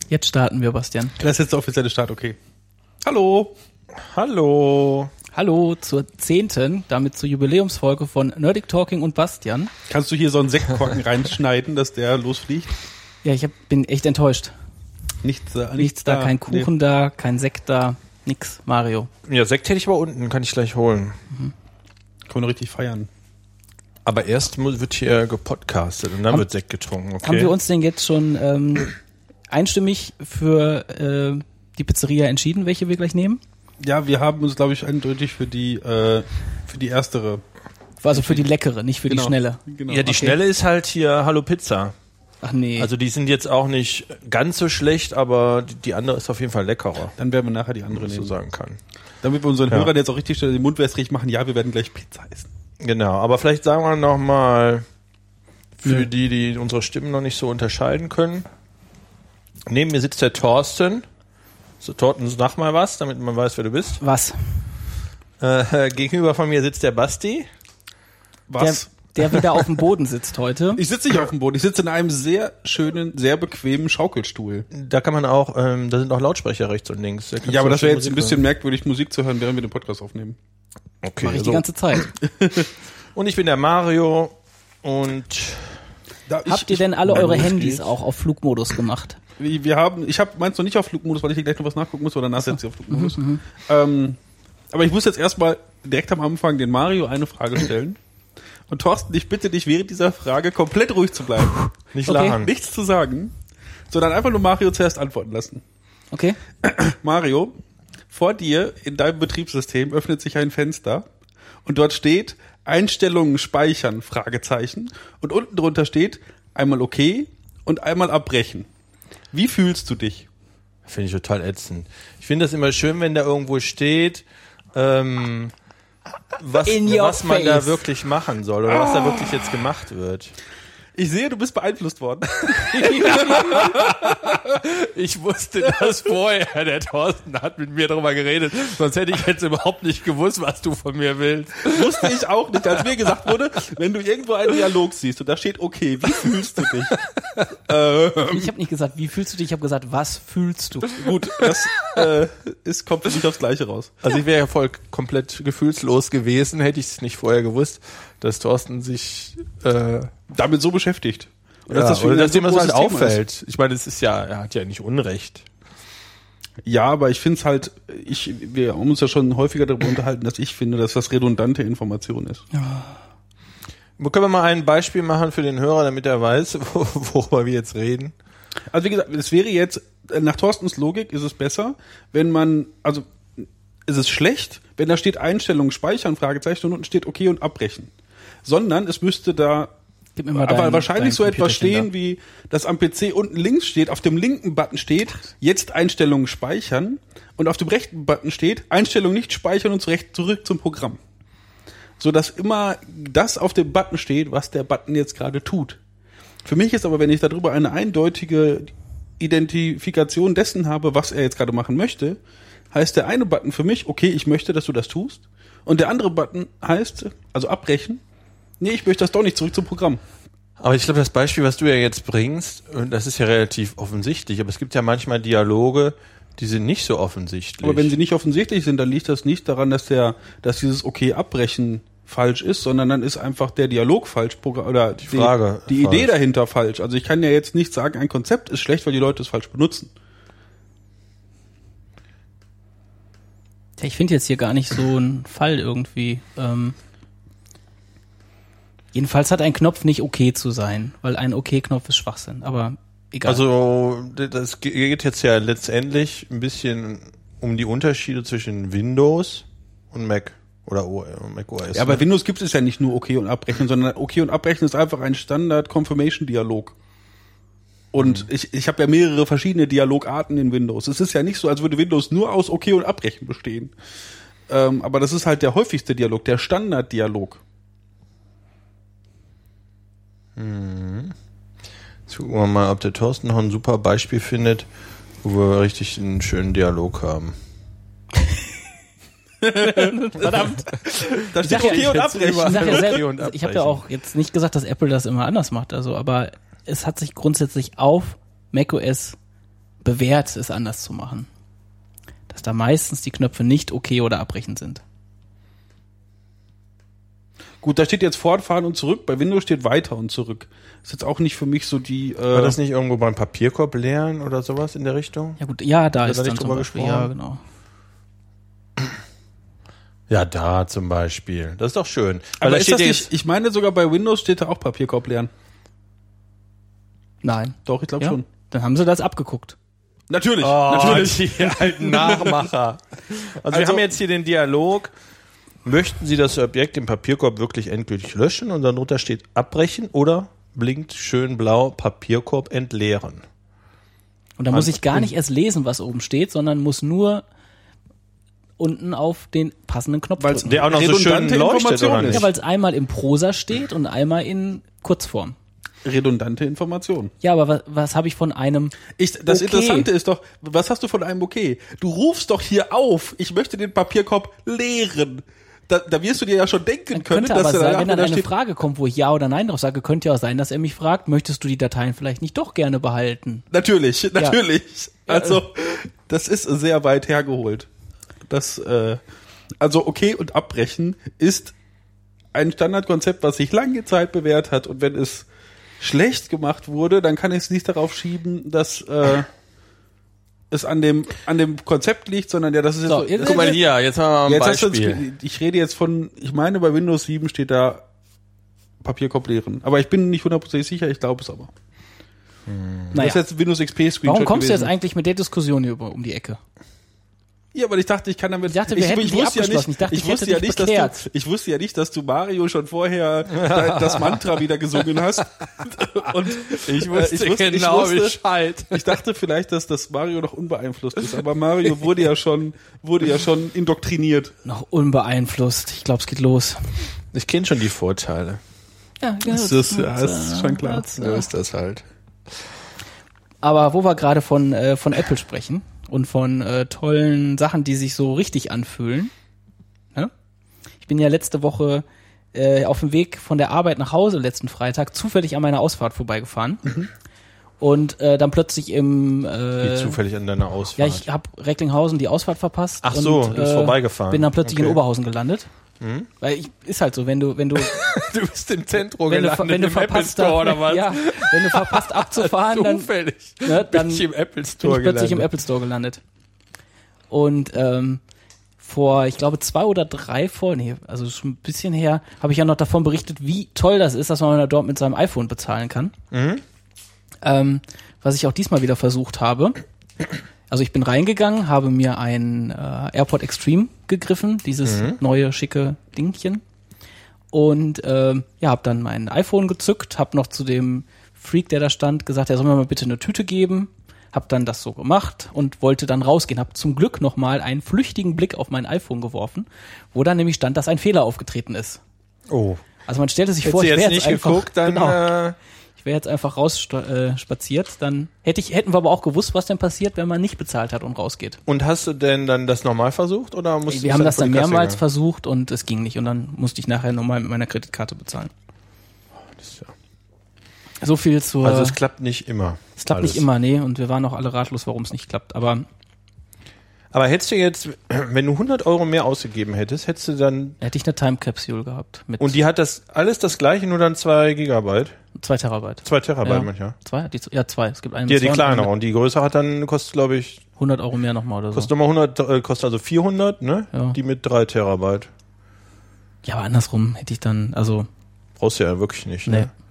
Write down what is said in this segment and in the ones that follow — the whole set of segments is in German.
Jetzt starten wir, Bastian. Das ist jetzt der offizielle Start, okay. Hallo. Hallo zur 10., damit zur Jubiläumsfolge von Nerdic Talking und Bastian. Kannst du hier so einen Sektkorken reinschneiden, dass der losfliegt? Ja, bin echt enttäuscht. Nichts da, kein Kuchen da, kein Sekt da, nix, Mario. Ja, Sekt hätte ich aber unten, kann ich gleich holen. Kann man noch richtig feiern. Aber erst wird hier gepodcastet und dann wird Sekt getrunken, okay? Haben wir uns denn jetzt schon einstimmig für die Pizzeria entschieden, welche wir gleich nehmen? Ja, wir haben uns, glaube ich, eindeutig für die erstere. Also für die leckere, nicht für die schnelle. Genau. Ja, die schnelle ist halt hier Hallo Pizza. Ach nee. Also die sind jetzt auch nicht ganz so schlecht, aber die andere ist auf jeden Fall leckerer. Dann werden wir nachher die andere wenn man nehmen. so sagen kann. Damit wir unseren Hörern jetzt auch richtig schnell den Mund wässrig machen, ja, wir werden gleich Pizza essen. Genau, aber vielleicht sagen wir nochmal für die unsere Stimmen noch nicht so unterscheiden können. Neben mir sitzt der Thorsten. So, Thorsten, sag mal was, damit man weiß, wer du bist. Was? Gegenüber von mir sitzt der Basti. Was? Der wieder auf dem Boden sitzt heute. Ich sitze nicht auf dem Boden, ich sitze in einem sehr schönen, sehr bequemen Schaukelstuhl. Da kann man auch, da sind auch Lautsprecher rechts und links. Ja, aber das wäre jetzt ein bisschen merkwürdig, Musik zu hören, während wir den Podcast aufnehmen. Okay, Mache ich die ganze Zeit. Und ich bin der Mario und Habt ihr denn alle eure Handys auch auf Flugmodus gemacht? Ich habe meins noch nicht auf Flugmodus, weil ich hier gleich noch was nachgucken muss, oder danach setze ich auf Flugmodus. Aber ich muss jetzt erstmal direkt am Anfang den Mario eine Frage stellen. Und Thorsten, ich bitte dich, während dieser Frage komplett ruhig zu bleiben. nicht lachen. Nichts zu sagen, sondern einfach nur Mario zuerst antworten lassen. Okay. Mario, vor dir in deinem Betriebssystem öffnet sich ein Fenster und dort steht Einstellungen speichern, Fragezeichen. Und unten drunter steht einmal okay und einmal abbrechen. Wie fühlst du dich? Finde ich total ätzend. Ich finde das immer schön, wenn da irgendwo steht, was man da wirklich machen soll oder was da wirklich jetzt gemacht wird. Ich sehe, du bist beeinflusst worden. Ich wusste das vorher. Der Thorsten hat mit mir darüber geredet. Sonst hätte ich jetzt überhaupt nicht gewusst, was du von mir willst. Wusste ich auch nicht, als mir gesagt wurde, wenn du irgendwo einen Dialog siehst und da steht okay, wie fühlst du dich? Ich habe nicht gesagt, wie fühlst du dich? Ich habe gesagt, was fühlst du? Gut, das kommt für dich aufs Gleiche raus. Also ich wäre ja voll komplett gefühlslos gewesen, hätte ich es nicht vorher gewusst, dass Thorsten sich damit so beschäftigt. Und dass ihm das halt auffällt. Ist. Ich meine, er hat ja nicht Unrecht. Ja, aber ich finde es halt, wir haben uns ja schon häufiger darüber unterhalten, dass ich finde, dass das redundante Information ist. Ja. Können wir mal ein Beispiel machen für den Hörer, damit er weiß, worüber wir jetzt reden? Also wie gesagt, es wäre jetzt, nach Thorstens Logik ist es besser, ist es schlecht, wenn da steht Einstellungen speichern, Fragezeichen, und unten steht okay und abbrechen. Sondern es müsste da aber wahrscheinlich so etwas stehen, wie das am PC unten links steht, auf dem linken Button steht, jetzt Einstellungen speichern, und auf dem rechten Button steht, Einstellungen nicht speichern und zurück zum Programm. So dass immer das auf dem Button steht, was der Button jetzt gerade tut. Für mich ist aber, wenn ich darüber eine eindeutige Identifikation dessen habe, was er jetzt gerade machen möchte, heißt der eine Button für mich, okay, ich möchte, dass du das tust. Und der andere Button heißt, also abbrechen, nee, ich möchte das doch nicht, zurück zum Programm. Aber ich glaube, das Beispiel, was du ja jetzt bringst, das ist ja relativ offensichtlich, aber es gibt ja manchmal Dialoge, die sind nicht so offensichtlich. Aber wenn sie nicht offensichtlich sind, dann liegt das nicht daran, dass dieses okay abbrechen falsch ist, sondern dann ist einfach der Dialog falsch oder die Idee dahinter falsch. Also ich kann ja jetzt nicht sagen, ein Konzept ist schlecht, weil die Leute es falsch benutzen. Ich finde jetzt hier gar nicht so einen Fall irgendwie. Jedenfalls hat ein Knopf nicht okay zu sein, weil ein Okay-Knopf ist Schwachsinn, aber egal. Also das geht jetzt ja letztendlich ein bisschen um die Unterschiede zwischen Windows und Mac oder Mac OS. Ja, bei Windows gibt es ja nicht nur okay und abbrechen, sondern okay und abbrechen ist einfach ein Standard-Confirmation-Dialog. Und ich habe ja mehrere verschiedene Dialogarten in Windows. Es ist ja nicht so, als würde Windows nur aus okay und abbrechen bestehen. Aber das ist halt der häufigste Dialog, der Standarddialog. Jetzt gucken wir mal, ob der Thorsten noch ein super Beispiel findet, wo wir richtig einen schönen Dialog haben. Verdammt. Da steht okay und abbrechen. Ich habe ja auch jetzt nicht gesagt, dass Apple das immer anders macht, aber es hat sich grundsätzlich auf macOS bewährt, es anders zu machen. Dass da meistens die Knöpfe nicht okay oder abbrechen sind. Gut, da steht jetzt fortfahren und zurück, bei Windows steht weiter und zurück. Ist jetzt auch nicht für mich so die... War das nicht irgendwo beim Papierkorb leeren oder sowas in der Richtung? Ja gut, ja, da Hat ist er dann nicht zum drüber Beispiel, gesprochen? ja genau. Ja, da zum Beispiel. Das ist doch schön. Weil Aber da ist steht das jetzt, nicht, ich meine sogar bei Windows steht da auch Papierkorb leeren. Nein. Doch, ich glaube Ja? schon. Dann haben sie das abgeguckt. Natürlich, oh, natürlich. die alten Nachmacher. Also wir haben jetzt hier den Dialog. Möchten Sie das Objekt im Papierkorb wirklich endgültig löschen? Und dann drunter steht abbrechen oder blinkt schön blau Papierkorb entleeren. Und da muss ich gar nicht erst lesen, was oben steht, sondern muss nur unten auf den passenden Knopf Weil's drücken. Der auch noch so schön redundante leuchtet, Information oder ist. nicht? Ja, weil es einmal in Prosa steht und einmal in Kurzform. Redundante Information. Ja, aber was habe ich von einem Das Okay. Interessante ist doch, was hast du von einem Okay? Du rufst doch hier auf, ich möchte den Papierkorb leeren. Da wirst du dir ja schon denken Dann können, könnte aber dass sein, danach wenn dann da eine steht, Frage kommt, wo ich Ja oder Nein drauf sage, könnte ja auch sein, dass er mich fragt, möchtest du die Dateien vielleicht nicht doch gerne behalten? natürlich. Also, das ist sehr weit hergeholt. Also okay und abbrechen ist ein Standardkonzept, was sich lange Zeit bewährt hat, und wenn es schlecht gemacht wurde, dann kann ich es nicht darauf schieben, dass es an dem Konzept liegt, sondern ja, das ist So, jetzt jetzt- Guck mal hier, jetzt haben wir jetzt mal ein hast du, Beispiel. ich rede jetzt von, ich meine bei Windows 7 steht da Papierkorb leeren, aber ich bin nicht 100% sicher, ich glaube es aber. Das Naja, ist jetzt Windows XP Screenshot warum kommst du jetzt gewesen. eigentlich mit der Diskussion hier um die Ecke? Ja, weil ich dachte, ich kann damit. Ich dachte, wir hätten die wusste ja abgeschlossen. nicht, Ich dachte, ich wusste hätte ja dich nicht, beklärt. ich wusste ja nicht, dass du Mario schon vorher das Mantra wieder gesungen hast. Und Ich wusste Bescheid. Ich dachte vielleicht, dass das Mario noch unbeeinflusst ist, aber Mario wurde ja schon indoktriniert. Noch unbeeinflusst. Ich glaube, es geht los. Ich kenne schon die Vorteile. Ja, Das ist schon klar. So ist das halt. Aber wo wir gerade von Apple sprechen und von tollen Sachen, die sich so richtig anfühlen. Ne? Ich bin ja letzte Woche auf dem Weg von der Arbeit nach Hause letzten Freitag zufällig an meiner Ausfahrt vorbeigefahren. Und dann plötzlich Wie zufällig an deiner Ausfahrt. ja, ich habe Recklinghausen die Ausfahrt verpasst. Ach so, und, du bist vorbeigefahren. Bin dann plötzlich Okay. in Oberhausen gelandet. Weil ist halt so, wenn du Du bist im Zentrum wenn du im verpasst Apple Store oder was? Ja, wenn du verpasst abzufahren, dann Zufällig. ne, dann Bin ich im Apple bin Store ich plötzlich im gelandet. Apple Store gelandet. Und vor, ich glaube 2 oder 3 also schon ein bisschen her, habe ich ja noch davon berichtet, wie toll das ist, dass man dort mit seinem iPhone bezahlen kann. Was ich auch diesmal wieder versucht habe. Also ich bin reingegangen, habe mir ein AirPod Extreme gegriffen, dieses neue schicke Dingchen. Und ja, habe dann mein iPhone gezückt, habe noch zu dem Freak, der da stand, gesagt, er soll mir mal bitte eine Tüte geben. Hab dann das so gemacht und wollte dann rausgehen. Hab zum Glück nochmal einen flüchtigen Blick auf mein iPhone geworfen, wo dann nämlich stand, dass ein Fehler aufgetreten ist. Oh. Also man stellte sich Hättest vor, du ich wäre jetzt jetzt nicht einfach, geguckt, dann genau, ich wäre jetzt einfach rausspaziert. Dann hätten wir aber auch gewusst, was denn passiert, wenn man nicht bezahlt hat und rausgeht. Und hast du denn dann das nochmal versucht oder musst Wir haben das dann vor die Kasse mehrmals gegangen? versucht und es ging nicht. Und dann musste ich nachher nochmal mit meiner Kreditkarte bezahlen. Das ist ja- So viel zur... Also es klappt nicht immer. es klappt alles. nicht immer, nee. Und wir waren auch alle ratlos, warum es nicht klappt. Aber Aber hättest du jetzt, wenn du 100 Euro mehr ausgegeben hättest, hättest du dann, hätte ich eine Time Capsule gehabt mit und die hat das alles das gleiche, nur dann 2 Gigabyte, 2 Terabyte. 2 Terabyte Ja. manchmal. 2? Ja, 2. Es gibt eine Die, mit die 200 kleinere und die größere hat dann, kostet glaube ich, 100 Euro mehr nochmal oder so. kostet nochmal 100, kostet also 400, ne? Ja. Die mit 3 Terabyte. Ja, aber andersrum hätte ich dann, also, Brauchst du ja wirklich nicht, nee. ne?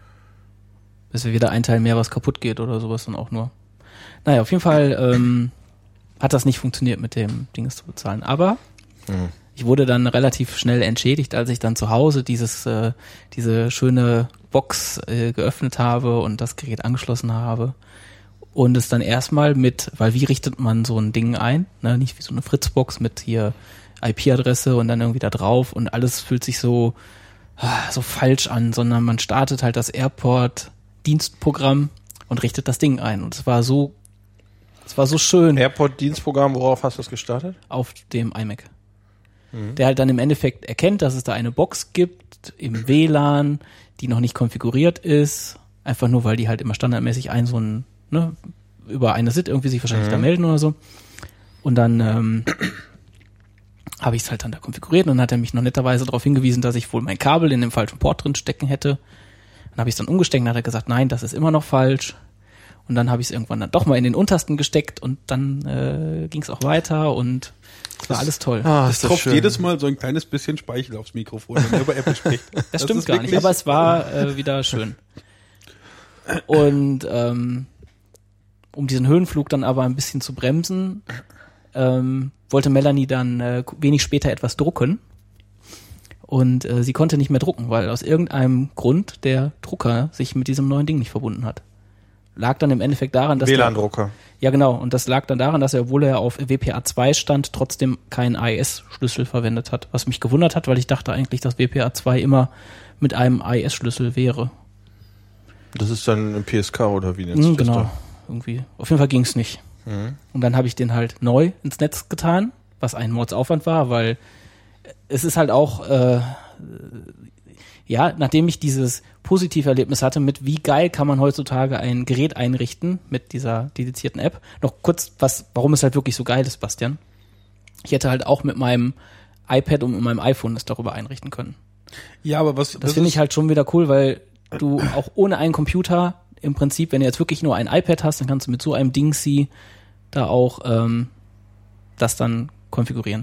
Bis wir wieder ein Teil mehr, was kaputt geht oder sowas dann auch nur. Naja, auf jeden Fall hat das nicht funktioniert mit dem Dings zu bezahlen. Aber ich wurde dann relativ schnell entschädigt, als ich dann zu Hause diese schöne Box geöffnet habe und das Gerät angeschlossen habe. Und es dann erstmal weil wie richtet man so ein Ding ein? Ne? Nicht wie so eine Fritzbox mit hier IP-Adresse und dann irgendwie da drauf und alles fühlt sich so falsch an, sondern man startet halt das AirPort-Dienstprogramm und richtet das Ding ein. Und es war so schön AirPod-Dienstprogramm, worauf hast du das gestartet? auf dem iMac. Der halt dann im Endeffekt erkennt, dass es da eine Box gibt im WLAN, die noch nicht konfiguriert ist, einfach nur, weil die halt immer standardmäßig so ein über eine SID irgendwie sich wahrscheinlich da melden oder so. Und dann habe ich es halt dann da konfiguriert und dann hat er mich noch netterweise darauf hingewiesen, dass ich wohl mein Kabel in dem falschen Port drin stecken hätte. Dann habe ich es dann umgesteckt und hat er gesagt, nein, das ist immer noch falsch. Und dann habe ich es irgendwann dann doch mal in den untersten gesteckt und dann ging es auch weiter und es war alles toll. Das tropft jedes Mal so ein kleines bisschen Speichel aufs Mikrofon, wenn er über Apple spricht. Das stimmt gar nicht, aber es war wieder schön. Und um diesen Höhenflug dann aber ein bisschen zu bremsen, wollte Melanie dann wenig später etwas drucken. Und sie konnte nicht mehr drucken, weil aus irgendeinem Grund der Drucker sich mit diesem neuen Ding nicht verbunden hat. Lag dann im Endeffekt daran, dass WLAN-Drucker. Ja, genau. Und das lag dann daran, dass er, obwohl er auf WPA2 stand, trotzdem keinen AES-Schlüssel verwendet hat. Was mich gewundert hat, weil ich dachte eigentlich, dass WPA2 immer mit einem AES-Schlüssel wäre. Das ist dann ein PSK oder wie nennt sich das? Genau. Irgendwie. Auf jeden Fall ging's nicht. Und dann habe ich den halt neu ins Netz getan, was ein Mordsaufwand war, weil es ist halt auch, nachdem ich dieses Positiverlebnis hatte mit wie geil kann man heutzutage ein Gerät einrichten mit dieser dedizierten App. Noch kurz, warum es halt wirklich so geil ist, Bastian. Ich hätte halt auch mit meinem iPad und mit meinem iPhone das darüber einrichten können. Ja, aber das finde ich halt schon wieder cool, weil du auch ohne einen Computer im Prinzip, wenn du jetzt wirklich nur ein iPad hast, dann kannst du mit so einem Dingsy da auch das dann konfigurieren.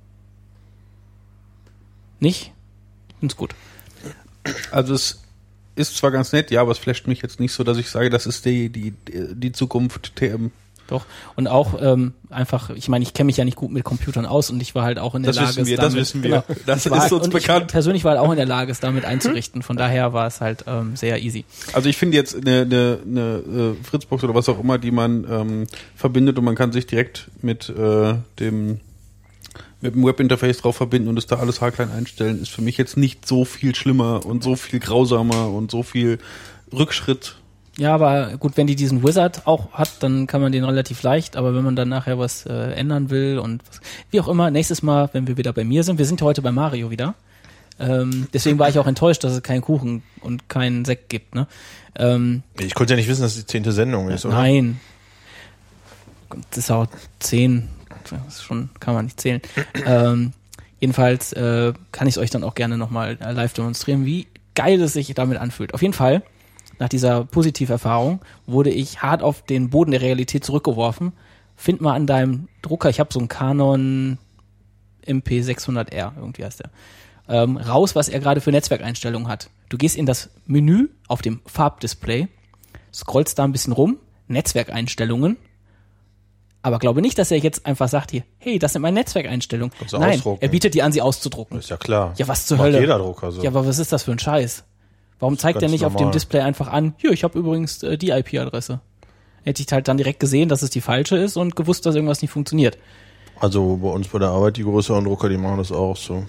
Nicht? Find's gut. Also es ist zwar ganz nett, ja, aber es flasht mich jetzt nicht so, dass ich sage, das ist die Zukunft TM. Doch. Und auch einfach, ich meine, ich kenne mich ja nicht gut mit Computern aus und ich war halt auch in der Lage, das wissen wir. Genau, das ist uns bekannt. Ich persönlich war halt auch in der Lage, es damit einzurichten. Von daher war es halt sehr easy. Also ich finde jetzt eine Fritzbox oder was auch immer, die man verbindet und man kann sich direkt mit dem Webinterface drauf verbinden und es da alles haarklein einstellen, ist für mich jetzt nicht so viel schlimmer und so viel grausamer und so viel Rückschritt. Ja, aber gut, wenn die diesen Wizard auch hat, dann kann man den relativ leicht, aber wenn man dann nachher was ändern will und wie auch immer, nächstes Mal, wenn wir wieder bei mir sind, wir sind heute bei Mario wieder, deswegen war ich auch enttäuscht, dass es keinen Kuchen und keinen Sekt gibt, ne? Ich konnte ja nicht wissen, dass es die 10. Sendung ist, oder? Nein. Das ist auch 10, das ist schon, kann man nicht zählen. Jedenfalls kann ich es euch dann auch gerne nochmal live demonstrieren, wie geil es sich damit anfühlt. Auf jeden Fall, nach dieser Positiverfahrung wurde ich hart auf den Boden der Realität zurückgeworfen. Find mal an deinem Drucker, ich habe so einen Canon MP600R, irgendwie heißt der, raus, was er gerade für Netzwerkeinstellungen hat. Du gehst in das Menü auf dem Farbdisplay, scrollst da ein bisschen rum, Netzwerkeinstellungen, aber glaube nicht, dass er jetzt einfach sagt hier, hey, das sind meine Netzwerkeinstellungen. Nein, er bietet die an, sie auszudrucken. Ist ja klar. Ja, was zur Hölle? Jeder Drucker so. Ja, aber was ist das für ein Scheiß? Warum zeigt er nicht normal auf dem Display einfach an, hier, ich habe übrigens die IP-Adresse? Hätte ich halt dann direkt gesehen, dass es die falsche ist und gewusst, dass irgendwas nicht funktioniert. Also bei uns bei der Arbeit, die größeren Drucker, die machen das auch so.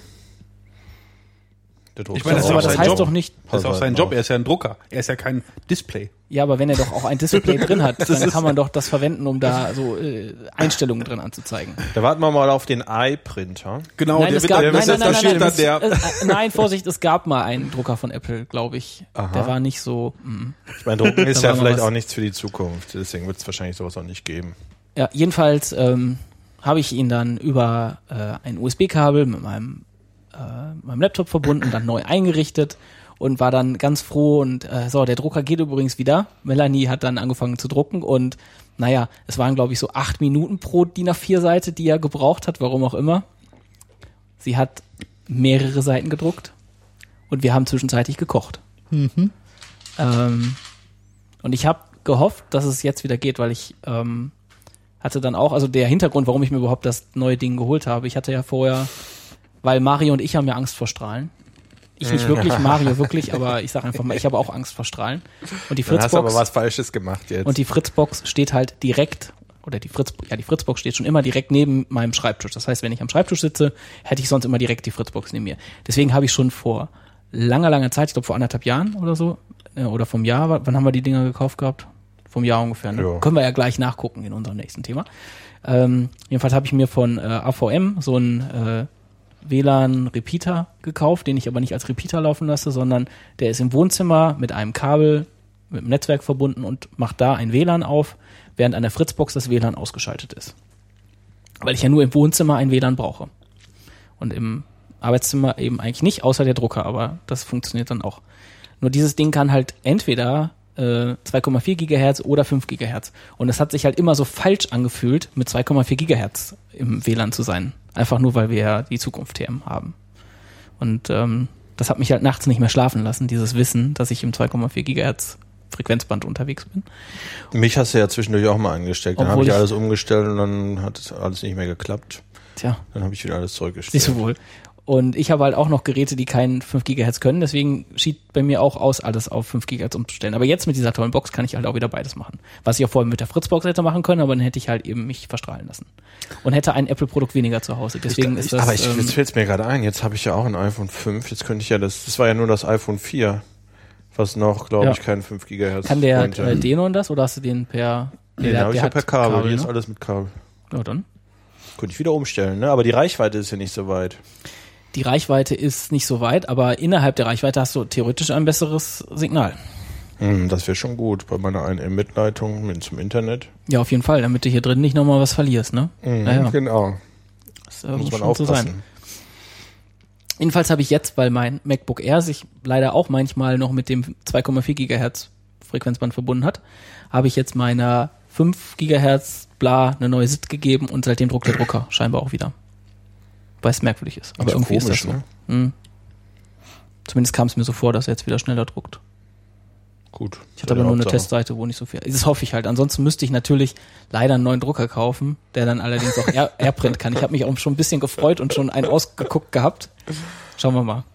Ich meine, das heißt doch nicht. Das ist auch sein Job, er ist ja ein Drucker. Er ist ja kein Display. Ja, aber wenn er doch auch ein Display drin hat, dann kann man doch das verwenden, um da so Einstellungen drin anzuzeigen. Da warten wir mal auf den i-Printer. Genau, nein, Vorsicht, es gab mal einen Drucker von Apple, glaube ich. Aha. Der war nicht so. Ich meine, Drucken ist ja vielleicht auch nichts für die Zukunft, deswegen wird es wahrscheinlich sowas auch nicht geben. Ja, jedenfalls habe ich ihn dann über ein USB-Kabel mit meinem Laptop verbunden, dann neu eingerichtet und war dann ganz froh und so, der Drucker geht übrigens wieder. Melanie hat dann angefangen zu drucken und naja, es waren glaube ich so 8 Minuten pro DIN A4 Seite, die er gebraucht hat, warum auch immer. Sie hat mehrere Seiten gedruckt und wir haben zwischenzeitlich gekocht. Und ich habe gehofft, dass es jetzt wieder geht, weil ich hatte dann auch, also der Hintergrund, warum ich mir überhaupt das neue Ding geholt habe, ich hatte ja vorher, weil Mario und ich haben ja Angst vor Strahlen. Ich nicht wirklich, Mario wirklich, aber ich sag einfach mal, ich habe auch Angst vor Strahlen. Und die Fritzbox. Dann hast du aber was Falsches gemacht jetzt. Und die Fritzbox steht halt direkt, oder die Fritzbox steht schon immer direkt neben meinem Schreibtisch. Das heißt, wenn ich am Schreibtisch sitze, hätte ich sonst immer direkt die Fritzbox neben mir. Deswegen habe ich schon vor langer Zeit, ich glaube vor 1,5 Jahren oder so, oder vom Jahr, wann haben wir die Dinger gekauft gehabt? Vom Jahr ungefähr, ne? Ja. Können wir ja gleich nachgucken in unserem nächsten Thema. Jedenfalls habe ich mir von AVM so ein WLAN-Repeater gekauft, den ich aber nicht als Repeater laufen lasse, sondern der ist im Wohnzimmer mit einem Kabel mit dem Netzwerk verbunden und mache da ein WLAN auf, während an der Fritzbox das WLAN ausgeschaltet ist. Weil ich ja nur im Wohnzimmer ein WLAN brauche. Und im Arbeitszimmer eben eigentlich nicht, außer der Drucker, aber das funktioniert dann auch. Nur dieses Ding kann halt entweder 2,4 Gigahertz oder 5 Gigahertz. Und es hat sich halt immer so falsch angefühlt, mit 2,4 Gigahertz im WLAN zu sein. Einfach nur, weil wir ja die Zukunft-TM haben. Und das hat mich halt nachts nicht mehr schlafen lassen, dieses Wissen, dass ich im 2,4 Gigahertz Frequenzband unterwegs bin. Mich hast du ja zwischendurch auch mal angesteckt. Dann habe ich alles umgestellt und dann hat es alles nicht mehr geklappt. Tja. Dann habe ich wieder alles zurückgestellt. Siehst du wohl. Und ich habe halt auch noch Geräte, die keinen 5 Gigahertz können, deswegen schied bei mir auch aus, alles auf 5 Gigahertz umzustellen. Aber jetzt mit dieser tollen Box kann ich halt auch wieder beides machen. Was ich auch vorher mit der Fritzbox hätte machen können, aber dann hätte ich halt eben mich verstrahlen lassen. Und hätte ein Apple-Produkt weniger zu Hause. Deswegen ist das... Aber jetzt fällt es mir gerade ein, jetzt habe ich ja auch ein iPhone 5, jetzt könnte ich ja das war ja nur das iPhone 4, was noch, glaube ich, keinen 5 Gigahertz kann der Denon das oder hast du den per... Nee, den habe ich ja per Kabel, hier ist alles mit Kabel. Ja, dann. Könnte ich wieder umstellen, ne? Aber die Reichweite ist ja nicht so weit. Die Reichweite ist nicht so weit, aber innerhalb der Reichweite hast du theoretisch ein besseres Signal. Das wäre schon gut bei meiner 1M-Mitleitung zum Internet. Ja, auf jeden Fall, damit du hier drin nicht nochmal was verlierst, ne? Ja. Genau. Das muss man aufpassen. So sein. Jedenfalls habe ich jetzt, weil mein MacBook Air sich leider auch manchmal noch mit dem 2,4 Gigahertz Frequenzband verbunden hat, habe ich jetzt meiner 5 Gigahertz bla eine neue SID gegeben und seitdem druckt der Drucker scheinbar auch wieder. Weil es merkwürdig ist. Aber irgendwie komisch, ist das so. Ne? Zumindest kam es mir so vor, dass er jetzt wieder schneller druckt. Gut. Ich hatte aber nur eine Testseite, wo nicht so viel... Das hoffe ich halt. Ansonsten müsste ich natürlich leider einen neuen Drucker kaufen, der dann allerdings auch AirPrint kann. Ich habe mich auch schon ein bisschen gefreut und schon einen ausgeguckt gehabt. Schauen wir mal.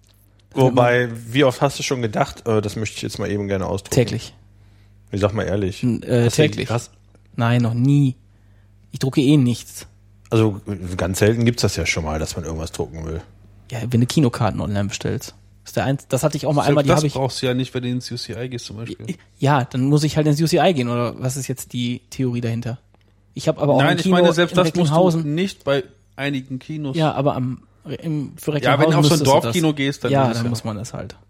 Wobei, wie oft hast du schon gedacht, das möchte ich jetzt mal eben gerne ausdrucken? Täglich. Ich sag mal ehrlich. Täglich. Nein, noch nie. Ich drucke eh nichts. Also ganz selten gibt's das ja schon mal, dass man irgendwas drucken will. Ja, wenn du Kinokarten online bestellst. Das hatte ich auch mal einmal. Das brauchst du ja nicht, wenn du ins UCI gehst zum Beispiel. Ja, dann muss ich halt ins UCI gehen, oder was ist jetzt die Theorie dahinter? Ich habe aber auch ein Kino. Nein, ich meine, selbst das musst du nicht bei einigen Kinos. Ja, aber für Recklinghausen. Ja, wenn du auf so ein Dorfkino gehst, dann dann muss man das halt.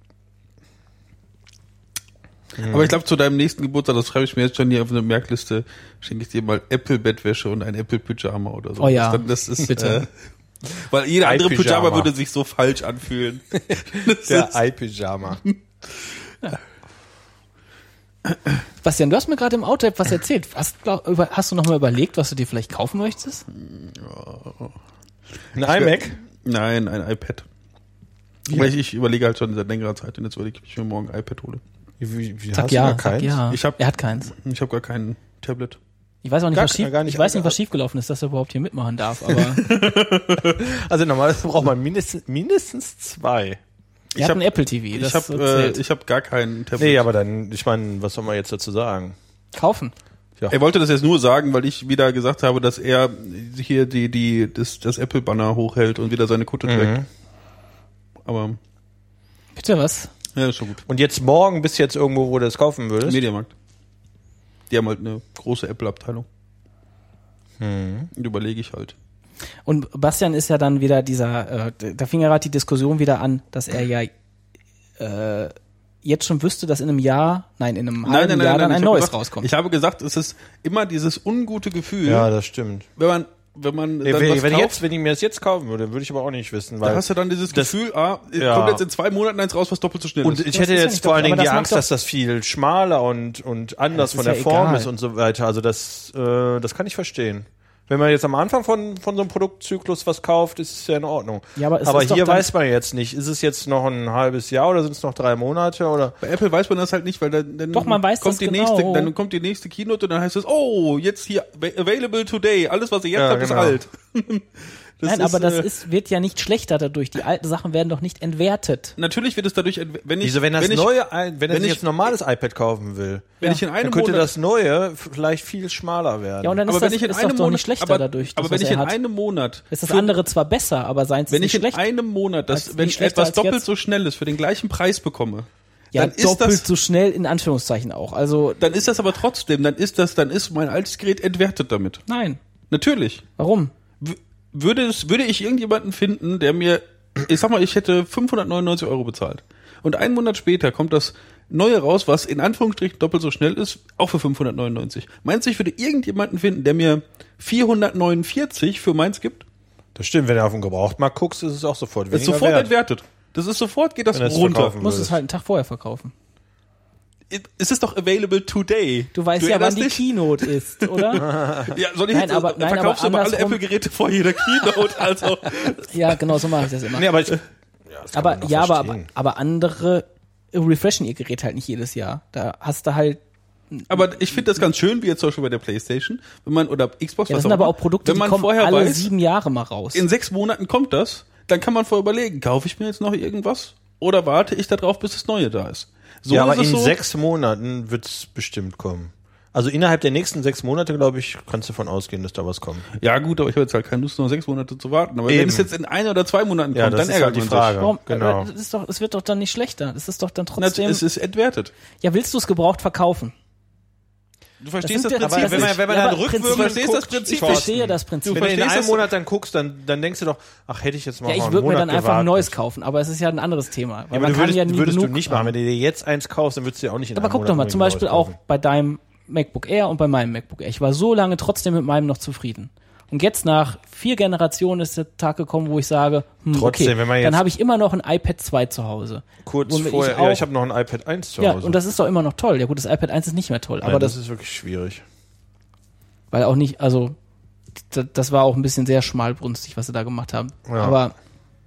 Aber ich glaube, zu deinem nächsten Geburtstag, das schreibe ich mir jetzt schon hier auf eine Merkliste, schenke ich dir mal Apple-Bettwäsche und ein Apple-Pyjama oder so. Oh ja, das ist bitte. Weil jeder andere Pyjama würde sich so falsch anfühlen. Der iPyjama. Ja. Bastian, du hast mir gerade im Auto etwas erzählt. Hast du noch mal überlegt, was du dir vielleicht kaufen möchtest? Ein iMac? Nein, ein iPad. Ja. Weil ich überlege halt schon seit längerer Zeit und jetzt überlege ich, ob ich mir morgen ein iPad hole. Wie hast du gar keins? Ja. Er hat keins. Ich habe gar kein Tablet. Ich weiß auch nicht, was schiefgelaufen ist, dass er überhaupt hier mitmachen darf. Aber also normalerweise braucht man mindestens 2. Ich habe ein Apple TV. Ich habe gar keinen Tablet. Nee, aber dann, ich meine, was soll man jetzt dazu sagen? Kaufen. Ja. Er wollte das jetzt nur sagen, weil ich wieder gesagt habe, dass er hier das Apple-Banner hochhält und wieder seine Kutte trägt. Aber bitte was? Ja, ist schon gut. Und jetzt morgen bist du jetzt irgendwo, wo du das kaufen würdest? Mediamarkt. Die haben halt eine große Apple-Abteilung. Und überlege ich halt. Und Bastian ist ja dann wieder da fing ja gerade die Diskussion wieder an, dass er ja jetzt schon wüsste, dass in einem Jahr dann ein neues rauskommt. Ich habe gesagt, es ist immer dieses ungute Gefühl. Ja, das stimmt. Wenn ich mir das jetzt kaufen würde, würde ich aber auch nicht wissen. Weil da hast du dann dieses Gefühl, kommt jetzt in 2 Monaten eins raus, was doppelt so schnell ist. Und ich hätte jetzt vor allen Dingen die Angst, dass das viel schmaler und anders von der Form ist und so weiter. Also das kann ich verstehen. Wenn man jetzt am Anfang von so einem Produktzyklus was kauft, ist es ja in Ordnung. Ja, aber hier weiß man jetzt nicht, ist es jetzt noch ein halbes Jahr oder sind es noch 3 Monate oder? Bei Apple weiß man das halt nicht, weil dann doch, man weiß kommt dann kommt die nächste Keynote und dann heißt es, jetzt hier available today, alles was ihr jetzt habt ist alt. Wird ja nicht schlechter dadurch. Die alten Sachen werden doch nicht entwertet. Natürlich wird es dadurch, wenn ich jetzt ein normales iPad kaufen will, dann könnte das neue vielleicht viel schmaler werden. Ja, und dann ist das doch nicht schlechter dadurch. Aber wenn ich in einem Monat ist das andere zwar besser, aber seins ist nicht schlecht. Wenn ich in einem Monat, wenn etwas doppelt so schnell ist, für den gleichen Preis bekomme, ja, dann doppelt ist das so schnell in Anführungszeichen auch. Also dann ist das aber trotzdem, dann ist mein altes Gerät entwertet damit. Nein. Natürlich. Warum? Würde ich irgendjemanden finden, der mir, ich sag mal, ich hätte 599 € bezahlt. Und einen Monat später kommt das neue raus, was in Anführungsstrichen doppelt so schnell ist, auch für 599. Meinst du, ich würde irgendjemanden finden, der mir 449 für meins gibt? Das stimmt, wenn du auf den Gebrauchtmarkt guckst, ist es auch sofort weniger wert. Das ist sofort entwertet. Das ist sofort, geht das runter. Du musst es halt einen Tag vorher verkaufen. Es ist doch available today. Du weißt ja, wann die Keynote ist, oder? Ja, soll ich verkaufst du immer alle Apple-Geräte vor jeder Keynote, also. Ja, genau, so mache ich das immer. Nee, aber andere refreshen ihr Gerät halt nicht jedes Jahr. Da hast du halt. Aber ich finde das ganz schön, wie jetzt zum Beispiel bei der PlayStation, wenn man, oder Xbox, ja, das sind aber auch Produkte, die kommen alle 7 Jahre mal raus. In 6 Monaten kommt das, dann kann man vorher überlegen, kaufe ich mir jetzt noch irgendwas? Oder warte ich darauf, bis das Neue da ist? So ja, aber in 6 Monaten wird es bestimmt kommen. Also innerhalb der nächsten 6 Monate, glaube ich, kannst du davon ausgehen, dass da was kommt. Ja gut, aber ich habe jetzt halt keine Lust, noch 6 Monate zu warten. Aber wenn es jetzt in 1 oder 2 Monaten kommt, dann ärgert halt die Frage. Warum? Genau. Es wird doch dann nicht schlechter. Es ist doch dann trotzdem. Es ist entwertet. Ja, willst du es gebraucht verkaufen? Du verstehst das Prinzip. Wenn man dann rückwirkend verstehst das Prinzip. Ich verstehe das Prinzip. Wenn du in einem Monat dann guckst, dann denkst du doch, ach, hätte ich jetzt mal einen Monat gewartet. Ja, ich würde mir dann einfach ein neues gewartet. kaufen, aber es ist ja ein anderes Thema. Ja, aber würdest du nicht machen. Wenn du dir jetzt eins kaufst, dann würdest du ja auch nicht in einem Monat. Aber guck doch mal, zum Beispiel auch bei deinem MacBook Air und bei meinem MacBook Air. Ich war so lange trotzdem mit meinem noch zufrieden. Und jetzt nach 4 Generationen ist der Tag gekommen, wo ich sage, trotzdem, okay, wenn man jetzt dann habe ich immer noch ein iPad 2 zu Hause. Kurz vorher, ich habe noch ein iPad 1 zu Hause. Ja, und das ist doch immer noch toll. Ja gut, das iPad 1 ist nicht mehr toll. Nein, aber das ist wirklich schwierig. Weil auch nicht, also das war auch ein bisschen sehr schmalbrünstig, was sie da gemacht haben. Ja. Aber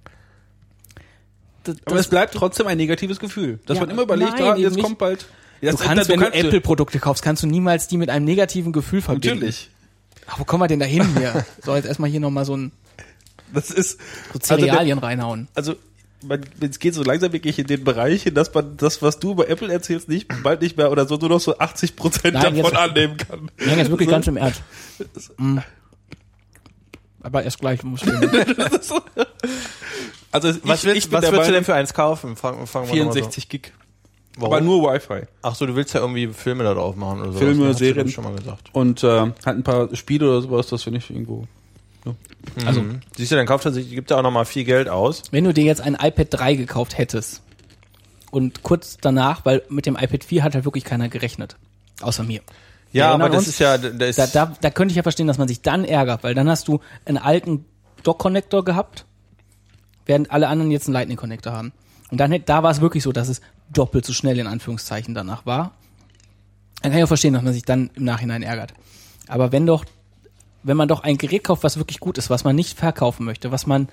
es bleibt trotzdem ein negatives Gefühl. Dass man immer überlegt, jetzt kommt bald. Wenn du Apple-Produkte kaufst, kannst du niemals die mit einem negativen Gefühl verbinden. Natürlich. Ach, wo kommen wir denn da hin hier? So, jetzt erstmal hier nochmal so Cerealien reinhauen. Also, es geht so langsam wirklich in den Bereich, dass man das, was du über Apple erzählst, bald nicht mehr oder so nur noch so 80% davon annehmen kann. Nein, jetzt wirklich ganz im Ernst. Aber erst gleich muss ich Also was würdest du denn für eins kaufen? Fangen 64 Gig. Warum? Aber nur Wi-Fi. Ach so, du willst ja irgendwie Filme da drauf machen oder so. Filme, Serien. Schon mal gesagt. Und halt ein paar Spiele oder sowas, das finde ich irgendwo. Ja. Also, siehst du, dann kauft er sich, gibt er auch nochmal viel Geld aus. Wenn du dir jetzt ein iPad 3 gekauft hättest und kurz danach, weil mit dem iPad 4 hat halt wirklich keiner gerechnet. Außer mir. Ja, aber das ist ja, da könnte ich ja verstehen, dass man sich dann ärgert, weil dann hast du einen alten Dock-Connector gehabt, während alle anderen jetzt einen Lightning-Connector haben. Und dann da war es wirklich so, dass es doppelt so schnell in Anführungszeichen danach war. Dann kann ich auch verstehen, dass man sich dann im Nachhinein ärgert. Aber wenn man doch ein Gerät kauft, was wirklich gut ist, was man nicht verkaufen möchte,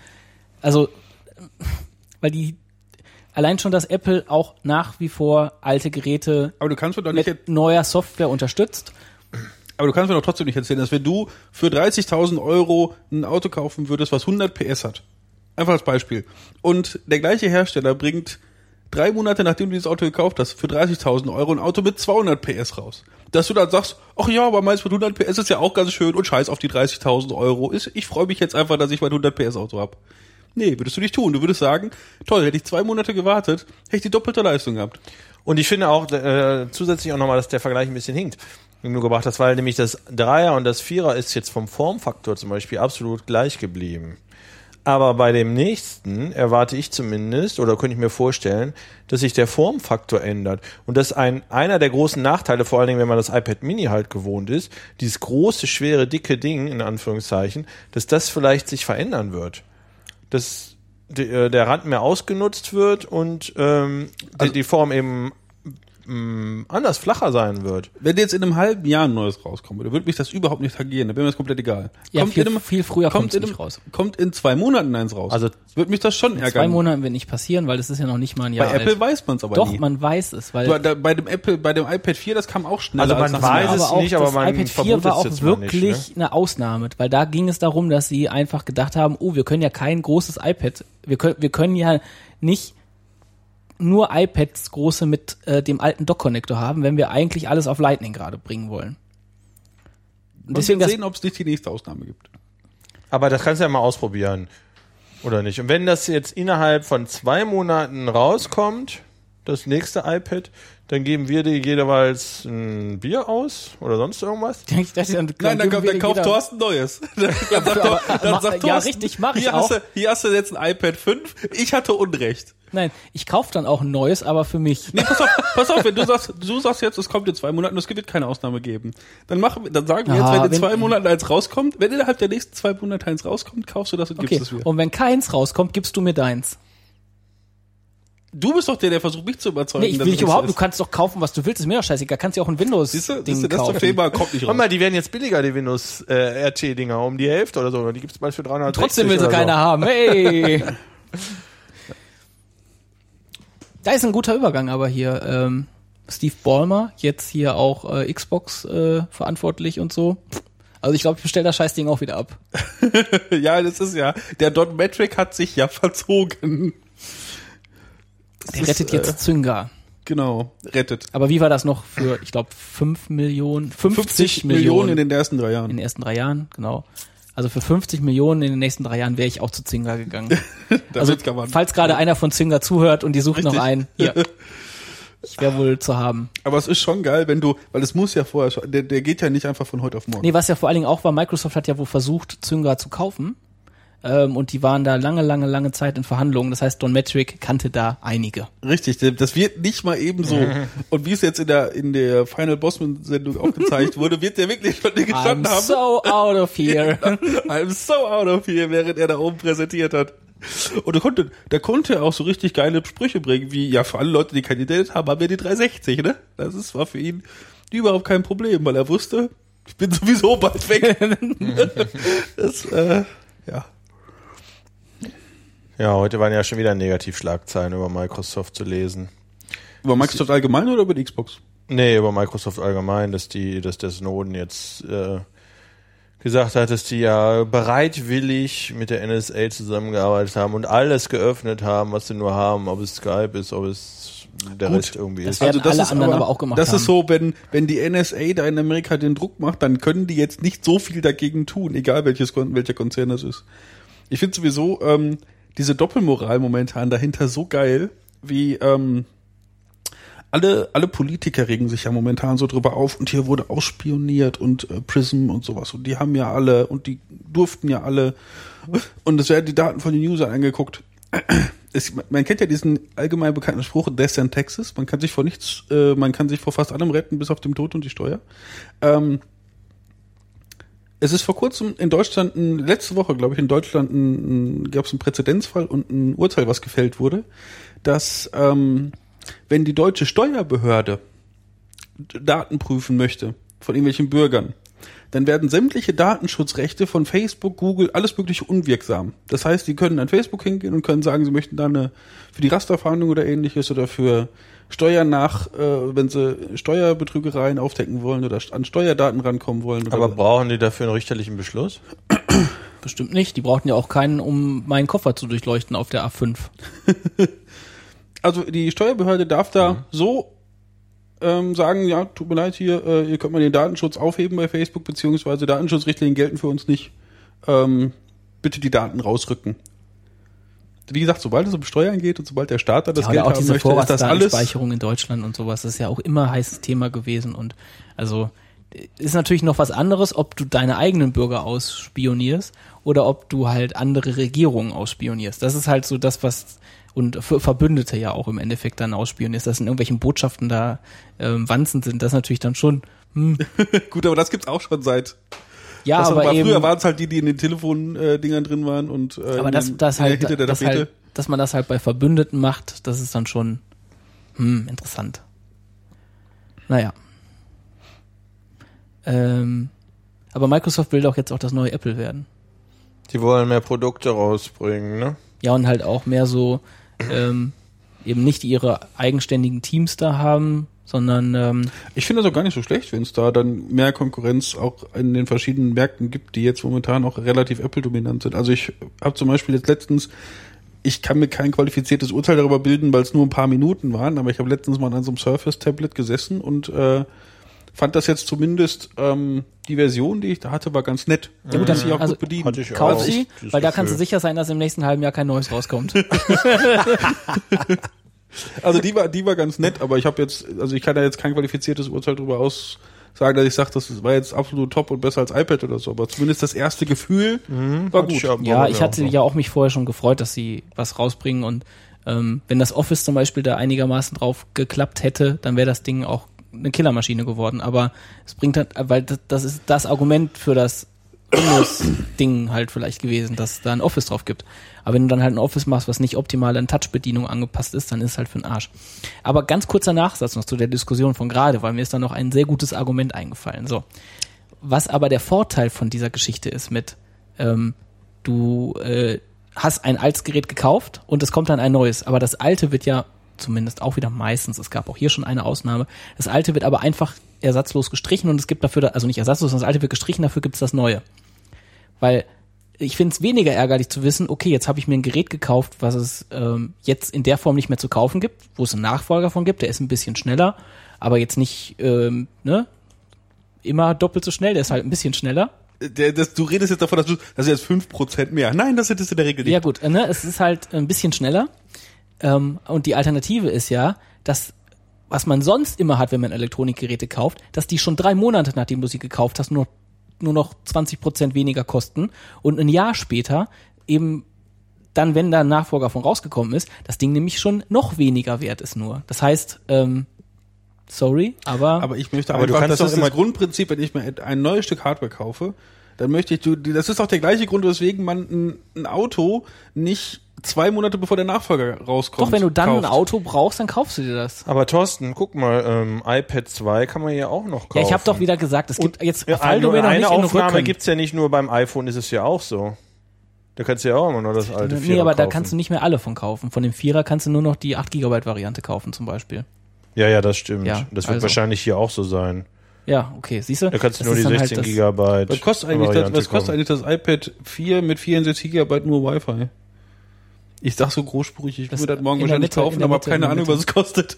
weil allein schon, dass Apple auch nach wie vor alte Geräte mit neuer Software unterstützt. Aber du kannst mir doch trotzdem nicht erzählen, dass wenn du für 30.000 Euro ein Auto kaufen würdest, was 100 PS hat, einfach als Beispiel, und der gleiche Hersteller bringt 3 Monate, nachdem du dieses Auto gekauft hast, für 30.000 Euro ein Auto mit 200 PS raus. Dass du dann sagst, ach ja, aber meins mit 100 PS ist ja auch ganz schön und scheiß auf die 30.000 Euro. Ich freue mich jetzt einfach, dass ich mein 100 PS Auto habe. Nee, würdest du nicht tun. Du würdest sagen, toll, hätte ich 2 Monate gewartet, hätte ich die doppelte Leistung gehabt. Und ich finde auch zusätzlich auch nochmal, dass der Vergleich ein bisschen hinkt, den du gebracht hast, weil nämlich das 3er und das 4er ist jetzt vom Formfaktor zum Beispiel absolut gleich geblieben. Aber bei dem nächsten erwarte ich zumindest, oder könnte ich mir vorstellen, dass sich der Formfaktor ändert. Und dass einer der großen Nachteile, vor allen Dingen, wenn man das iPad Mini halt gewohnt ist, dieses große, schwere, dicke Ding, in Anführungszeichen, dass das vielleicht sich verändern wird. Dass der Rand mehr ausgenutzt wird und die Form eben anders flacher sein wird. Wenn jetzt in einem halben Jahr ein neues rauskommt, dann würde mich das überhaupt nicht tangieren, dann wäre mir das komplett egal. Ja, viel früher kommt es nicht raus. Kommt in 2 Monaten eins raus. Also würde mich das schon ärgern. 2 Monaten wird nicht passieren, weil das ist ja noch nicht mal ein Jahr alt. Bei Apple weiß man es aber nie. Doch, nie. man weiß es. Weil bei dem iPad 4, das kam auch schneller. Also man weiß es nicht, aber man iPad 4 war auch wirklich eine Ausnahme, weil da ging es darum, dass sie einfach gedacht haben, wir können ja kein großes iPad, wir können ja nicht nur iPads große mit dem alten Dock-Connector haben, wenn wir eigentlich alles auf Lightning gerade bringen wollen. Deswegen sehen, ob es nicht die nächste Ausnahme gibt. Aber das kannst du ja mal ausprobieren, oder nicht? Und wenn das jetzt innerhalb von 2 Monaten rauskommt, das nächste iPad, dann geben wir dir jeweils ein Bier aus oder sonst irgendwas. Nein, dann kauft Thorsten Neues. Dann sagt Thorsten, ja, richtig, mach ich auch. Hier hast du jetzt ein iPad 5, ich hatte Unrecht. Nein, ich kaufe dann auch ein neues, aber für mich. Nee, pass auf, wenn du sagst jetzt, es kommt in 2 Monaten, es wird keine Ausnahme geben. Dann sagen wir jetzt, wenn in 2 Monaten eins rauskommt, wenn innerhalb der nächsten 2 Monate eins rauskommt, kaufst du das und gibst es mir. Und wenn keins rauskommt, gibst du mir deins. Du bist doch der versucht, mich zu überzeugen. Nee, ich will nicht überhaupt, du kannst doch kaufen, was du willst, ist mir doch scheißegal. Kannst ja auch ein Windows-Ding kaufen. Das ist doch Thema, kommt nicht raus. Guck mal, die werden jetzt billiger, die Windows RT-Dinger, um die Hälfte oder so. Die gibt's bald für 360. Trotzdem will sie keiner haben, hey! Da ist ein guter Übergang aber hier. Steve Ballmer, jetzt hier auch Xbox verantwortlich und so. Also ich glaube, ich bestelle das Scheißding auch wieder ab. Ja, das ist ja, der Don Metric hat sich ja verzogen. Der rettet jetzt Zynga. Genau, rettet. Aber wie war das noch für, ich glaube, 50 Millionen in den ersten 3 Jahren. In den ersten 3 Jahren, genau. Also für 50 Millionen in den nächsten 3 Jahren wäre ich auch zu Zynga gegangen. Also falls gerade einer von Zynga zuhört und die sucht noch einen, hier. Ich wäre wohl zu haben. Aber es ist schon geil, weil es muss ja vorher schon, der geht ja nicht einfach von heute auf morgen. Nee, was ja vor allen Dingen auch war, Microsoft hat ja wohl versucht, Zynga zu kaufen. Und die waren da lange Zeit in Verhandlungen. Das heißt, Don Metric kannte da einige. Richtig, das wird nicht mal eben so. Und wie es jetzt in der Final Bossman-Sendung auch gezeigt wurde, wird der wirklich schon gestanden haben. I'm so out of here. I'm so out of here, während er da oben präsentiert hat. Und der konnte auch so richtig geile Sprüche bringen, wie, ja, für alle Leute, die kein Internet haben, haben wir die 360, ne? War für ihn überhaupt kein Problem, weil er wusste, ich bin sowieso bald weg. Ja. Ja, heute waren ja schon wieder Negativschlagzeilen über Microsoft zu lesen. Über Microsoft allgemein oder über die Xbox? Nee, über Microsoft allgemein, dass der Snowden jetzt gesagt hat, dass die ja bereitwillig mit der NSA zusammengearbeitet haben und alles geöffnet haben, was sie nur haben, ob es Skype ist, ob es der Rest irgendwie ist. Also das alle anderen aber auch gemacht haben. Das ist so, wenn die NSA da in Amerika den Druck macht, dann können die jetzt nicht so viel dagegen tun, egal welcher Konzern das ist. Ich finde sowieso diese Doppelmoral momentan dahinter so geil, wie alle Politiker regen sich ja momentan so drüber auf und hier wurde ausspioniert und Prism und sowas und die haben ja alle und die durften ja alle und es werden die Daten von den Usern angeguckt. Man kennt ja diesen allgemein bekannten Spruch, Death in Texas, man kann sich vor fast allem retten, bis auf dem Tod und die Steuer. Es ist vor kurzem in Deutschland, letzte Woche, glaube ich, in Deutschland gab es einen Präzedenzfall und ein Urteil, was gefällt wurde, dass wenn die deutsche Steuerbehörde Daten prüfen möchte von irgendwelchen Bürgern, dann werden sämtliche Datenschutzrechte von Facebook, Google, alles mögliche unwirksam. Das heißt, die können an Facebook hingehen und können sagen, sie möchten da für die Rasterfahndung oder ähnliches oder für Steuern wenn sie Steuerbetrügereien aufdecken wollen oder an Steuerdaten rankommen wollen. Aber brauchen die dafür einen richterlichen Beschluss? Bestimmt nicht. Die brauchten ja auch keinen, um meinen Koffer zu durchleuchten auf der A5. Also die Steuerbehörde darf da so sagen, ja, tut mir leid, hier könnt mal den Datenschutz aufheben bei Facebook, beziehungsweise Datenschutzrichtlinien gelten für uns nicht. Bitte die Daten rausrücken. Wie gesagt, sobald es um Steuern geht und sobald der Staat da das Geld haben möchte, ist das alles... Speicherung in Deutschland und sowas, das ist ja auch immer ein heißes Thema gewesen und also ist natürlich noch was anderes, ob du deine eigenen Bürger ausspionierst oder ob du halt andere Regierungen ausspionierst. Das ist halt so das, was und für Verbündete ja auch im Endeffekt dann ausspionierst, dass in irgendwelchen Botschaften da Wanzen sind, das natürlich dann schon... Gut, aber das gibt's auch schon seit... Ja, aber früher waren es halt die in den Telefondingern drin waren und aber dass man das halt bei Verbündeten macht, das ist dann schon interessant. Naja. Aber Microsoft will doch jetzt auch das neue Apple werden. Die wollen mehr Produkte rausbringen, ne? Ja, und halt auch mehr so eben nicht ihre eigenständigen Teams da haben, sondern ich finde das auch gar nicht so schlecht, wenn es da dann mehr Konkurrenz auch in den verschiedenen Märkten gibt, die jetzt momentan auch relativ Apple-dominant sind. Also ich habe zum Beispiel jetzt letztens, ich kann mir kein qualifiziertes Urteil darüber bilden, weil es nur ein paar Minuten waren, aber ich habe letztens mal an so einem Surface-Tablet gesessen und fand das jetzt zumindest die Version, die ich da hatte, war ganz nett. Ja, gut, dann sie auch gut bedienen. Kauf sie, weil da kannst du sicher sein, dass im nächsten halben Jahr kein neues rauskommt. Also die war ganz nett, aber ich kann da jetzt kein qualifiziertes Urteil drüber aussagen, dass ich sage, das war jetzt absolut top und besser als iPad oder so, aber zumindest das erste Gefühl war gut. Ich hatte ja auch mich vorher schon gefreut, dass sie was rausbringen und wenn das Office zum Beispiel da einigermaßen drauf geklappt hätte, dann wäre das Ding auch eine Killermaschine geworden, aber es bringt halt, weil das ist das Argument für das Windows-Ding halt vielleicht gewesen, dass da ein Office drauf gibt. Aber wenn du dann halt ein Office machst, was nicht optimal an Touch-Bedienung angepasst ist, dann ist es halt für den Arsch. Aber ganz kurzer Nachsatz noch zu der Diskussion von gerade, weil mir ist da noch ein sehr gutes Argument eingefallen. So. Was aber der Vorteil von dieser Geschichte ist mit, du hast ein altes Gerät gekauft und es kommt dann ein neues, aber das alte wird ja zumindest auch wieder meistens, es gab auch hier schon eine Ausnahme, das alte wird aber einfach ersatzlos gestrichen und es gibt dafür, also nicht ersatzlos, sondern das alte wird gestrichen, dafür gibt es das neue. Weil ich finde es weniger ärgerlich zu wissen, okay, jetzt habe ich mir ein Gerät gekauft, was es jetzt in der Form nicht mehr zu kaufen gibt, wo es einen Nachfolger von gibt, der ist ein bisschen schneller, aber jetzt nicht immer doppelt so schnell, der ist halt ein bisschen schneller. Du redest jetzt davon, dass jetzt 5% mehr. Nein, das ist in der Regel nicht. Ja gut, es ist halt ein bisschen schneller. Und die Alternative ist ja, dass, was man sonst immer hat, wenn man Elektronikgeräte kauft, dass die schon 3 Monate, nachdem du sie gekauft hast, nur noch 20% weniger kosten und ein Jahr später eben dann, wenn da ein Nachfolger von rausgekommen ist, das Ding nämlich schon noch weniger wert ist nur. Das heißt, sorry, aber ich möchte einfach, das ist das Grundprinzip, wenn ich mir ein neues Stück Hardware kaufe, dann möchte ich, das ist auch der gleiche Grund, weswegen man ein Auto nicht 2 Monate bevor der Nachfolger rauskommt. Doch, wenn du dann kauft. Ein Auto brauchst, dann kaufst du dir das. Aber Thorsten, guck mal, iPad 2 kann man ja auch noch kaufen. Ja, ich habe doch wieder gesagt, es gibt jetzt eine Aufnahme gibt's ja nicht nur beim iPhone, ist es ja auch so. Da kannst du ja auch immer nur das alte 4er aber kaufen. Da kannst du nicht mehr alle von kaufen. Von dem 4er kannst du nur noch die 8 GB Variante kaufen zum Beispiel. Ja, das stimmt. Ja, das wird wahrscheinlich hier auch so sein. Ja, okay, siehst du? Da kannst du nur die 16 Gigabyte. Was kostet eigentlich das iPad 4 mit 64 GB nur Wi-Fi? Ich sag so großspurig, ich würde das morgen wahrscheinlich kaufen, aber habe keine Ahnung, was es kostet.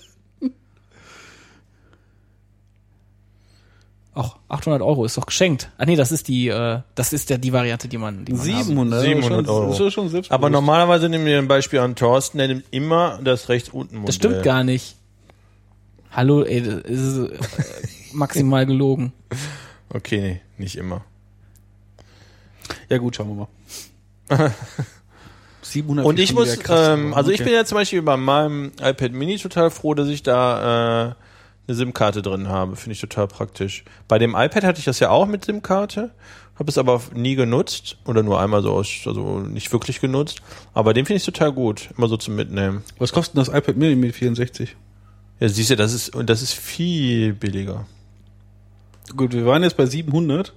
Ach, 800 € ist doch geschenkt. Ah nee, das ist die Variante, die man 700 Euro. Das ist schon aber normalerweise nehmen wir ein Beispiel an Thorsten, der nimmt immer das rechts unten Modell. Das stimmt gar nicht. Hallo, ey, das ist maximal gelogen. Okay, nee, nicht immer. Ja gut, schauen wir mal. 700 und ich muss, ich bin ja zum Beispiel bei meinem iPad Mini total froh, dass ich da eine SIM-Karte drin habe. Finde ich total praktisch. Bei dem iPad hatte ich das ja auch mit SIM-Karte, habe es aber nie genutzt oder nur einmal also nicht wirklich genutzt. Aber den finde ich total gut, immer so zum Mitnehmen. Was kostet denn das iPad Mini mit 64? Ja, siehst du, das ist viel billiger. Gut, wir waren jetzt bei 700.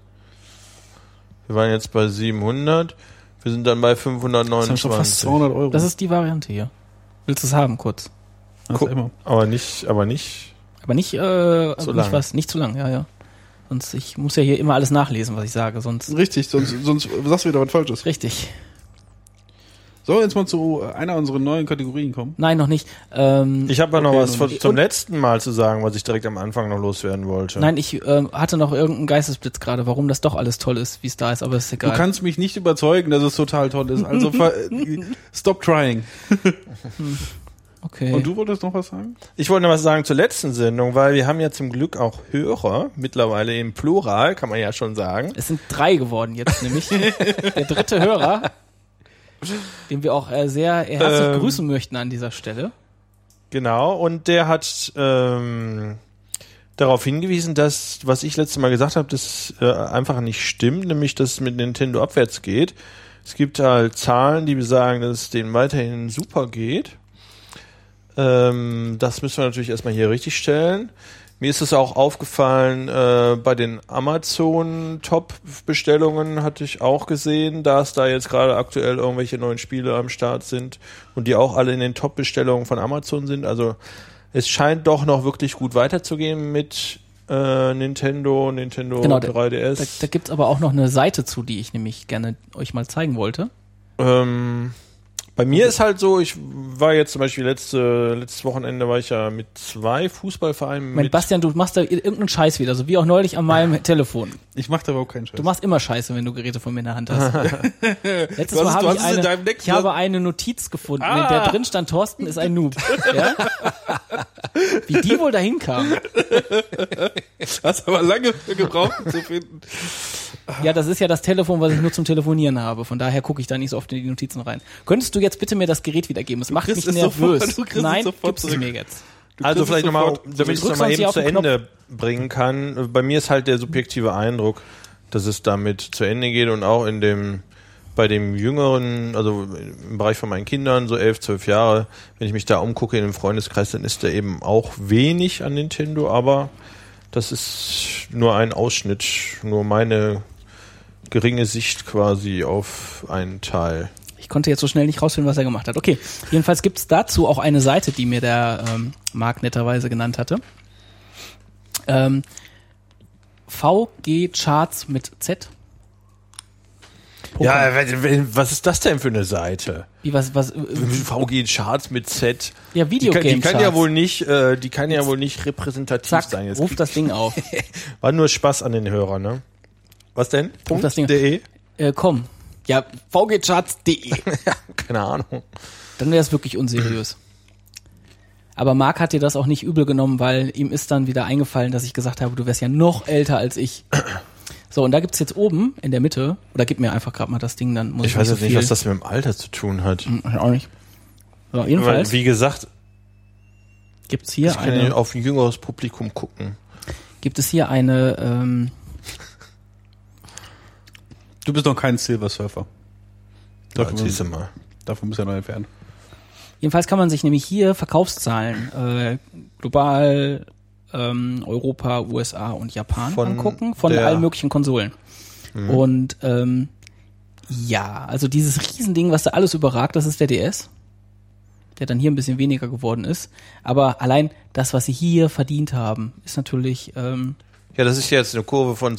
Wir sind dann bei 529. Das ist schon fast 200 €. Das ist die Variante hier. Willst du es haben, kurz? Aber nicht zu lang, ja. Sonst, ich muss ja hier immer alles nachlesen, was ich sage, sonst. Richtig, sonst sagst du wieder was Falsches. Richtig. Sollen wir jetzt mal zu einer unserer neuen Kategorien kommen? Nein, noch nicht. Ich habe ja noch was zum letzten Mal zu sagen, was ich direkt am Anfang noch loswerden wollte. Nein, ich hatte noch irgendeinen Geistesblitz gerade, warum das doch alles toll ist, wie es da ist, aber ist egal. Du kannst mich nicht überzeugen, dass es total toll ist. Also stop trying. Okay. Und du wolltest noch was sagen? Ich wollte noch was sagen zur letzten Sendung, weil wir haben ja zum Glück auch Hörer, mittlerweile im Plural, kann man ja schon sagen. Es sind 3 geworden jetzt, nämlich der 3. Hörer, den wir auch sehr herzlich grüßen möchten an dieser Stelle. Genau, und der hat darauf hingewiesen, dass, was ich letztes Mal gesagt habe, das einfach nicht stimmt, nämlich, dass es mit Nintendo abwärts geht. Es gibt halt Zahlen, die besagen, dass es denen weiterhin super geht. Das müssen wir natürlich erstmal hier richtig stellen. Mir ist es auch aufgefallen, bei den Amazon-Top-Bestellungen hatte ich auch gesehen, dass da jetzt gerade aktuell irgendwelche neuen Spiele am Start sind und die auch alle in den Top-Bestellungen von Amazon sind. Also es scheint doch noch wirklich gut weiterzugehen mit Nintendo genau, 3DS. Da gibt's aber auch noch eine Seite zu, die ich nämlich gerne euch mal zeigen wollte. Bei Bei mir ist halt so, ich war jetzt zum Beispiel letztes Wochenende war ich ja mit 2 Fußballvereinen. Bastian, du machst da irgendeinen Scheiß wieder, so wie auch neulich an meinem Telefon. Ich mach da überhaupt keinen Scheiß. Du machst immer Scheiße, wenn du Geräte von mir in der Hand hast. Letztes Mal habe eine Notiz gefunden, in der drin stand, Thorsten ist ein Noob. Ja? Wie die wohl dahin kam. Hast aber lange gebraucht zu finden. Ja, das ist ja das Telefon, was ich nur zum Telefonieren habe. Von daher gucke ich da nicht so oft in die Notizen rein. Könntest du jetzt bitte mir das Gerät wiedergeben? Es macht mich nervös. Nein, gib's es mir jetzt. Also vielleicht nochmal, damit ich es nochmal eben zu Ende bringen kann. Bei mir ist halt der subjektive Eindruck, dass es damit zu Ende geht und auch bei dem Jüngeren, also im Bereich von meinen Kindern, so 11, 12 Jahre, wenn ich mich da umgucke in dem Freundeskreis, dann ist da eben auch wenig an Nintendo, aber das ist nur ein Ausschnitt, nur meine geringe Sicht quasi auf einen Teil. Ich konnte jetzt so schnell nicht rausfinden, was er gemacht hat. Okay, jedenfalls gibt's dazu auch eine Seite, die mir der Marc netterweise genannt hatte. VG Charts mit Z. Ja, was ist das denn für eine Seite? Wie was VG Charts mit Z. Ja, Videogame Charts. Die kann ja wohl nicht repräsentativ sein. Jetzt ruf das Ding auf. War nur Spaß an den Hörern, ne? Was denn? Ruf das Ding .de? Komm. Ja, vgcharts.de. Ja, keine Ahnung. Dann wäre es wirklich unseriös. Aber Marc hat dir das auch nicht übel genommen, weil ihm ist dann wieder eingefallen, dass ich gesagt habe, du wärst ja noch älter als ich. So, und da gibt's jetzt oben in der Mitte, oder gib mir einfach gerade mal das Ding, dann muss ich weiß jetzt nicht, was das mit dem Alter zu tun hat. Ich auch nicht. So, jedenfalls. Weil, wie gesagt, gibt's hier ich kann ja auf ein jüngeres Publikum gucken. Gibt es hier eine, Du bist noch kein Silver Surfer. Siehst du mal. Davon muss ja noch entfernen. Jedenfalls kann man sich nämlich hier Verkaufszahlen global, Europa, USA und Japan angucken von allen möglichen Konsolen. Mhm. Und ja, also dieses Riesending, was da alles überragt, das ist der DS, der dann hier ein bisschen weniger geworden ist. Aber allein das, was sie hier verdient haben, ist natürlich ja, das ist jetzt eine Kurve von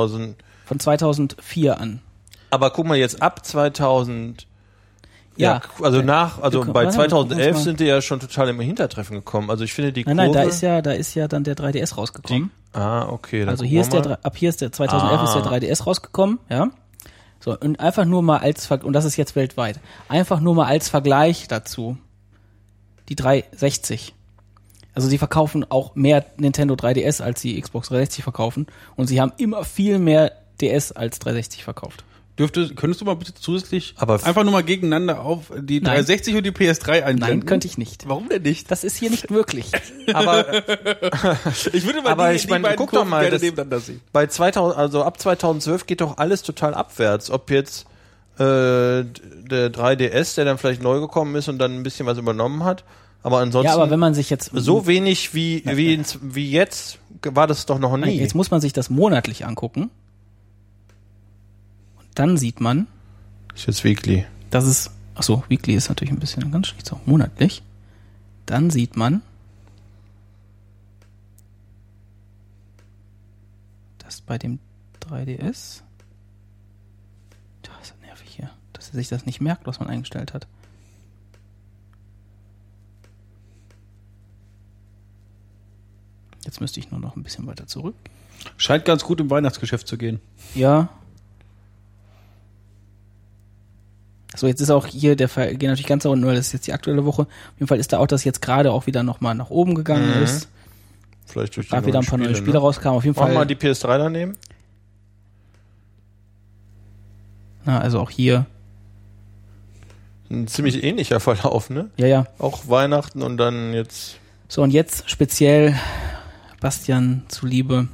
2004 an. Aber guck mal, jetzt ab 2000 ja, also bei 2011 sind die ja schon total im Hintertreffen gekommen. Also ich finde die Kurve... Nein, da ist ja dann der 3DS rausgekommen. Okay. Also hier ist ab hier ist der 2011 ist der 3DS rausgekommen, ja. So, und einfach nur mal und das ist jetzt weltweit, einfach nur mal als Vergleich dazu. Die 360. Also sie verkaufen auch mehr Nintendo 3DS, als die Xbox 360 verkaufen. Und sie haben immer viel mehr DS als 360 verkauft. Könntest du mal bitte zusätzlich einfach nur mal gegeneinander auf die 360 und die PS3 einblenden? Nein, könnte ich nicht. Warum denn nicht? Das ist hier nicht möglich. Aber ich würde mal die beiden guck doch mal, nebeneinander sehen. Bei 2000, also ab 2012 geht doch alles total abwärts. Ob jetzt der 3DS, der dann vielleicht neu gekommen ist und dann ein bisschen was übernommen hat, aber ansonsten ja, aber wenn man sich jetzt so wenig wie jetzt war das doch noch nie. Jetzt muss man sich das monatlich angucken. Dann sieht man, ist jetzt Weekly. Das ist, Weekly ist natürlich ein bisschen ganz schlecht, so monatlich. Dann sieht man, dass bei dem 3DS, das ist nervig hier, dass er sich das nicht merkt, was man eingestellt hat. Jetzt müsste ich nur noch ein bisschen weiter zurück. Scheint ganz gut im Weihnachtsgeschäft zu gehen. Ja. So, jetzt ist auch hier geht natürlich ganz nach unten, weil das ist jetzt die aktuelle Woche. Auf jeden Fall ist da auch, dass jetzt gerade auch wieder nochmal nach oben gegangen ist. Vielleicht durch die da wieder ein paar neue Spiele rauskamen. Auf jeden Fall. Wollen wir mal die PS3 da nehmen? Na, also auch hier. Ein ziemlich ähnlicher Verlauf, ne? Ja. Auch Weihnachten und dann jetzt. So, und jetzt speziell Bastian zuliebe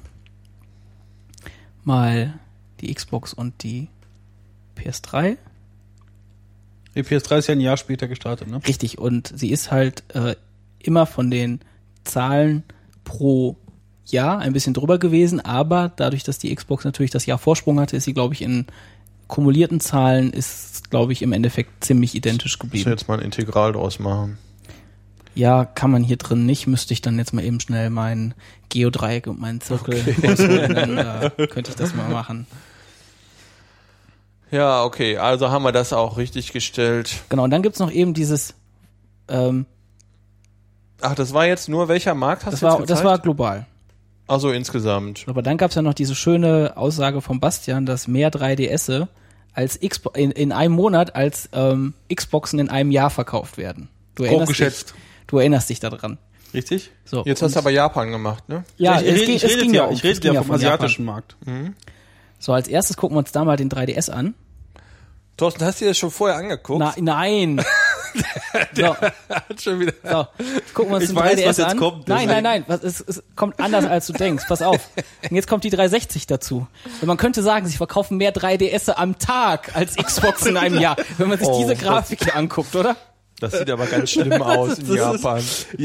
mal die Xbox und die PS3. Die PS3 ist ja ein Jahr später gestartet, ne? Richtig, und sie ist halt immer von den Zahlen pro Jahr ein bisschen drüber gewesen, aber dadurch, dass die Xbox natürlich das Jahr Vorsprung hatte, ist sie, glaube ich, in kumulierten Zahlen im Endeffekt ziemlich identisch geblieben. Müssen wir jetzt mal ein Integral draus machen. Ja, kann man hier drin nicht, müsste ich dann jetzt mal eben schnell mein Geodreieck und meinen Zirkel ausholen, dann könnte ich das mal machen. Ja, okay, also haben wir das auch richtig gestellt. Genau, und dann gibt's noch eben dieses Ach, das war jetzt nur, welcher Markt hast du jetzt gezeigt? Das war global. Also insgesamt. Aber dann gab's ja noch diese schöne Aussage von Bastian, dass mehr 3DSe als in einem Monat als Xboxen in einem Jahr verkauft werden. Du erinnerst dich daran. Richtig? So, jetzt hast du aber Japan gemacht, ne? Ja, ich rede ja vom asiatischen Markt. Mhm. So, als erstes gucken wir uns da mal den 3DS an. Thorsten, hast du dir das schon vorher angeguckt? Nein. Der hat schon wieder. So, gucken wir uns den 3DS an. Kommt, nein. Es kommt anders, als du denkst. Pass auf. Und jetzt kommt die 360 dazu. Und man könnte sagen, sie verkaufen mehr 3DS am Tag als Xbox in einem Jahr, wenn man sich diese Grafik hier anguckt, oder? Das sieht aber ganz schlimm aus in Japan.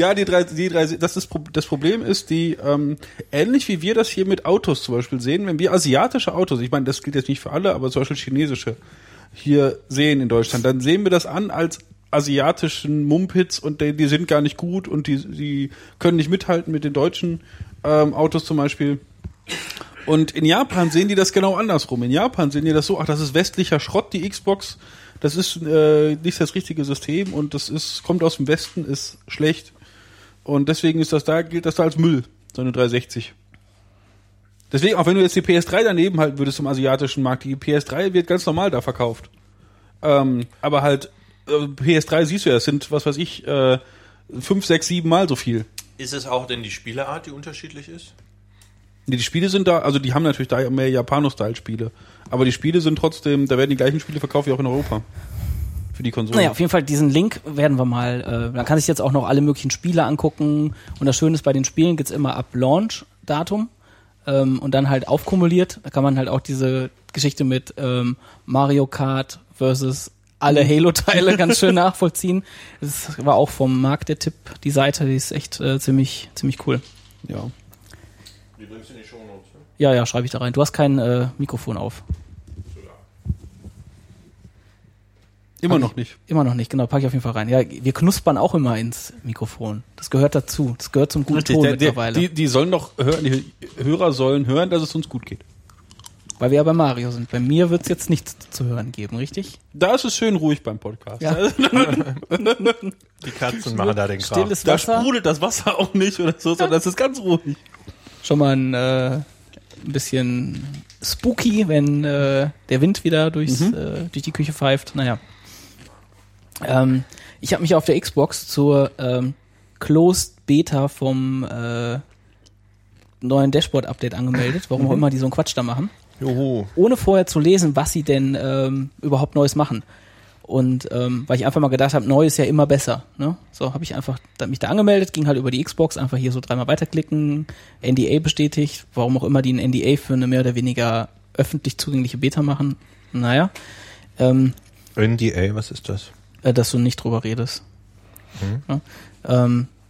Das Problem ist, ähnlich wie wir das hier mit Autos zum Beispiel sehen, wenn wir asiatische Autos, ich meine, das gilt jetzt nicht für alle, aber zum Beispiel chinesische, hier sehen in Deutschland, dann sehen wir das an als asiatischen Mumpitz und die sind gar nicht gut und die können nicht mithalten mit den deutschen Autos zum Beispiel. Und in Japan sehen die das genau andersrum. In Japan sehen die das so, ach, das ist westlicher Schrott, die Xbox. Das ist nicht das richtige System und kommt aus dem Westen, ist schlecht. Und deswegen gilt das da als Müll, so eine 360. Deswegen, auch wenn du jetzt die PS3 daneben halten würdest im asiatischen Markt, die PS3 wird ganz normal da verkauft. Aber halt, PS3 siehst du ja, das sind, 5, 6, 7 Mal so viel. Ist es auch denn die Spieleart, die unterschiedlich ist? Die Spiele sind da, also die haben natürlich da mehr Japano-Style-Spiele. Aber die Spiele sind trotzdem, da werden die gleichen Spiele verkauft wie auch in Europa. Für die Konsole. Naja, auf jeden Fall diesen Link werden wir mal, da kann sich jetzt auch noch alle möglichen Spiele angucken. Und das Schöne ist, bei den Spielen geht's immer ab Launch-Datum. Und dann halt aufkumuliert. Da kann man halt auch diese Geschichte mit Mario Kart versus alle Halo-Teile ganz schön nachvollziehen. Das war auch vom Marc der Tipp, die Seite, die ist echt ziemlich cool. Ja. Die bringst du in die Shownotes, ne? Ja, schreibe ich da rein. Du hast kein Mikrofon auf. Immer noch nicht, genau, packe ich auf jeden Fall rein. Ja, wir knuspern auch immer ins Mikrofon. Das gehört dazu. Das gehört zum guten Ton mittlerweile. Die sollen doch hören, die Hörer sollen hören, dass es uns gut geht. Weil wir ja bei Mario sind. Bei mir wird es jetzt nichts zu hören geben, richtig? Da ist es schön ruhig beim Podcast. Ja. Die Katzen machen da den Kram. Da sprudelt das Wasser auch nicht oder so, sondern das ist ganz ruhig. Schon mal ein bisschen spooky, wenn der Wind wieder durch die Küche pfeift. Naja. Ich habe mich auf der Xbox zur Closed Beta vom neuen Dashboard-Update angemeldet, warum auch immer die so einen Quatsch da machen. Juhu. Ohne vorher zu lesen, was sie denn überhaupt Neues machen. Und weil ich einfach mal gedacht habe, neu ist ja immer besser. Ne? So habe ich einfach mich da angemeldet, ging halt über die Xbox, einfach hier so 3-mal weiterklicken, NDA bestätigt, warum auch immer die ein NDA für eine mehr oder weniger öffentlich zugängliche Beta machen. Naja. NDA, was ist das? Dass du nicht drüber redest. Ja?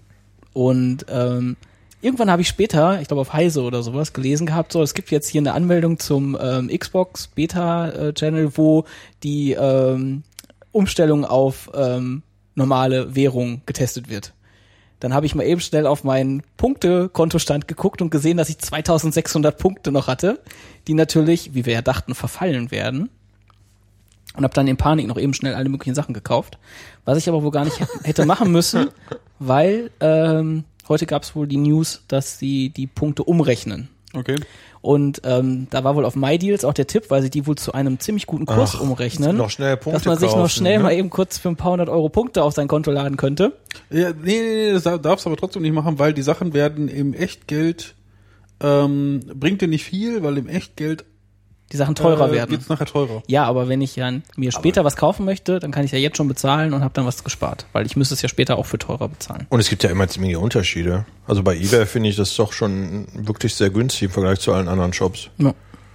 Irgendwann habe ich später, ich glaube auf Heise oder sowas, gelesen gehabt, so, es gibt jetzt hier eine Anmeldung zum Xbox Beta Channel, wo die Umstellung auf normale Währung getestet wird. Dann habe ich mal eben schnell auf meinen Punktekontostand geguckt und gesehen, dass ich 2600 Punkte noch hatte, die natürlich, wie wir ja dachten, verfallen werden. Und habe dann in Panik noch eben schnell alle möglichen Sachen gekauft. Was ich aber wohl gar nicht hätte machen müssen, weil heute gab es wohl die News, dass sie die Punkte umrechnen. Okay. Und da war wohl auf MyDeals auch der Tipp, weil sie die wohl zu einem ziemlich guten Kurs umrechnen, noch schnell Punkte dass man sich kaufen, noch schnell mal eben kurz für ein paar hundert Euro Punkte auf sein Konto laden könnte. Ja, nee, das darfst du aber trotzdem nicht machen, weil die Sachen werden im Echtgeld bringt dir nicht viel, weil im Echtgeld die Sachen teurer werden. Wird's nachher teurer. Ja, aber wenn ich ja mir später was kaufen möchte, dann kann ich ja jetzt schon bezahlen und habe dann was gespart, weil ich müsste es ja später auch für teurer bezahlen. Und es gibt ja immer ziemlich Unterschiede. Also bei eBay finde ich das doch schon wirklich sehr günstig im Vergleich zu allen anderen Shops. Ja.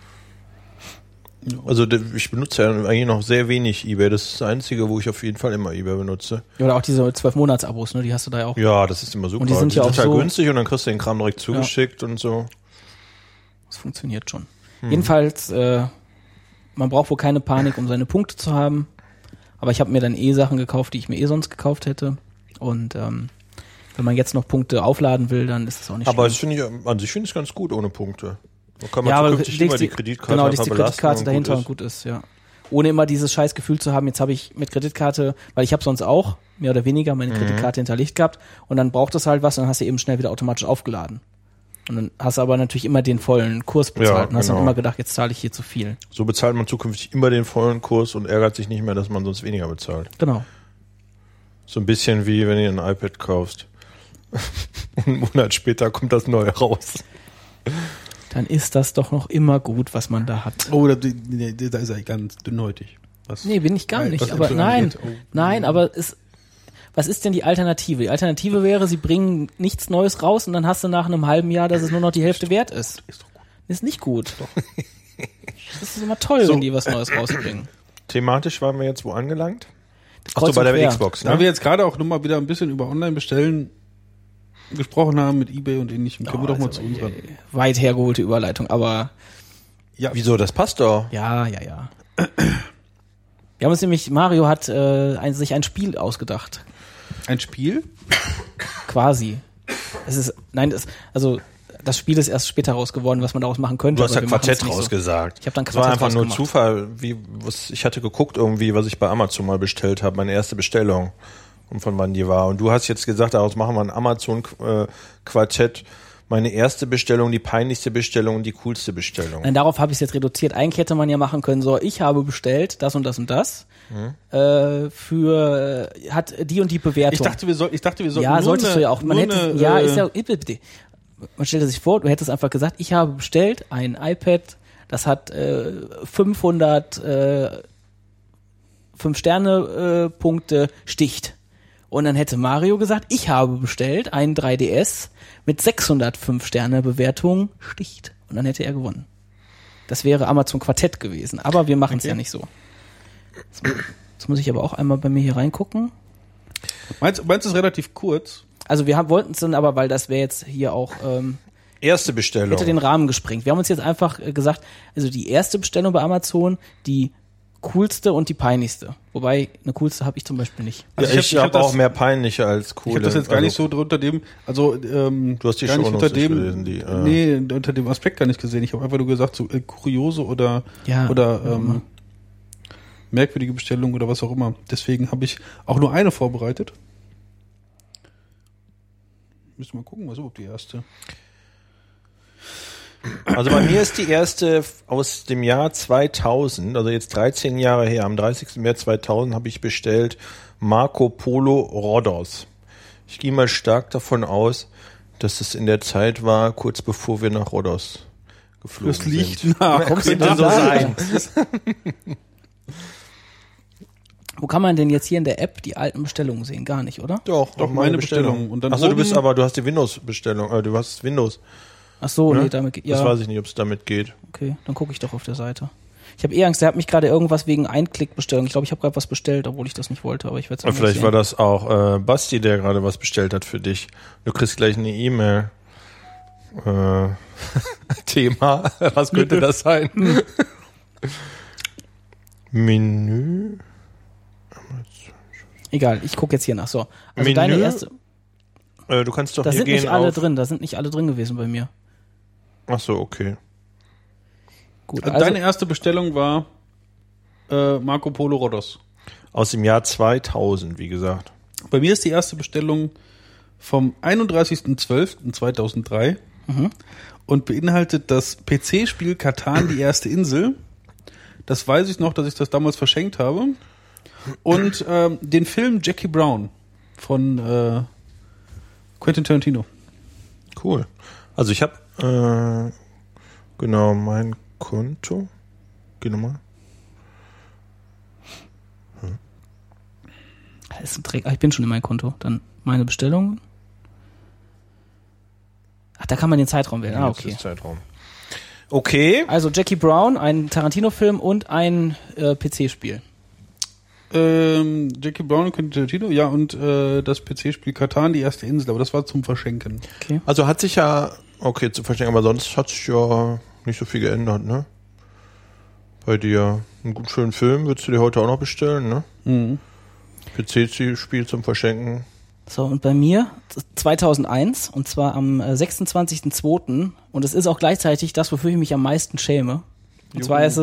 Also ich benutze ja eigentlich noch sehr wenig eBay. Das ist das Einzige, wo ich auf jeden Fall immer eBay benutze. Ja, oder auch diese 12-Monats-Abos, ne? Die hast du da ja auch. Ja, das ist immer super. Und die sind ja auch total so günstig und dann kriegst du den Kram direkt zugeschickt und so. Das funktioniert schon. Jedenfalls, man braucht wohl keine Panik, um seine Punkte zu haben. Aber ich habe mir dann Sachen gekauft, die ich mir sonst gekauft hätte. Und wenn man jetzt noch Punkte aufladen will, dann ist das auch nicht schlimm. Aber das finde ich, an sich finde ich es ganz gut ohne Punkte. Da kann man ja, aber zukünftig immer die Kreditkarte genau, einfach die belasten Kreditkarte dahinter gut und gut ist, ja. ohne immer dieses scheiß Gefühl zu haben, jetzt habe ich mit Kreditkarte, weil ich habe sonst auch mehr oder weniger meine Kreditkarte hinterlegt gehabt und dann braucht es halt was und dann hast du eben schnell wieder automatisch aufgeladen. Und dann hast du aber natürlich immer den vollen Kurs bezahlt und hast dann immer gedacht, jetzt zahle ich hier zu viel. So bezahlt man zukünftig immer den vollen Kurs und ärgert sich nicht mehr, dass man sonst weniger bezahlt. Genau. So ein bisschen wie wenn ihr ein iPad kaufst. Und einen Monat später kommt das neue raus. Dann ist das doch noch immer gut, was man da hat. Oh, da ist er ganz dünnhäutig. Nee, bin ich gar nicht. Aber nein, aber was ist denn die Alternative? Die Alternative wäre, sie bringen nichts Neues raus und dann hast du nach einem halben Jahr, dass es nur noch die Hälfte wert ist. Ist doch gut. Ist nicht gut. Doch. Das ist immer toll, wenn die was Neues rausbringen. Thematisch waren wir jetzt wo angelangt? Achso, bei der Xbox, ne? Da wir jetzt gerade auch nochmal wieder ein bisschen über Online-Bestellen gesprochen haben mit eBay und Ähnlichem, können wir doch mal zu unserer weit hergeholte Überleitung, aber ja. Wieso? Das passt doch. Ja. Wir haben uns nämlich, Mario hat sich ein Spiel ausgedacht. Ein Spiel? Quasi. Das Spiel ist erst später raus geworden, was man daraus machen könnte. Du hast ja Quartett rausgesagt. Ich habe dann Quartett war einfach nur Zufall. Ich hatte geguckt irgendwie, was ich bei Amazon mal bestellt habe, meine erste Bestellung und von wann die war. Und du hast jetzt gesagt, daraus machen wir ein Amazon-Quartett. Meine erste Bestellung, die peinlichste Bestellung und die coolste Bestellung. Nein, darauf habe ich es jetzt reduziert. Eigentlich hätte man ja machen können, so, ich habe bestellt das und das und das. Hat die und die Bewertung. Ich dachte, wir sollten ja, solltest du ja auch. Man hätte, man stellte sich vor, du hättest einfach gesagt, ich habe bestellt ein iPad, das hat 500 5-Sterne-Punkte, sticht. Und dann hätte Mario gesagt, ich habe bestellt einen 3DS mit 605 Sterne Bewertung, sticht. Und dann hätte er gewonnen. Das wäre Amazon Quartett gewesen. Aber wir machen es ja nicht so. Jetzt muss ich aber auch einmal bei mir hier reingucken. Meinst du es relativ kurz? Also wir wollten es dann aber, weil das wäre jetzt hier auch erste Bestellung. Hätte den Rahmen gesprengt. Wir haben uns jetzt einfach gesagt, also die erste Bestellung bei Amazon, die coolste und die peinlichste. Wobei, eine coolste habe ich zum Beispiel nicht. Also ich habe auch mehr peinliche als coole. Ich habe das jetzt gar nicht so unter dem, du hast die schon unter dem, gelesen, unter dem Aspekt gar nicht gesehen. Ich habe einfach nur gesagt, so kuriose oder merkwürdige Bestellung oder was auch immer. Deswegen habe ich auch nur eine vorbereitet. Müssen wir mal gucken, was überhaupt die erste. Also bei mir ist die erste aus dem Jahr 2000, also jetzt 13 Jahre her, am 30. März 2000 habe ich bestellt Marco Polo Rhodos. Ich gehe mal stark davon aus, dass es in der Zeit war, kurz bevor wir nach Rhodos geflogen sind. Das liegt nach. Könnte so sein. Wo kann man denn jetzt hier in der App die alten Bestellungen sehen? Gar nicht, oder? Doch meine Bestellung. Und dann achso, du hast die Windows-Bestellung, du hast Windows. Ach so, nee, damit geht. Ja. Das weiß ich nicht, ob es damit geht. Okay, dann gucke ich doch auf der Seite. Ich habe Angst, der hat mich gerade irgendwas wegen Einklickbestellung. Ich glaube, ich habe gerade was bestellt, obwohl ich das nicht wollte, aber ich werde es vielleicht sehen. War das auch Basti, der gerade was bestellt hat für dich. Du kriegst gleich eine E-Mail. Thema, was könnte das sein? Menü. Egal, ich gucke jetzt hier nach. So, also Menü? Deine erste. Du kannst doch da hier sind gehen nicht alle auf. drin. Da sind nicht alle drin gewesen bei mir. Ach so, okay. Gut. Also deine erste Bestellung war Marco Polo Rhodos. Aus dem Jahr 2000, wie gesagt. Bei mir ist die erste Bestellung vom 31.12.2003 und beinhaltet das PC-Spiel Catan, die erste Insel. Das weiß ich noch, dass ich das damals verschenkt habe. Und den Film Jackie Brown von Quentin Tarantino. Cool. Also ich habe genau mein Konto. Geh nochmal. Das ist ein Dreck. Ich bin schon in meinem Konto. Dann meine Bestellung. Ach, da kann man den Zeitraum wählen. Ah, okay. Zeitraum. Okay. Also Jackie Brown, ein Tarantino-Film und ein PC-Spiel. Jackie Brown und Quentin Tarantino, ja, und das PC-Spiel Catan, die erste Insel, aber das war zum Verschenken. Okay. Also hat sich ja, okay, zu verschenken, aber sonst hat sich ja nicht so viel geändert, ne? Bei dir. Einen guten schönen Film würdest du dir heute auch noch bestellen, ne? Mhm. PC-Spiel zum Verschenken. So, und bei mir 2001, und zwar am 26.02. Und es ist auch gleichzeitig das, wofür ich mich am meisten schäme. Und zwar ist es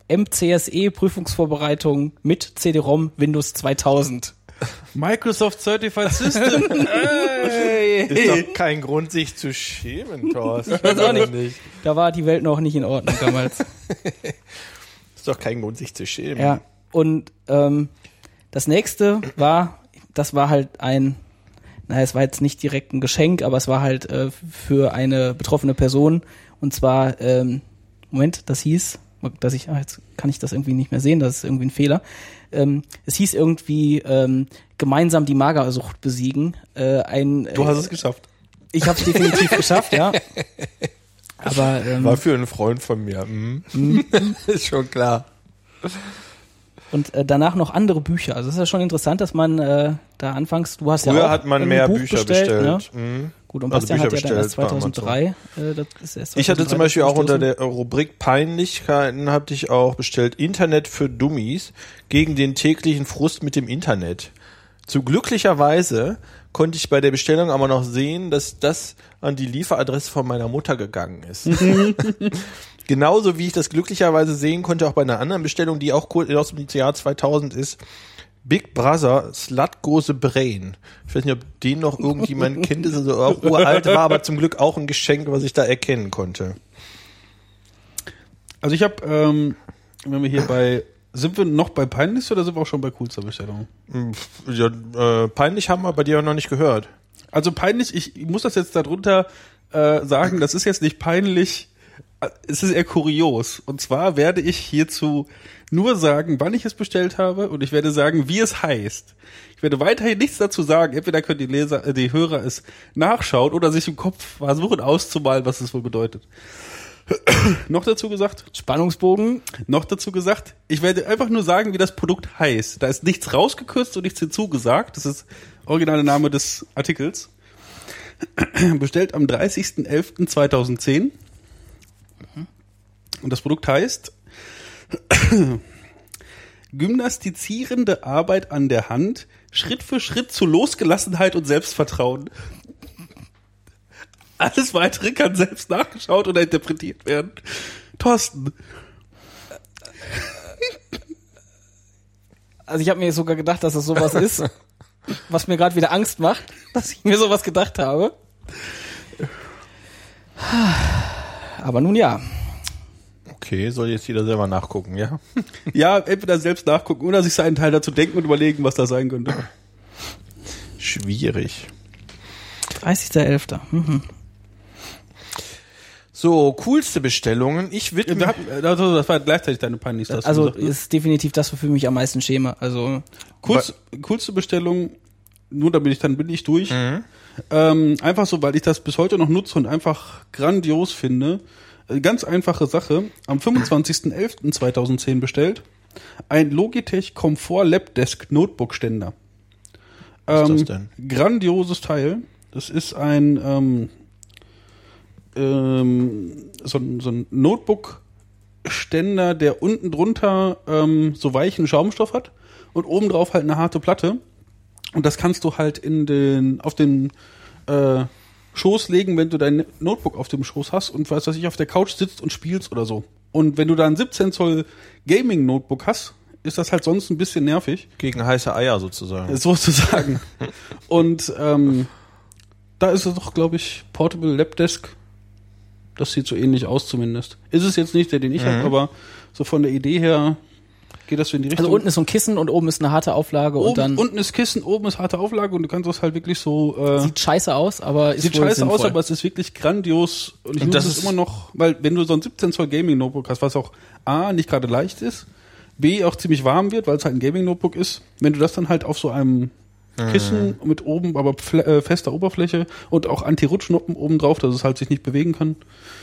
MCSE Prüfungsvorbereitung mit CD-ROM Windows 2000. Microsoft Certified System. Hey. Ist doch kein Grund, sich zu schämen, Thorsten. Ich weiß auch nicht. Da war die Welt noch nicht in Ordnung damals. Ist doch kein Grund, sich zu schämen. Ja, und das nächste war, das war halt es war jetzt nicht direkt ein Geschenk, aber es war halt für eine betroffene Person. Und zwar, Moment, das hieß, jetzt kann ich das irgendwie nicht mehr sehen, das ist irgendwie ein Fehler. Es hieß irgendwie gemeinsam die Magersucht besiegen. Du hast es geschafft. Ich habe es definitiv geschafft, ja. Aber war für einen Freund von mir. Ist schon klar. Und danach noch andere Bücher. Also es ist ja schon interessant, dass man da anfangs, du hast früher ja auch hat man mehr Buch Bücher bestellt. Ne? Gut, und Bastian hat ja dann erst 2003. Das ist erst 2003 ich hatte zum Beispiel auch unter der Rubrik Peinlichkeiten hatte ich auch bestellt Internet für Dummies gegen den täglichen Frust mit dem Internet. Zu glücklicherweise konnte ich bei der Bestellung aber noch sehen, dass das an die Lieferadresse von meiner Mutter gegangen ist. Genauso wie ich das glücklicherweise sehen konnte auch bei einer anderen Bestellung, die auch kurz aus dem Jahr 2000 ist. Big Brother Slutgose Brain. Ich weiß nicht, ob den noch irgendjemand kennt, das ist also auch uralt, war aber zum Glück auch ein Geschenk, was ich da erkennen konnte. Also ich habe, wenn wir hier sind wir noch bei peinlich oder sind wir auch schon bei coolster Bestellung? Ja, peinlich haben wir bei dir noch nicht gehört. Also peinlich, ich muss das jetzt darunter sagen, das ist jetzt nicht peinlich, es ist eher kurios. Und zwar werde ich hierzu nur sagen, wann ich es bestellt habe und ich werde sagen, wie es heißt. Ich werde weiterhin nichts dazu sagen. Entweder können die Hörer es nachschauen oder sich im Kopf versuchen auszumalen, was es wohl bedeutet. Noch dazu gesagt? Spannungsbogen. Noch dazu gesagt, ich werde einfach nur sagen, wie das Produkt heißt. Da ist nichts rausgekürzt und nichts hinzugesagt. Das ist originale Name des Artikels. Bestellt am 30.11.2010. Und das Produkt heißt gymnastizierende Arbeit an der Hand, Schritt für Schritt zu Losgelassenheit und Selbstvertrauen. Alles Weitere kann selbst nachgeschaut oder interpretiert werden. Thorsten. Also ich habe mir sogar gedacht, dass das sowas ist, was mir gerade wieder Angst macht, dass ich mir sowas gedacht habe. Aber nun ja. Okay, soll jetzt jeder selber nachgucken, ja? Ja, entweder selbst nachgucken oder sich seinen Teil dazu denken und überlegen, was das sein könnte. Schwierig. 30.11. So, coolste Bestellungen. Ich widme... Das war gleichzeitig deine peinlichste. Also ist definitiv das, wofür ich mich am meisten schäme. Also coolste Bestellung, nur damit bin ich durch. Einfach so, weil ich das bis heute noch nutze und einfach grandios finde. Ganz einfache Sache. Am 25.11.2010 bestellt. Ein Logitech Comfort Labdesk Notebook Ständer. Was ist das denn? Grandioses Teil. Das ist ein so ein Notebook-Ständer, der unten drunter so weichen Schaumstoff hat und oben drauf halt eine harte Platte. Und das kannst du halt auf den Schoß legen, wenn du dein Notebook auf dem Schoß hast und weißt, dass ich auf der Couch sitzt und spielst oder so. Und wenn du da ein 17 Zoll Gaming-Notebook hast, ist das halt sonst ein bisschen nervig. Gegen heiße Eier sozusagen. Sozusagen. Und da ist es doch, glaube ich, Portable Labdesk. Das sieht so ähnlich aus zumindest. Ist es jetzt nicht der, den ich habe, aber so von der Idee her geht das so in die Richtung. Also unten ist so ein Kissen und oben ist eine harte Auflage und dann... Unten ist Kissen, oben ist harte Auflage und du kannst das halt wirklich so... sieht scheiße aus, aber ist sieht wohl scheiße sinnvoll. aus, aber es ist wirklich grandios. Und ich nutze es immer noch, weil wenn du so ein 17 Zoll Gaming-Notebook hast, was auch A, nicht gerade leicht ist, B, auch ziemlich warm wird, weil es halt ein Gaming-Notebook ist, wenn du das dann halt auf so einem Kissen mit oben, aber fester Oberfläche und auch Anti-Rutschnoppen oben drauf, dass es halt sich nicht bewegen kann.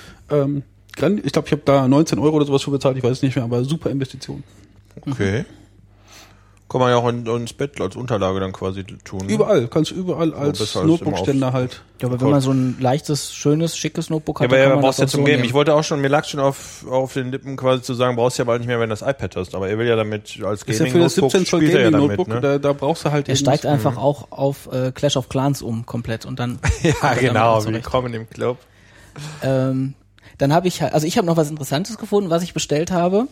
Ich glaube, ich habe da 19 € oder sowas für bezahlt, ich weiß es nicht mehr, aber super Investition. Okay. Kann man ja auch ins Bett als Unterlage dann quasi tun. Ne? Überall, kannst du überall als Notebook-Ständer halt. Ja, aber wenn man so ein leichtes, schönes, schickes Notebook hat, ja, dann kann man brauchst das ja zum so Game. nehmen. Ich wollte auch schon, mir lag schon auf den Lippen quasi zu sagen, brauchst du ja bald nicht mehr, wenn du das iPad hast. Aber er will ja damit als Gaming-Notebook. Ist ja für das 17 Zoll Gaming-Notebook, ne? da brauchst du halt... Er steigt einfach auch auf Clash of Clans komplett und dann... Ja, genau, willkommen im Club. Dann habe ich noch was Interessantes gefunden, was ich bestellt habe.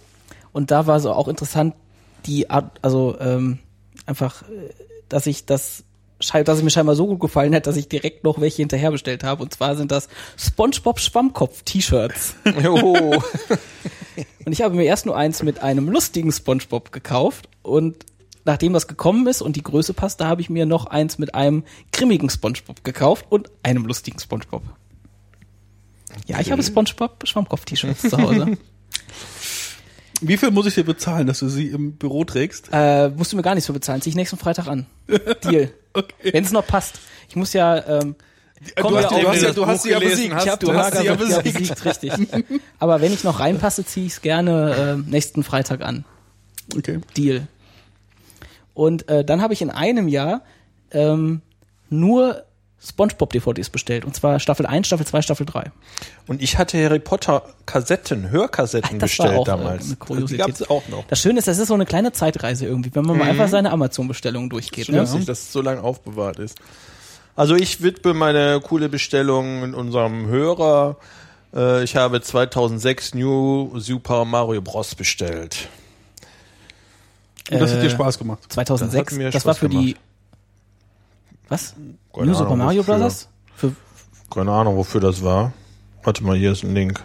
Und da war so auch interessant, die Art, also einfach, dass es mir scheinbar so gut gefallen hat, dass ich direkt noch welche hinterher bestellt habe. Und zwar sind das SpongeBob Schwammkopf-T-Shirts. Jo. Und ich habe mir erst nur eins mit einem lustigen SpongeBob gekauft. Und nachdem das gekommen ist und die Größe passte, habe ich mir noch eins mit einem grimmigen SpongeBob gekauft und einem lustigen SpongeBob. Ja, ich habe SpongeBob Schwammkopf-T-Shirts zu Hause. Wie viel muss ich dir bezahlen, dass du sie im Büro trägst? Musst du mir gar nichts für bezahlen. Zieh ich nächsten Freitag an. Deal. Okay. Wenn es noch passt. Ich muss ja... Du hast sie ja besiegt. Du hast sie ja besiegt, richtig. Aber wenn ich noch reinpasse, ziehe ich es gerne nächsten Freitag an. Okay. Deal. Und dann habe ich in einem Jahr nur SpongeBob-DVDs bestellt. Und zwar Staffel 1, Staffel 2, Staffel 3. Und ich hatte Harry Potter Hörkassetten bestellt damals. Eine Kuriosität. Die gab es auch noch. Das Schöne ist, das ist so eine kleine Zeitreise irgendwie, wenn man mal einfach seine Amazon-Bestellung durchgeht. Dass es so lange aufbewahrt ist. Also ich widme meine coole Bestellung in unserem Hörer. Ich habe 2006 New Super Mario Bros. Bestellt. Und das hat dir Spaß gemacht? 2006, das war für die... Was? Keine New Super Ahnung, Mario wofür. Bros.? Keine Ahnung, wofür das war. Warte mal, hier ist ein Link.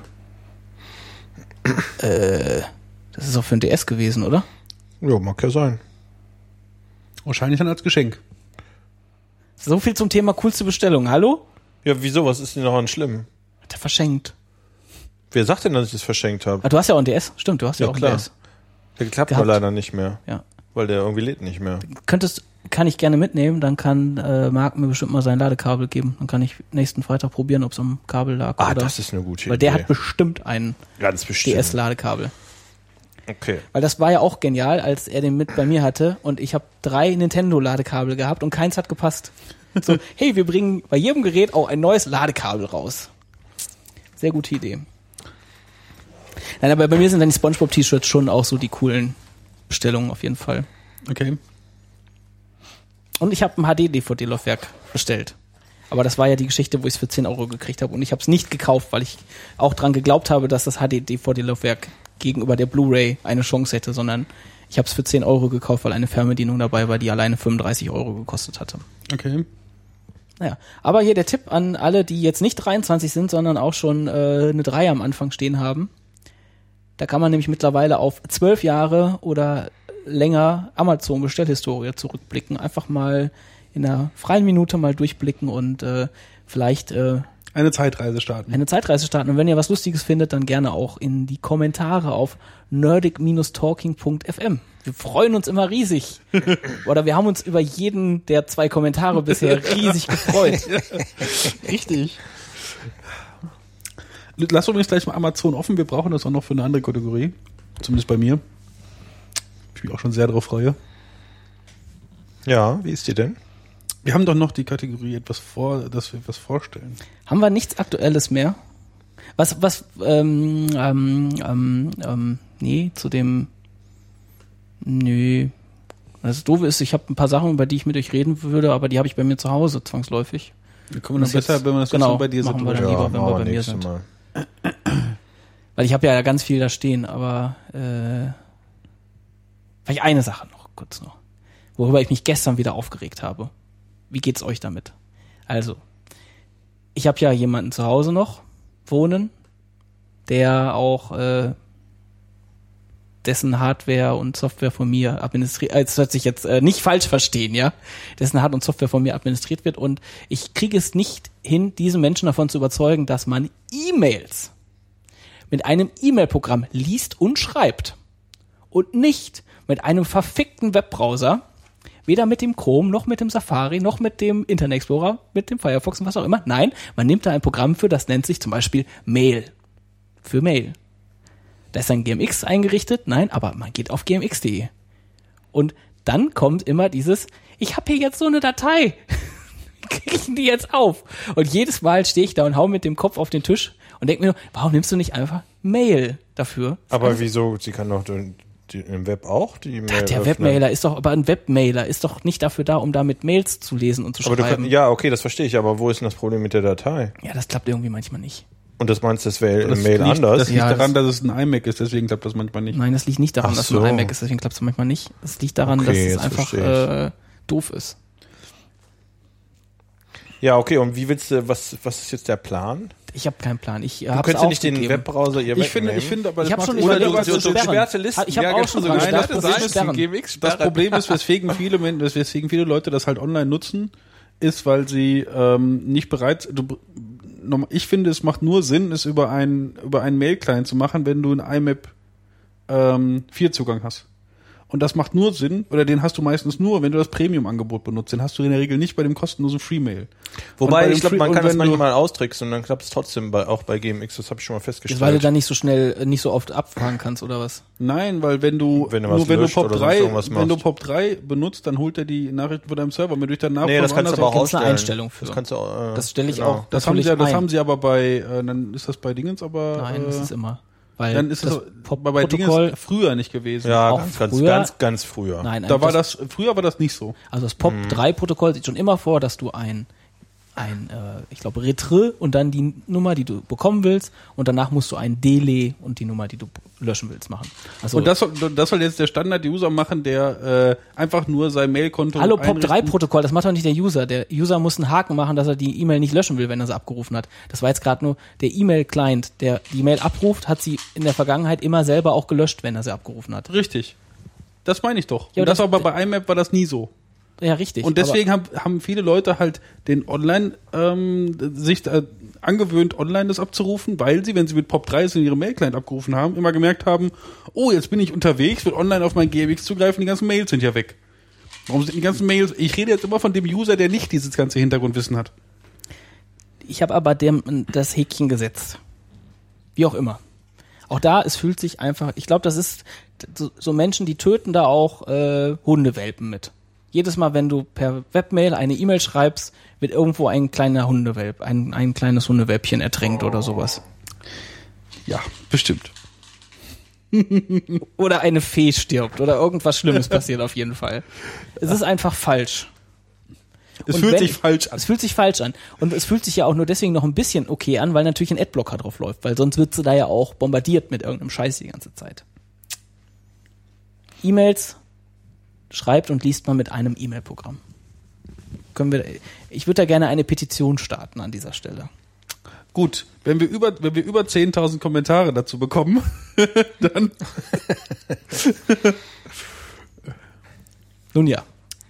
Das ist auch für ein DS gewesen, oder? Ja, mag ja sein. Wahrscheinlich dann als Geschenk. So viel zum Thema coolste Bestellung. Hallo? Ja, wieso? Was ist denn daran schlimm? Hat er verschenkt. Wer sagt denn, dass ich das verschenkt habe? Ah, du hast ja auch ein DS. Stimmt, du hast ja auch klar. ein DS. Der klappt Gehabt. aber leider nicht mehr. Ja. Weil der irgendwie lädt nicht mehr. Kann ich gerne mitnehmen, dann kann Marc mir bestimmt mal sein Ladekabel geben. Dann kann ich nächsten Freitag probieren, ob es am Kabel lag. Ah, oder, das ist eine gute Idee. weil der hat bestimmt ein Ganz bestimmt. DS-Ladekabel. Okay. Weil das war ja auch genial, als er den mit bei mir hatte und ich habe 3 Nintendo-Ladekabel gehabt und keins hat gepasst. So, hey, wir bringen bei jedem Gerät auch ein neues Ladekabel raus. Sehr gute Idee. Nein, aber bei mir sind dann die SpongeBob-T-Shirts schon auch so die coolen Bestellungen auf jeden Fall. Okay. Und ich habe ein HD-DVD-Laufwerk bestellt. Aber das war ja die Geschichte, wo ich es für 10 Euro gekriegt habe. Und ich habe es nicht gekauft, weil ich auch dran geglaubt habe, dass das HD-DVD-Laufwerk gegenüber der Blu-ray eine Chance hätte, sondern ich habe es für 10 Euro gekauft, weil eine Fernbedienung dabei war, die alleine 35 Euro gekostet hatte. Okay. Naja, aber hier der Tipp an alle, die jetzt nicht 23 sind, sondern auch schon eine 3 am Anfang stehen haben. Da kann man nämlich mittlerweile auf 12 Jahre oder länger Amazon-Bestellhistorie zurückblicken. Einfach mal in einer freien Minute mal durchblicken und vielleicht eine Zeitreise starten. Und wenn ihr was Lustiges findet, dann gerne auch in die Kommentare auf nerdic-talking.fm. Wir freuen uns immer riesig. Oder wir haben uns über jeden der 2 Kommentare bisher riesig gefreut. Richtig. Lass übrigens gleich mal Amazon offen. Wir brauchen das auch noch für eine andere Kategorie. Zumindest bei mir. Ich mich auch schon sehr darauf freue. Ja, wie ist die denn? Wir haben doch noch die Kategorie dass wir etwas vorstellen. Haben wir nichts Aktuelles mehr? Nee. Das Doofe ist, ich habe ein paar Sachen, über die ich mit euch reden würde, aber die habe ich bei mir zu Hause, zwangsläufig. Da kommen wir noch besser, wenn wir das genau, bei dir sind. machen wir dann lieber, wenn wir bei mir sind. Mal. Weil ich habe ja ganz viel da stehen, aber vielleicht eine Sache kurz noch, worüber ich mich gestern wieder aufgeregt habe. Wie geht's euch damit? Also, ich habe ja jemanden zu Hause noch wohnen, der auch dessen Hardware und Software von mir administriert, das hört sich jetzt nicht falsch verstehen, ja, dessen Hardware und Software von mir administriert wird und ich kriege es nicht hin, diesen Menschen davon zu überzeugen, dass man E-Mails mit einem E-Mail-Programm liest und schreibt und nicht mit einem verfickten Webbrowser, weder mit dem Chrome, noch mit dem Safari, noch mit dem Internet Explorer, mit dem Firefox und was auch immer. Nein, man nimmt da ein Programm für, das nennt sich zum Beispiel Mail. Für Mail. Da ist ein GMX eingerichtet, nein, aber man geht auf gmx.de. Und dann kommt immer dieses, ich habe hier jetzt so eine Datei, wie kriege ich die jetzt auf? Und jedes Mal stehe ich da und hau mit dem Kopf auf den Tisch und denke mir, warum nimmst du nicht einfach Mail dafür? Aber wieso, sie kann doch im Web auch die Mail der Webmailer ist doch, aber ein Webmailer ist doch nicht dafür da, um damit Mails zu lesen und zu schreiben. Ja, okay, das verstehe ich, aber wo ist denn das Problem mit der Datei? Ja, das klappt irgendwie manchmal nicht. Und das meinst du, das wäre im Mail anders? Das liegt daran, dass es ein iMac ist, deswegen klappt das manchmal nicht. Nein, das liegt nicht daran, dass es ein iMac ist, deswegen klappt es manchmal nicht. Es liegt daran, dass es einfach doof ist. Ja, okay, und wie willst du, was ist jetzt der Plan? Ich habe keinen Plan. Ich du könntest ja nicht den Webbrowser ich finde, aber ich habe schon überlegt, so gesperrte Listen. Ich habe auch schon das Problem ist, weswegen viele Leute das halt online nutzen, ist, weil sie nicht bereit. Ich finde, es macht nur Sinn, es über einen Mail-Client zu machen, wenn du einen IMAP 4 Zugang hast. Und das macht nur Sinn, oder den hast du meistens nur, wenn du das Premium-Angebot benutzt. Den hast du in der Regel nicht bei dem kostenlosen Free-Mail. Wobei, ich glaube, man kann das manchmal austricksen und dann klappt es trotzdem auch bei GMX. Das habe ich schon mal festgestellt. Weil du dann nicht so oft abfahren kannst, oder was? Nein, weil wenn du Pop 3 benutzt, dann holt er die Nachrichten von deinem Server. Wenn du dich danach das kannst du aber auch ausstellen. Eine Einstellung für. Das kannst du das stelle ich auch. Das haben sie aber bei, dann ist das bei Dingens, aber. Nein, das ist immer. Weil dann ist das bei Dingens früher nicht gewesen. Ja, auch ganz früher. Nein, früher war das nicht so. Also das POP3-Protokoll sieht schon immer vor, dass du ich glaube, Retrait und dann die Nummer, die du bekommen willst, und danach musst du ein Delay und die Nummer, die du löschen willst, machen. Also und das soll jetzt der Standard-User machen, der einfach nur sein Mailkonto Hallo, POP3-Protokoll, das macht doch nicht der User. Der User muss einen Haken machen, dass er die E-Mail nicht löschen will, wenn er sie abgerufen hat. Das war jetzt gerade nur der E-Mail-Client, der die E-Mail abruft, hat sie in der Vergangenheit immer selber auch gelöscht, wenn er sie abgerufen hat. Richtig. Das meine ich doch. Ja, und das aber bei IMAP war das nie so. Ja, richtig. Und deswegen haben viele Leute halt den Online sich angewöhnt, online das abzurufen, weil sie, wenn sie mit POP3 in ihrem Mail-Client abgerufen haben, immer gemerkt haben, oh, jetzt bin ich unterwegs, will online auf mein GMX zugreifen, die ganzen Mails sind ja weg. Warum sind die ganzen Mails? Ich rede jetzt immer von dem User, der nicht dieses ganze Hintergrundwissen hat. Ich habe aber das Häkchen gesetzt. Wie auch immer. Auch da, es fühlt sich einfach, ich glaube, das ist so Menschen, die töten da auch Hundewelpen mit. Jedes Mal, wenn du per Webmail eine E-Mail schreibst, wird irgendwo ein kleiner Hundewelp, ein kleines Hundewelpchen ertränkt oder sowas. Ja, bestimmt. Oder eine Fee stirbt oder irgendwas Schlimmes passiert auf jeden Fall. Es ist einfach falsch. Es fühlt sich falsch an. Es fühlt sich falsch an. Und es fühlt sich ja auch nur deswegen noch ein bisschen okay an, weil natürlich ein Adblocker drauf läuft, weil sonst wird sie da ja auch bombardiert mit irgendeinem Scheiß die ganze Zeit. E-Mails schreibt und liest man mit einem E-Mail-Programm. Ich würde da gerne eine Petition starten an dieser Stelle. Gut, wenn wir über 10.000 Kommentare dazu bekommen, dann nun ja.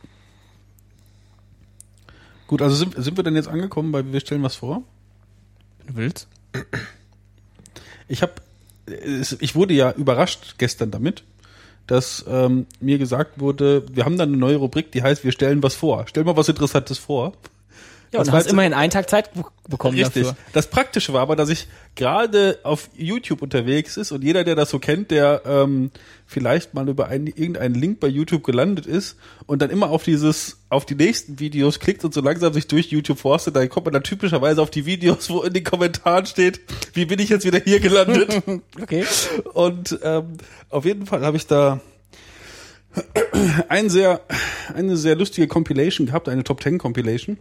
Gut, also sind wir denn jetzt angekommen bei Wir stellen was vor? Wenn du willst. Ich wurde ja überrascht gestern damit, dass mir gesagt wurde, wir haben dann eine neue Rubrik, die heißt, wir stellen was vor. Stell mal was Interessantes vor. Ja, und du hast immerhin einen Tag Zeit bekommen richtig. Dafür. Das Praktische war aber, dass ich gerade auf YouTube unterwegs ist und jeder, der das so kennt, der vielleicht mal über irgendeinen Link bei YouTube gelandet ist und dann immer auf die nächsten Videos klickt und so langsam sich durch YouTube forstet, dann kommt man dann typischerweise auf die Videos, wo in den Kommentaren steht, wie bin ich jetzt wieder hier gelandet? Okay. Und auf jeden Fall habe ich da eine sehr lustige Compilation gehabt, eine Top 10 Compilation.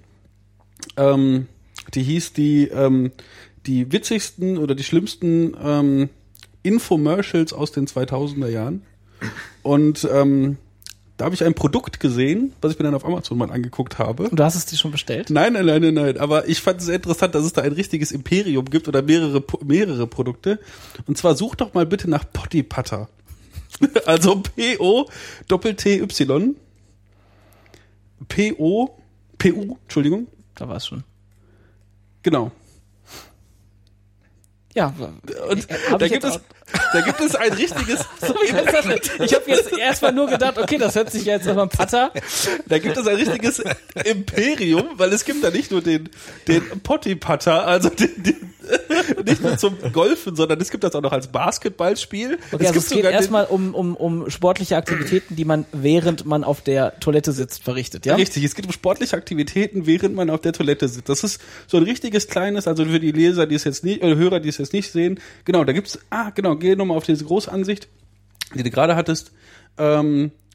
Die hieß die witzigsten oder die schlimmsten Infomercials aus den 2000er Jahren. Und da habe ich ein Produkt gesehen, was ich mir dann auf Amazon mal angeguckt habe. Und du hast es dir schon bestellt? Nein. Aber ich fand es sehr interessant, dass es da ein richtiges Imperium gibt oder mehrere Produkte. Und zwar such doch mal bitte nach Potty Putter. Also P-O-T-T-Y. P-U, Entschuldigung. Da war es schon. Genau. Ja. Und da gibt es ein richtiges... Ich habe jetzt erstmal nur gedacht, okay, das hört sich ja jetzt nach einem Putter. Da gibt es ein richtiges Imperium, weil es gibt da nicht nur den Potty Putter, also nicht nur zum Golfen, sondern es gibt das auch noch als Basketballspiel. Okay, also es geht erstmal um sportliche Aktivitäten, die man, während man auf der Toilette sitzt, verrichtet, ja? Richtig, es geht um sportliche Aktivitäten, während man auf der Toilette sitzt. Das ist so ein richtiges kleines, also für die Leser, die es jetzt nicht, oder Hörer, die es jetzt nicht sehen. Genau, da gibt's, geh nochmal auf diese Großansicht, die du gerade hattest. Da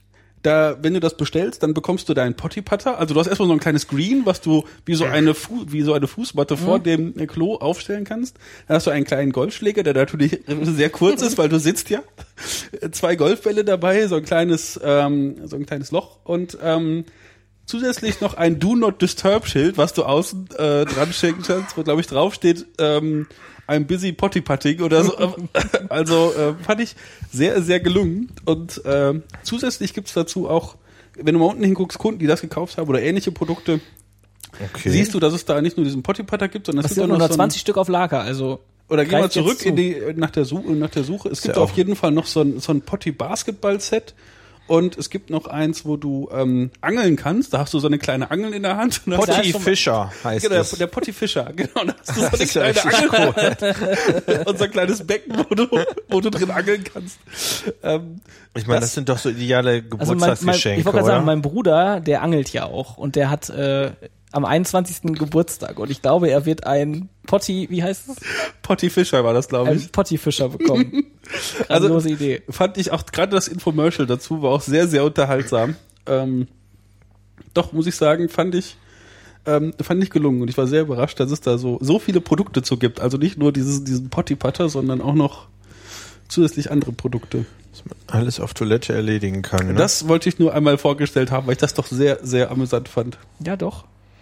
wenn du das bestellst, dann bekommst du deinen Potty-Putter. Also du hast erstmal so ein kleines Screen, was du wie so eine Fußmatte vor dem Klo aufstellen kannst. Dann hast du einen kleinen Golfschläger, der natürlich sehr kurz ist, weil du sitzt ja. 2 Golfbälle dabei, so ein kleines Loch und zusätzlich noch ein Do Not Disturb Schild, was du außen dran schenken kannst, wo glaube ich draufsteht, I'm busy potty putting oder so. Also fand ich sehr, sehr gelungen. Und zusätzlich gibt's dazu auch, wenn du mal unten hinguckst, Kunden, die das gekauft haben oder ähnliche Produkte, siehst du, dass es da nicht nur diesen Potty Putter gibt, sondern es gibt auch noch 120 Stück auf Lager, also. Oder gehen wir zurück nach der Suche. Es gibt auf jeden Fall noch so ein Potty Basketball Set. Und es gibt noch eins, wo du angeln kannst. Da hast du so eine kleine Angel in der Hand. Potty Fischer heißt es. Der Potty Fischer, genau. Da hast du so eine kleine Angel und so ein kleines Becken, wo du drin angeln kannst. Ich meine, das sind doch so ideale Geburtstagsgeschenke, ich wollte gerade sagen, mein Bruder, der angelt ja auch. Und der hat am 21. Geburtstag. Und ich glaube, er wird ein Potty, wie heißt es? Potty Fischer war das, glaube ich. Ein Potty Fischer bekommen. Grandiose Idee. Fand ich auch, gerade das Infomercial dazu war auch sehr, sehr unterhaltsam. Doch, muss ich sagen, fand ich gelungen. Und ich war sehr überrascht, dass es da so viele Produkte zu gibt. Also nicht nur diesen Potty Putter, sondern auch noch zusätzlich andere Produkte. Dass man alles auf Toilette erledigen kann. Ne? Das wollte ich nur einmal vorgestellt haben, weil ich das doch sehr, sehr amüsant fand. Ja, doch.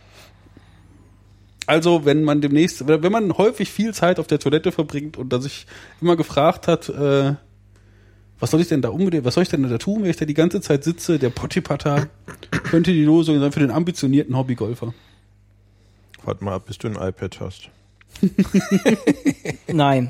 Also, wenn man häufig viel Zeit auf der Toilette verbringt und sich immer gefragt hat, was soll ich denn da tun, wenn ich da die ganze Zeit sitze, der Potty-Putter könnte die Lösung sein für den ambitionierten Hobbygolfer. Warte mal ab, bis du ein iPad hast. Nein.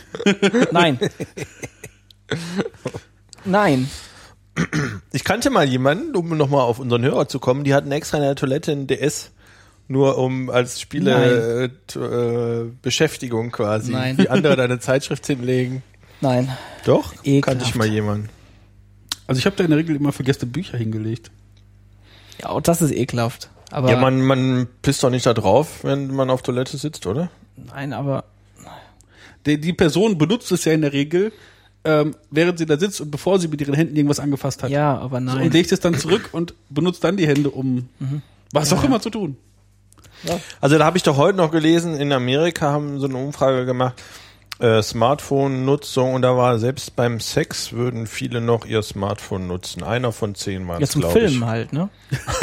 Nein. Ich kannte mal jemanden, um nochmal auf unseren Hörer zu kommen, die hatten extra in der Toilette einen DS, nur um als Beschäftigung quasi. Nein. Wie andere da eine Zeitschrift hinlegen. Nein. Doch? Ekelhaft. Kannte ich mal jemanden. Also ich habe da in der Regel immer vergessene Bücher hingelegt. Ja, und das ist ekelhaft. Aber ja, man pisst doch nicht da drauf, wenn man auf Toilette sitzt, oder? Nein, aber die Person benutzt es ja in der Regel, während sie da sitzt und bevor sie mit ihren Händen irgendwas angefasst hat. Ja, aber nein. So, und legt es dann zurück und benutzt dann die Hände, um was auch immer zu tun. Ja. Also da habe ich doch heute noch gelesen, in Amerika haben so eine Umfrage gemacht, Smartphone-Nutzung, und da war selbst beim Sex würden viele noch ihr Smartphone nutzen. 1 von 10 waren es, glaube ich. Ja, zum Filmen halt, ne?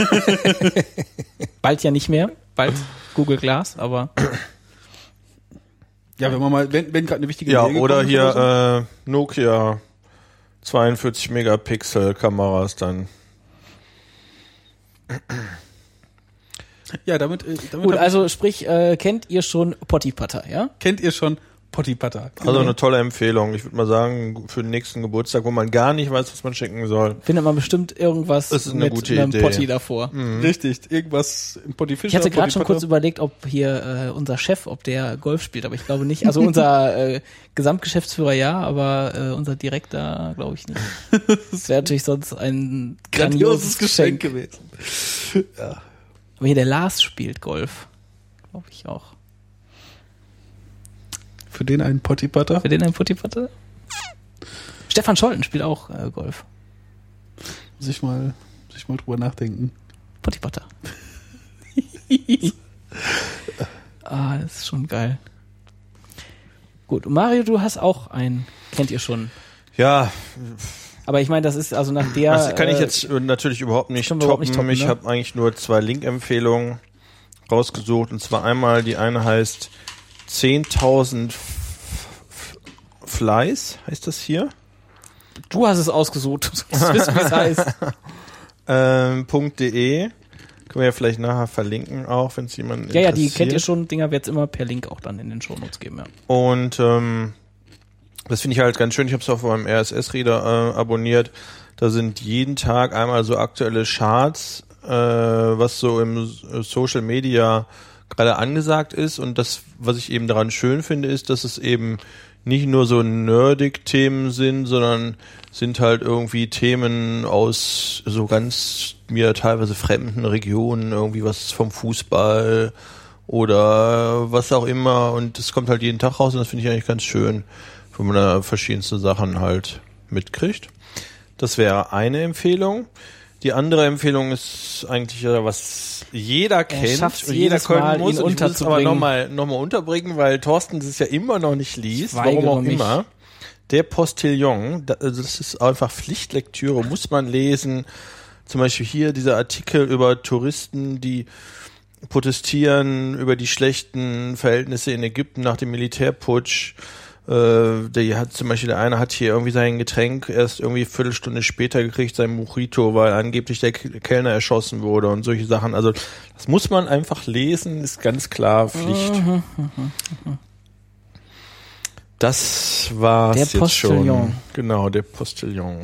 Bald ja nicht mehr, bald Google Glass, aber ja, wenn man mal, wenn gerade eine wichtige ja, Idee oder hier oder so. Nokia 42 Megapixel Kameras dann. Ja, damit gut, also sprich, kennt ihr schon Potty Putter, ja? Kennt ihr schon Potty Putter? Also eine tolle Empfehlung. Ich würde mal sagen, für den nächsten Geburtstag, wo man gar nicht weiß, was man schenken soll. Findet man bestimmt irgendwas mit einem Potty davor. Mhm. Richtig, irgendwas im Potty Fischer. Ich hatte gerade schon kurz überlegt, ob hier unser Chef, ob der Golf spielt, aber ich glaube nicht. Also unser Gesamtgeschäftsführer ja, aber unser Direktor glaube ich nicht. Das wäre natürlich sonst ein grandioses Geschenk gewesen. Ja. Aber hier der Lars spielt Golf. Glaube ich auch. Für den einen Potty Putter? Für den einen Potty Putter? Stefan Scholten spielt auch Golf. Muss ich mal drüber nachdenken. Potty Putter. Das ist schon geil. Gut, Mario, du hast auch einen, kennt ihr schon. Ja. Aber ich meine, das ist also nach der... Das kann ich jetzt natürlich überhaupt nicht toppen. Ich habe eigentlich nur 2 Link-Empfehlungen rausgesucht. Und zwar einmal, die eine heißt 10.000 Flies, heißt das hier? Du hast es ausgesucht. Du musst wissen, wie es heißt. .de. Können wir ja vielleicht nachher verlinken auch, wenn es jemand interessiert. Ja, die kennt ihr schon. Dinger wird es immer per Link auch dann in den Shownotes geben, ja. Und das finde ich halt ganz schön. Ich habe es auf meinem RSS-Reader abonniert. Da sind jeden Tag einmal so aktuelle Charts, was so im Social Media gerade angesagt ist. Und das, was ich eben daran schön finde, ist, dass es eben nicht nur so nerdig-Themen sind, sondern sind halt irgendwie Themen aus so ganz mir teilweise fremden Regionen, irgendwie was vom Fußball oder was auch immer. Und das kommt halt jeden Tag raus und das finde ich eigentlich ganz schön, wenn man da verschiedenste Sachen halt mitkriegt. Das wäre eine Empfehlung. Die andere Empfehlung ist eigentlich, was jeder kennt und jeder können muss. Und ich muss es aber nochmal unterbringen, weil Thorsten es ja immer noch nicht liest, warum auch immer. Der Postillon, das ist einfach Pflichtlektüre, muss man lesen. Zum Beispiel hier dieser Artikel über Touristen, die protestieren über die schlechten Verhältnisse in Ägypten nach dem Militärputsch. Der eine hat hier irgendwie sein Getränk erst irgendwie eine Viertelstunde später gekriegt, sein Mojito, weil angeblich der Kellner erschossen wurde und solche Sachen. Also das muss man einfach lesen, ist ganz klar Pflicht. Das war's der jetzt Postillon. Schon. Genau, der Postillon.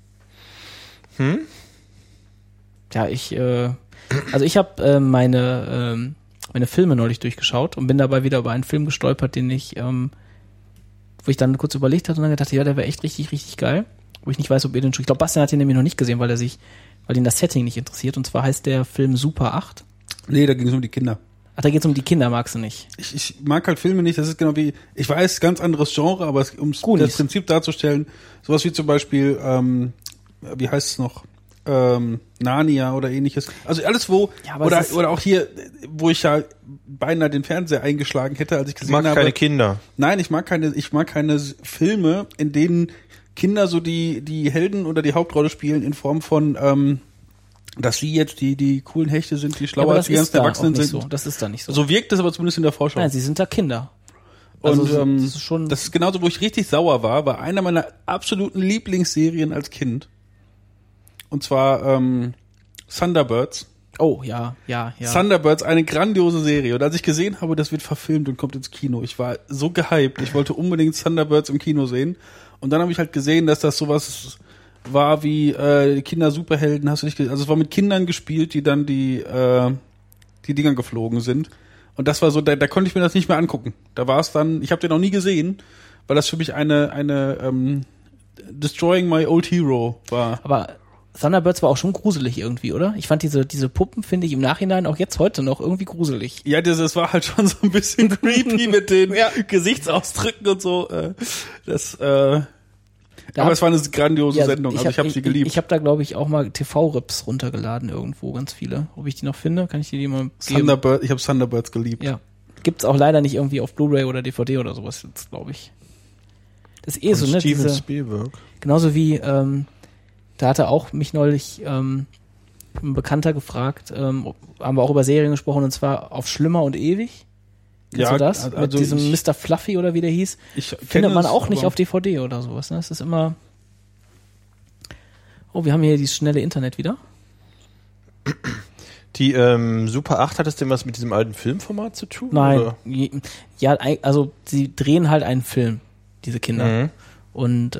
Ja, ich habe meine Filme neulich durchgeschaut und bin dabei wieder über einen Film gestolpert, den ich wo ich dann kurz überlegt hatte und dann gedacht, ja, der wäre echt richtig, richtig geil. Wo ich nicht weiß, ob ihr den schon... Ich glaube, Bastian hat den nämlich noch nicht gesehen, weil ihn das Setting nicht interessiert. Und zwar heißt der Film Super 8. Nee, da ging es um die Kinder. Ach, da geht es um die Kinder, magst du nicht? Ich mag halt Filme nicht, das ist genau wie... Ich weiß, ganz anderes Genre, aber um das Prinzip darzustellen, sowas wie zum Beispiel, wie heißt es noch? Narnia oder ähnliches. Also alles oder auch hier, wo ich ja beinahe den Fernseher eingeschlagen hätte, als ich gesehen habe. Ich mag keine Kinder. Nein, ich mag keine Filme, in denen Kinder so die Helden oder die Hauptrolle spielen in Form von dass sie jetzt die coolen Hechte sind, die schlauer als die ganzen Erwachsenen sind. So. Das ist da nicht so. So wirkt es aber zumindest in der Vorschau. Nein, sie sind da Kinder. Also das ist genauso, wo ich richtig sauer war einer meiner absoluten Lieblingsserien als Kind. Und zwar Thunderbirds. Oh, ja. Thunderbirds, eine grandiose Serie. Und als ich gesehen habe, das wird verfilmt und kommt ins Kino, ich war so gehypt. Ich wollte unbedingt Thunderbirds im Kino sehen. Und dann habe ich halt gesehen, dass das sowas war wie Kinder-Superhelden. Hast du nicht gesehen? Also es war mit Kindern gespielt, die dann die Dinger geflogen sind. Und das war so, da konnte ich mir das nicht mehr angucken. Da war es dann, ich habe den noch nie gesehen, weil das für mich eine Destroying My Old Hero war. Aber Thunderbirds war auch schon gruselig irgendwie, oder? Ich fand diese Puppen, finde ich im Nachhinein auch jetzt heute noch irgendwie gruselig. Ja, das war halt schon so ein bisschen creepy mit den Gesichtsausdrücken und so. Aber es war eine grandiose Sendung, also ich habe sie geliebt. Ich habe da, glaube ich, auch mal TV-Rips runtergeladen irgendwo, ganz viele. Ob ich die noch finde, kann ich dir die mal geben. Ich habe Thunderbirds geliebt. Ja. Gibt's auch leider nicht irgendwie auf Blu-ray oder DVD oder sowas jetzt, glaube ich. Das ist so, ne? Steven Spielberg. Genauso wie, da hatte auch mich neulich ein Bekannter gefragt, haben wir auch über Serien gesprochen, und zwar auf Schlimmer und Ewig. Kennst du das? Also mit diesem Mr. Fluffy oder wie der hieß. Findet man auch nicht auf DVD oder sowas. Ne? Es ist immer... Oh, wir haben hier dieses schnelle Internet wieder. Die Super 8, hat das denn was mit diesem alten Filmformat zu tun? Nein. Oder? Ja, also sie drehen halt einen Film, diese Kinder. Mhm. Und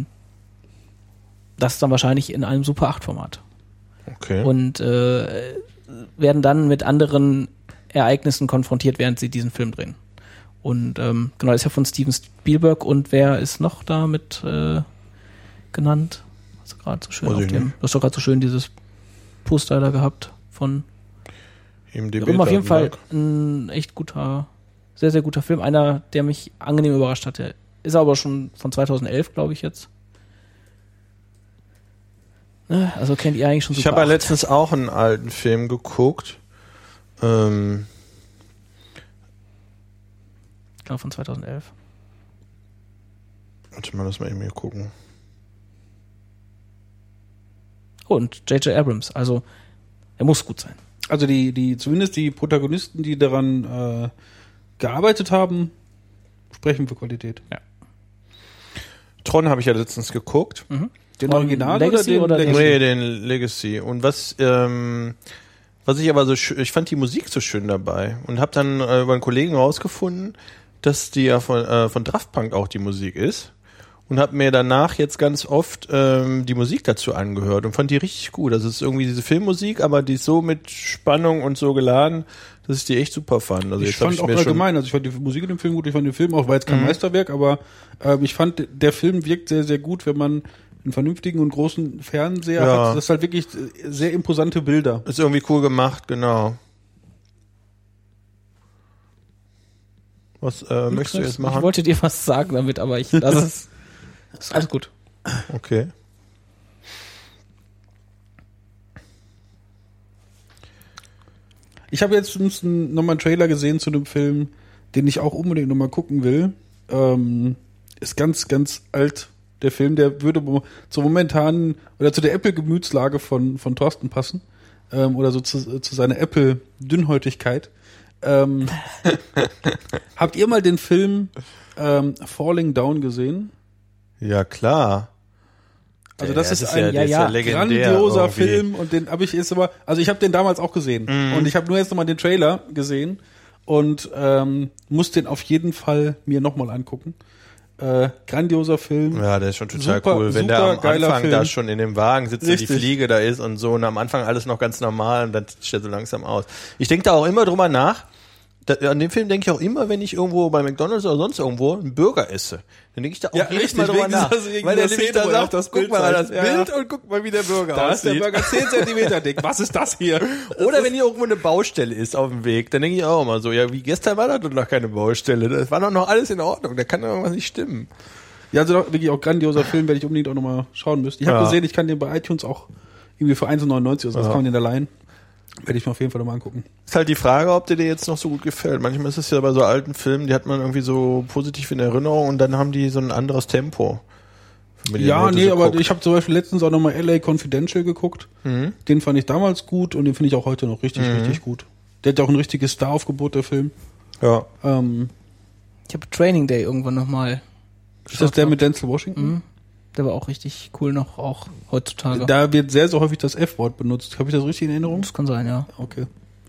das ist dann wahrscheinlich in einem Super 8-Format. Okay. Und werden dann mit anderen Ereignissen konfrontiert, während sie diesen Film drehen. Und genau, das ist ja von Steven Spielberg. Und wer ist noch da mit genannt? Hast du gerade so schön du hast doch gerade so schön dieses Poster da gehabt von auf jeden Fall ein echt guter, sehr, sehr guter Film. Einer, der mich angenehm überrascht hatte. Ist aber schon von 2011, glaube ich jetzt. Also kennt ihr eigentlich schon Super 8? Ich habe ja letztens auch einen alten Film geguckt. Genau, von 2011. Warte mal, lass mal eben hier gucken. Oh, und J.J. Abrams, also er muss gut sein. Also zumindest die Protagonisten, die daran gearbeitet haben, sprechen für Qualität. Ja. Tron habe ich ja letztens geguckt. Mhm. Den Original Legacy oder den Legacy? Nee, den Legacy. Und was ich aber ich fand die Musik so schön dabei und habe dann über einen Kollegen rausgefunden, dass die ja von Daft Punk auch die Musik ist, und habe mir danach jetzt ganz oft die Musik dazu angehört und fand die richtig gut. Das ist irgendwie diese Filmmusik, aber die ist so mit Spannung und so geladen, dass ich die echt super fand. Also ich fand auch allgemein, also ich fand die Musik in dem Film gut, ich fand den Film auch, war jetzt kein Meisterwerk, aber ich fand, der Film wirkt sehr, sehr gut, wenn man einen vernünftigen und großen Fernseher hat. Das ist halt wirklich sehr imposante Bilder. Ist irgendwie cool gemacht, genau. Was möchtest du jetzt machen? Ich wollte dir was sagen damit, aber ich lasse es. Ist alles gut. Okay. Ich habe jetzt nochmal einen Trailer gesehen zu einem Film, den ich auch unbedingt nochmal gucken will. Ist ganz, ganz alt. Der Film, der würde zur momentanen oder zu der Apple-Gemütslage von Thorsten passen. Oder so zu seiner Apple-Dünnhäutigkeit. Habt ihr mal den Film Falling Down gesehen? Ja, klar. Also das ist ein grandioser Film und den habe ich jetzt aber, also ich habe den damals auch gesehen und ich habe nur jetzt nochmal den Trailer gesehen und muss den auf jeden Fall mir nochmal angucken. Grandioser Film. Ja, der ist schon total cool. Wenn der am Anfang Film. Da schon in dem Wagen sitzt und die Fliege da ist und so und am Anfang alles noch ganz normal und dann stellt so langsam aus. Ich denke da auch immer drüber nach. An dem Film denke ich auch immer, wenn ich irgendwo bei McDonald's oder sonst irgendwo einen Burger esse. Dann denke ich da auch jedes Mal drüber nach. Weil der nämlich da sagt, guck mal an das Bild und guck mal, wie der Burger da aussieht. Da ist der Burger 10 Zentimeter dick. Was ist das hier? Oder wenn hier irgendwo eine Baustelle ist auf dem Weg, dann denke ich auch immer so, ja, wie gestern war da doch noch keine Baustelle. Das war doch noch alles in Ordnung. Da kann doch irgendwas nicht stimmen. Ja, also wirklich auch grandioser Film, werde ich unbedingt auch nochmal schauen müssen. Ich habe gesehen, ich kann den bei iTunes auch irgendwie für 1,99 oder so, das kann man den da leihen. Werde ich mir auf jeden Fall nochmal angucken. Ist halt die Frage, ob dir jetzt noch so gut gefällt. Manchmal ist es ja bei so alten Filmen, die hat man irgendwie so positiv in Erinnerung und dann haben die so ein anderes Tempo. Ja, nee, aber ich habe zum Beispiel letztens auch nochmal LA Confidential geguckt. Mhm. Den fand ich damals gut und den finde ich auch heute noch richtig, richtig gut. Der hat auch ein richtiges Star-Aufgebot, der Film. Ja. Ich habe Training Day irgendwann nochmal. Ist das der mit Denzel Washington? Mhm. Der war auch richtig cool noch, auch heutzutage. Da wird sehr, sehr häufig das F-Wort benutzt. Habe ich das richtig in Erinnerung? Das kann sein, ja. Okay.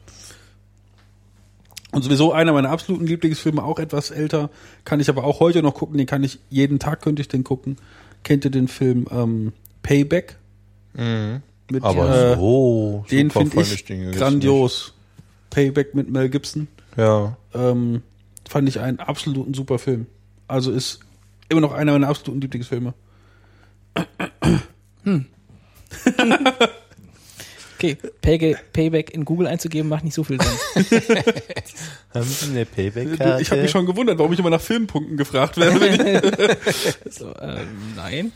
Und sowieso einer meiner absoluten Lieblingsfilme, auch etwas älter, kann ich aber auch heute noch gucken. Den kann ich, jeden Tag könnte ich den gucken. Kennt ihr den Film Payback? Mhm. Mit, aber den finde ich grandios. Payback mit Mel Gibson. Ja. Fand ich einen absoluten super Film. Also ist immer noch einer meiner absoluten Lieblingsfilme. Okay, Payback in Google einzugeben macht nicht so viel Sinn. Haben Sie eine Payback-Karte? Ich habe mich schon gewundert, warum ich immer nach Filmpunkten gefragt werde. So, nein.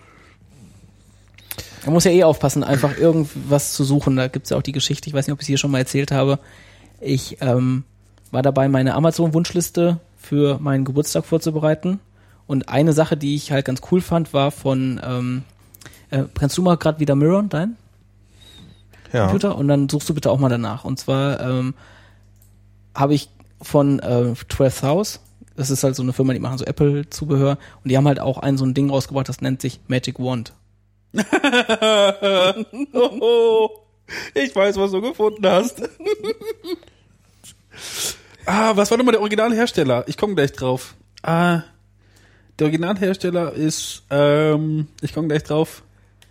Man muss ja eh aufpassen, einfach irgendwas zu suchen. Da gibt's ja auch die Geschichte, ich weiß nicht, ob ich es hier schon mal erzählt habe. Ich war dabei, meine Amazon-Wunschliste für meinen Geburtstag vorzubereiten. Und eine Sache, die ich halt ganz cool fand, war von, kannst du mal gerade wieder mirrorn, dein Computer? Und dann suchst du bitte auch mal danach. Und zwar habe ich von 12th House, das ist halt so eine Firma, die machen so Apple-Zubehör, und die haben halt auch so ein Ding rausgebracht, das nennt sich Magic Wand. Ich weiß, was du gefunden hast. Was war nochmal der Originalhersteller? Ich komme gleich drauf. Der Originalhersteller ist, ich komme gleich drauf.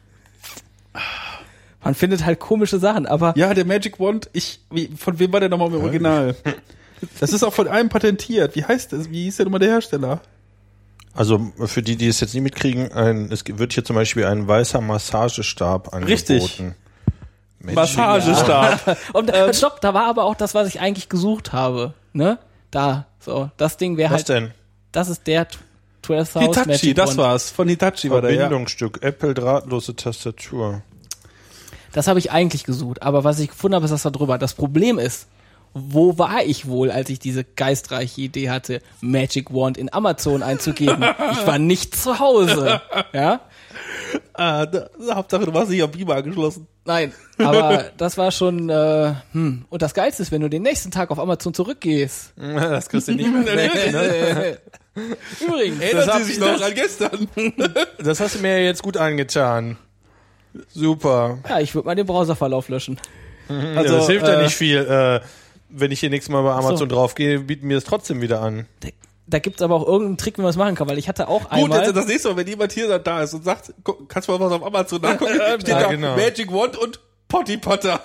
Man findet halt komische Sachen, aber... Ja, der Magic Wand, von wem war der nochmal im Original? Das ist auch von einem patentiert. Wie heißt das? Wie hieß der nochmal der Hersteller? Also für die es jetzt nicht mitkriegen, es wird hier zum Beispiel ein weißer Massagestab angeboten. Richtig. Massagestab. Ja. Und stopp, da war aber auch das, was ich eigentlich gesucht habe. Ne? Da, so, das Ding wäre halt... Was denn? Das ist der 12th House Hitachi, Magic das Wand. war's. Von Hitachi war der, ja. Verbindungsstück, Apple drahtlose Tastatur. Das habe ich eigentlich gesucht, aber was ich gefunden habe, ist das da drüber. Das Problem ist, wo war ich wohl, als ich diese geistreiche Idee hatte, Magic Wand in Amazon einzugeben? Ich war nicht zu Hause. Ja? Hauptsache, du warst nicht am Beamer angeschlossen. Nein, aber das war schon, Und das Geilste ist, wenn du den nächsten Tag auf Amazon zurückgehst. Das kriegst du nicht mehr weg, ne? Übrigens, erinnern Sie sich noch an gestern. Das hast du mir jetzt gut angetan. Super. Ja, ich würde mal den Browserverlauf löschen. Also, das hilft ja nicht viel. Wenn ich hier nächstes Mal bei Amazon draufgehe, bieten mir das trotzdem wieder an. Da gibt's aber auch irgendeinen Trick, wie man es machen kann, weil ich hatte auch einmal... Gut, das nächste Mal, wenn jemand hier da ist und sagt, kannst du mal was auf Amazon nachgucken, steht ja, da genau. Magic Wand und Potty Potter.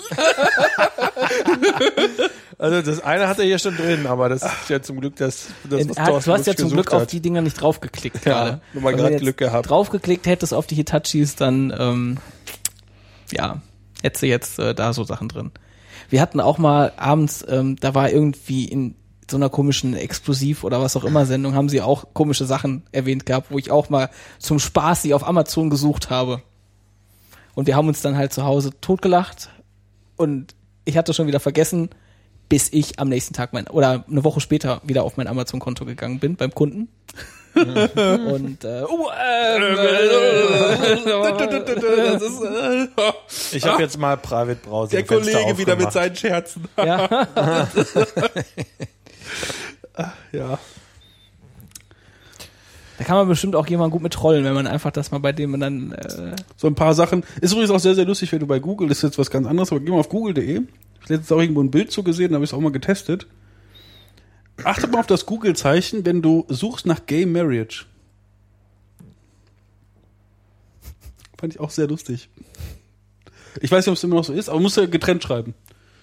Also das eine hat er hier schon drin, aber das ist ja zum Glück das was du hast ja zum Glück auf die Dinger nicht draufgeklickt gerade. Nur mal gerade Glück gehabt. Draufgeklickt hättest auf die Hitachis, dann hättest du jetzt da so Sachen drin. Wir hatten auch mal abends, da war irgendwie in so einer komischen Explosiv- oder was auch immer Sendung, haben sie auch komische Sachen erwähnt gehabt, wo ich auch mal zum Spaß sie auf Amazon gesucht habe. Und wir haben uns dann halt zu Hause totgelacht und ich hatte schon wieder vergessen, bis ich am nächsten Tag oder eine Woche später wieder auf mein Amazon-Konto gegangen bin beim Kunden. Und ich habe jetzt mal Private Browser. Der Kollege wieder mit seinen Scherzen. Ja. Ja. Da kann man bestimmt auch jemanden gut mit trollen, wenn man einfach das mal bei dem dann so ein paar Sachen. Ist übrigens auch sehr, sehr lustig, wenn du bei Google, das ist jetzt was ganz anderes, aber geh mal auf google.de. Ich habe letztens auch irgendwo ein Bild zugesehen, da habe ich es auch mal getestet. Achtet mal auf das Google-Zeichen, wenn du suchst nach Gay Marriage. Fand ich auch sehr lustig. Ich weiß nicht, ob es immer noch so ist, aber musst du getrennt schreiben.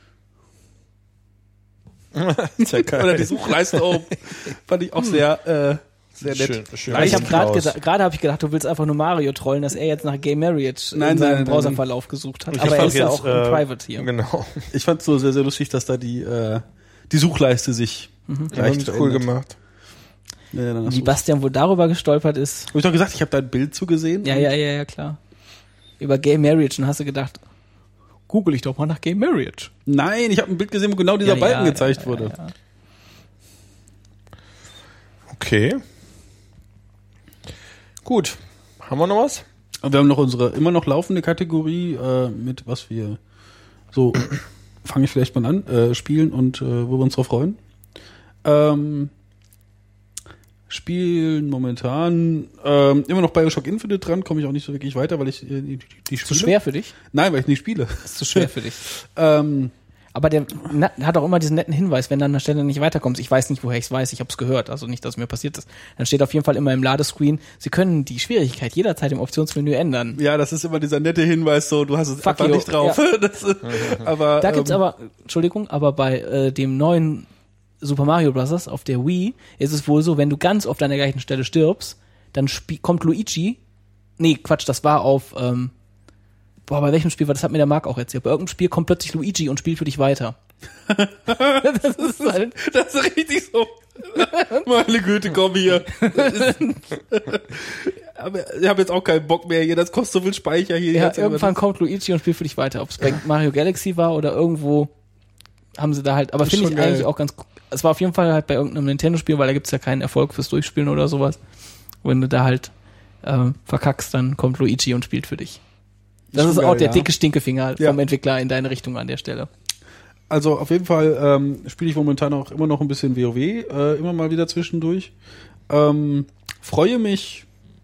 Ist ja geil. Oder die Suchleiste oben. Fand ich auch sehr nett. Schön. ich habe gerade habe ich gedacht, du willst einfach nur Mario trollen, dass er jetzt nach Gay Marriage in seinem Browserverlauf gesucht hat. Aber er ist ja auch im Private hier. Genau. Ich fand es so sehr, sehr lustig, dass da die Suchleiste sich leicht cool gemacht. Ja, wie Bastian wohl darüber gestolpert ist. Hab ich doch gesagt, ich habe da ein Bild zugesehen. Ja, klar. Über Gay Marriage und hast du gedacht, google ich doch mal nach Gay Marriage. Nein, ich habe ein Bild gesehen, wo genau dieser Balken gezeigt wurde. Ja. Okay. Gut. Haben wir noch was? Wir haben noch unsere immer noch laufende Kategorie mit was wir so fange ich vielleicht mal an, spielen und wo wir uns drauf freuen. Spielen momentan immer noch BioShock Infinite dran, komme ich auch nicht so wirklich weiter, weil ich die spiele. Zu schwer für dich? Nein, weil ich nicht spiele. Ist zu schwer für dich. Aber der hat auch immer diesen netten Hinweis, wenn du an der Stelle nicht weiterkommst. Ich weiß nicht, woher ich es weiß, ich habe es gehört, also nicht, dass es mir passiert ist. Dann steht auf jeden Fall immer im Ladescreen, Sie können die Schwierigkeit jederzeit im Optionsmenü ändern. Ja, das ist immer dieser nette Hinweis, so du hast es einfach nicht drauf. Ja. Aber da gibt's aber, Entschuldigung, aber bei dem neuen Super Mario Bros. Auf der Wii ist es wohl so, wenn du ganz oft an der gleichen Stelle stirbst, dann kommt Luigi. Nee, Quatsch, das war auf bei welchem Spiel war das? Hat mir der Marc auch erzählt. Bei irgendeinem Spiel kommt plötzlich Luigi und spielt für dich weiter. Das ist richtig so. Meine Güte, komm hier. Aber ich habe jetzt auch keinen Bock mehr hier. Das kostet so viel Speicher hier. Ja, irgendwann kommt Luigi und spielt für dich weiter. Ob es bei Mario Galaxy war oder irgendwo haben sie da halt. Aber finde ich geil. Eigentlich auch ganz cool. Es war auf jeden Fall halt bei irgendeinem Nintendo-Spiel, weil da gibt's ja keinen Erfolg fürs Durchspielen oder sowas. Wenn du da halt verkackst, dann kommt Luigi und spielt für dich. Das ist auch der dicke Stinkefinger vom Entwickler in deine Richtung an der Stelle. Also auf jeden Fall spiele ich momentan auch immer noch ein bisschen WoW, immer mal wieder zwischendurch. Freue mich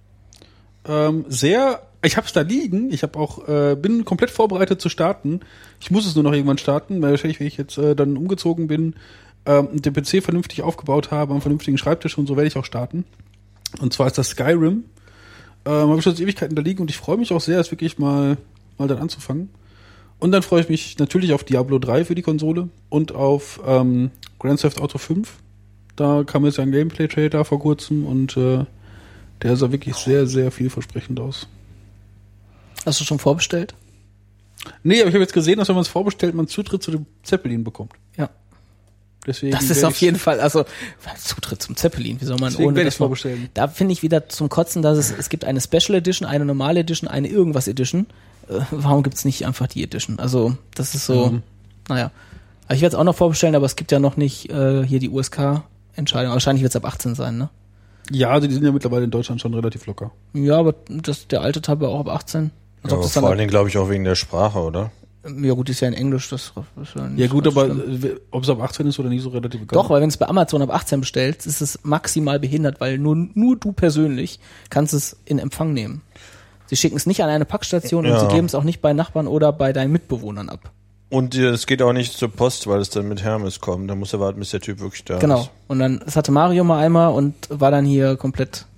sehr. Ich habe es da liegen. Ich habe auch bin komplett vorbereitet zu starten. Ich muss es nur noch irgendwann starten, weil wahrscheinlich, wenn ich jetzt dann umgezogen bin und den PC vernünftig aufgebaut habe, am vernünftigen Schreibtisch und so, werde ich auch starten. Und zwar ist das Skyrim. Habe ich schon seit Ewigkeiten da liegen und ich freue mich auch sehr, es wirklich mal dann anzufangen. Und dann freue ich mich natürlich auf Diablo 3 für die Konsole und auf Grand Theft Auto 5. Da kam jetzt ein Gameplay-Trailer vor kurzem und der sah wirklich sehr, sehr vielversprechend aus. Hast du schon vorbestellt? Nee, aber ich habe jetzt gesehen, dass wenn man es vorbestellt, man Zutritt zu dem Zeppelin bekommt. Ja. Deswegen das ist auf jeden Fall, also Zutritt zum Zeppelin, wie soll man ohne das vorbestellen? Da finde ich wieder zum Kotzen, dass es gibt eine Special Edition, eine normale Edition, eine irgendwas Edition. Warum gibt's nicht einfach die Edition? Also das ist so, naja. Aber ich werde es auch noch vorbestellen, aber es gibt ja noch nicht hier die USK-Entscheidung. Wahrscheinlich wird es ab 18 sein, ne? Ja, also die sind ja mittlerweile in Deutschland schon relativ locker. Ja, aber der alte Teil war auch ab 18. Ja, aber vor allen Dingen glaube ich auch wegen der Sprache, oder? Ja gut, ist ja in Englisch. Das ist ja nicht gut, aber ob es ab 18 ist oder nicht, so relativ egal. Doch, weil wenn es bei Amazon ab 18 bestellst, ist es maximal behindert, weil nur du persönlich kannst es in Empfang nehmen. Sie schicken es nicht an eine Packstation und sie geben es auch nicht bei Nachbarn oder bei deinen Mitbewohnern ab. Und es geht auch nicht zur Post, weil es dann mit Hermes kommt. Da muss er warten, bis der Typ wirklich da ist. Genau. Und dann, das hatte Mario mal einmal und war dann hier komplett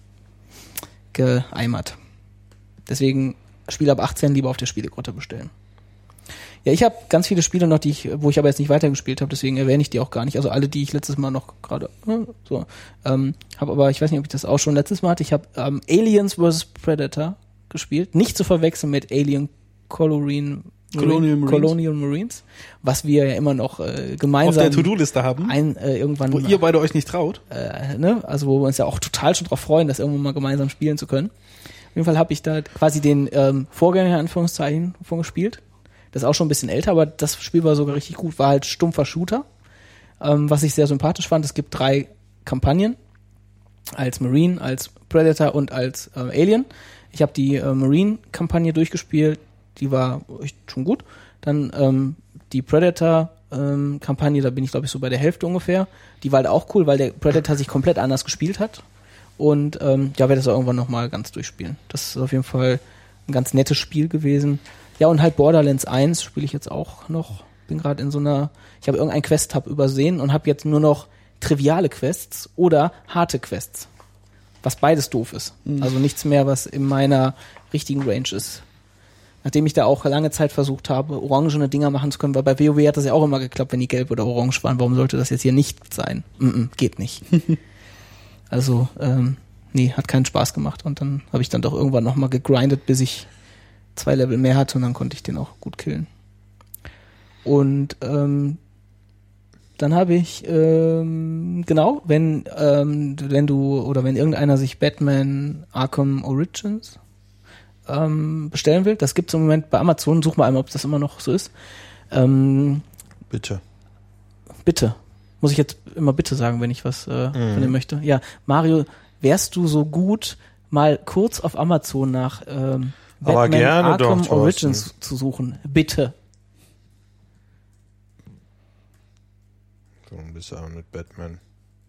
geeimert. Deswegen Spiele ab 18 lieber auf der Spielegrotte bestellen. Ja, ich habe ganz viele Spiele noch, wo ich aber jetzt nicht weitergespielt habe, deswegen erwähne ich die auch gar nicht. Also alle, die ich letztes Mal noch gerade habe, aber ich weiß nicht, ob ich das auch schon letztes Mal hatte. Ich habe Aliens vs. Predator gespielt, nicht zu verwechseln mit Alien Colonial Marines, was wir ja immer noch gemeinsam auf der To-Do-Liste haben, irgendwann, wo ihr beide euch nicht traut. Also wo wir uns ja auch total schon drauf freuen, das irgendwann mal gemeinsam spielen zu können. Auf jeden Fall habe ich da quasi den Vorgänger in Anführungszeichen von gespielt. Das ist auch schon ein bisschen älter, aber das Spiel war sogar richtig gut. War halt stumpfer Shooter, was ich sehr sympathisch fand. Es gibt 3 Kampagnen, als Marine, als Predator und als Alien. Ich habe die Marine-Kampagne durchgespielt, die war echt schon gut. Dann die Predator-Kampagne, da bin ich glaube ich so bei der Hälfte ungefähr. Die war halt auch cool, weil der Predator sich komplett anders gespielt hat. Und werde das auch irgendwann nochmal ganz durchspielen. Das ist auf jeden Fall ein ganz nettes Spiel gewesen. Ja, und halt Borderlands 1 spiele ich jetzt auch noch. Bin gerade in so einer, ich habe irgendeinen Quest-Tab übersehen und habe jetzt nur noch triviale Quests oder harte Quests. Was beides doof ist. Also nichts mehr, was in meiner richtigen Range ist. Nachdem ich da auch lange Zeit versucht habe, orangene Dinger machen zu können, weil bei WoW hat das ja auch immer geklappt, wenn die gelb oder orange waren. Warum sollte das jetzt hier nicht sein? Geht nicht. Also, nee, hat keinen Spaß gemacht. Und dann habe ich dann doch irgendwann nochmal gegrindet, bis ich 2 Level mehr hatte und dann konnte ich den auch gut killen. Und dann habe ich, genau, wenn du oder wenn irgendeiner sich Batman Arkham Origins bestellen will, das gibt's im Moment bei Amazon, such mal einmal, ob das immer noch so ist. Bitte. Bitte. Muss ich jetzt immer bitte sagen, wenn ich was von dem möchte? Ja, Mario, wärst du so gut, mal kurz auf Amazon nach Batman gerne Arkham doch, Origins zu suchen? Bitte. So ein bisschen mit Batman.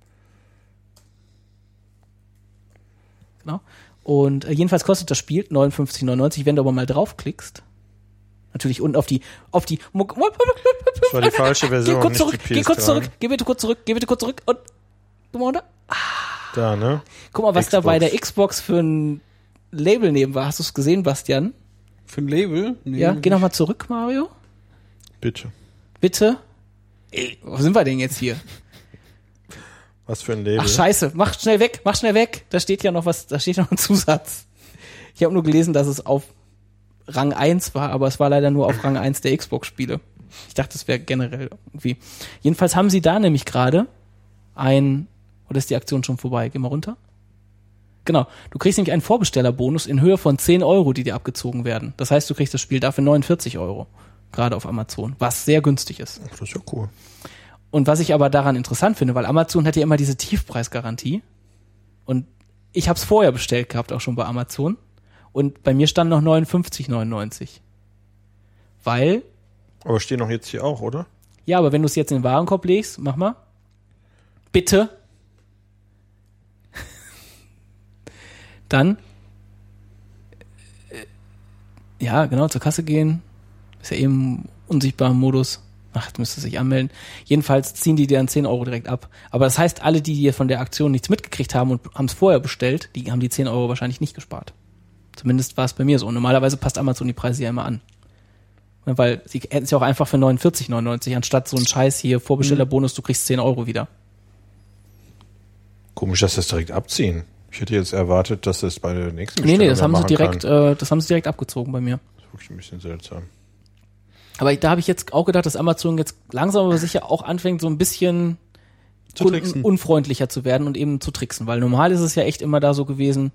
Genau. Und jedenfalls kostet das Spiel 59,99. Wenn du aber mal draufklickst, natürlich unten auf die. Das war die falsche Version. Geh kurz zurück, geh bitte kurz zurück und guck mal runter. Da, ne? Guck mal, was Xbox. Da bei der Xbox für ein Label neben war. Hast du es gesehen, Bastian? Für ein Label? Nee, ja, geh nochmal zurück, Mario. Bitte. Bitte? Ey, wo sind wir denn jetzt hier? Was für ein Label? Ach scheiße, mach schnell weg. Da steht ja noch was, da steht noch ein Zusatz. Ich habe nur gelesen, dass es auf Rang 1 war, aber es war leider nur auf Rang 1 der Xbox-Spiele. Ich dachte, es wäre generell irgendwie. Jedenfalls haben sie da nämlich gerade oder ist die Aktion schon vorbei? Geh mal runter. Genau, du kriegst nämlich einen Vorbestellerbonus in Höhe von 10 Euro, die dir abgezogen werden. Das heißt, du kriegst das Spiel dafür 49 Euro. Gerade auf Amazon, was sehr günstig ist. Das ist ja cool. Und was ich aber daran interessant finde, weil Amazon hat ja immer diese Tiefpreisgarantie und ich habe es vorher bestellt gehabt, auch schon bei Amazon und bei mir stand noch 59,99. Weil... Aber stehen doch jetzt hier auch, oder? Ja, aber wenn du es jetzt in den Warenkorb legst, mach mal. Bitte. Dann ja, genau, zur Kasse gehen. Ist ja eben unsichtbarer Modus. Ach, jetzt müsste sich anmelden. Jedenfalls ziehen die dir dann 10 Euro direkt ab. Aber das heißt, alle, die hier von der Aktion nichts mitgekriegt haben und haben es vorher bestellt, die haben die 10 Euro wahrscheinlich nicht gespart. Zumindest war es bei mir so. Normalerweise passt Amazon die Preise ja immer an. Weil sie hätten es ja auch einfach für 49,99 anstatt so ein Scheiß hier, Vorbestellerbonus, du kriegst 10 Euro wieder. Komisch, dass das direkt abziehen. Ich hätte jetzt erwartet, dass das bei der nächsten Bestellung das haben sie direkt abgezogen bei mir. Das ist wirklich ein bisschen seltsam. Aber da habe ich jetzt auch gedacht, dass Amazon jetzt langsam aber sicher auch anfängt, so ein bisschen unfreundlicher zu werden und eben zu tricksen. Weil normal ist es ja echt immer da so gewesen,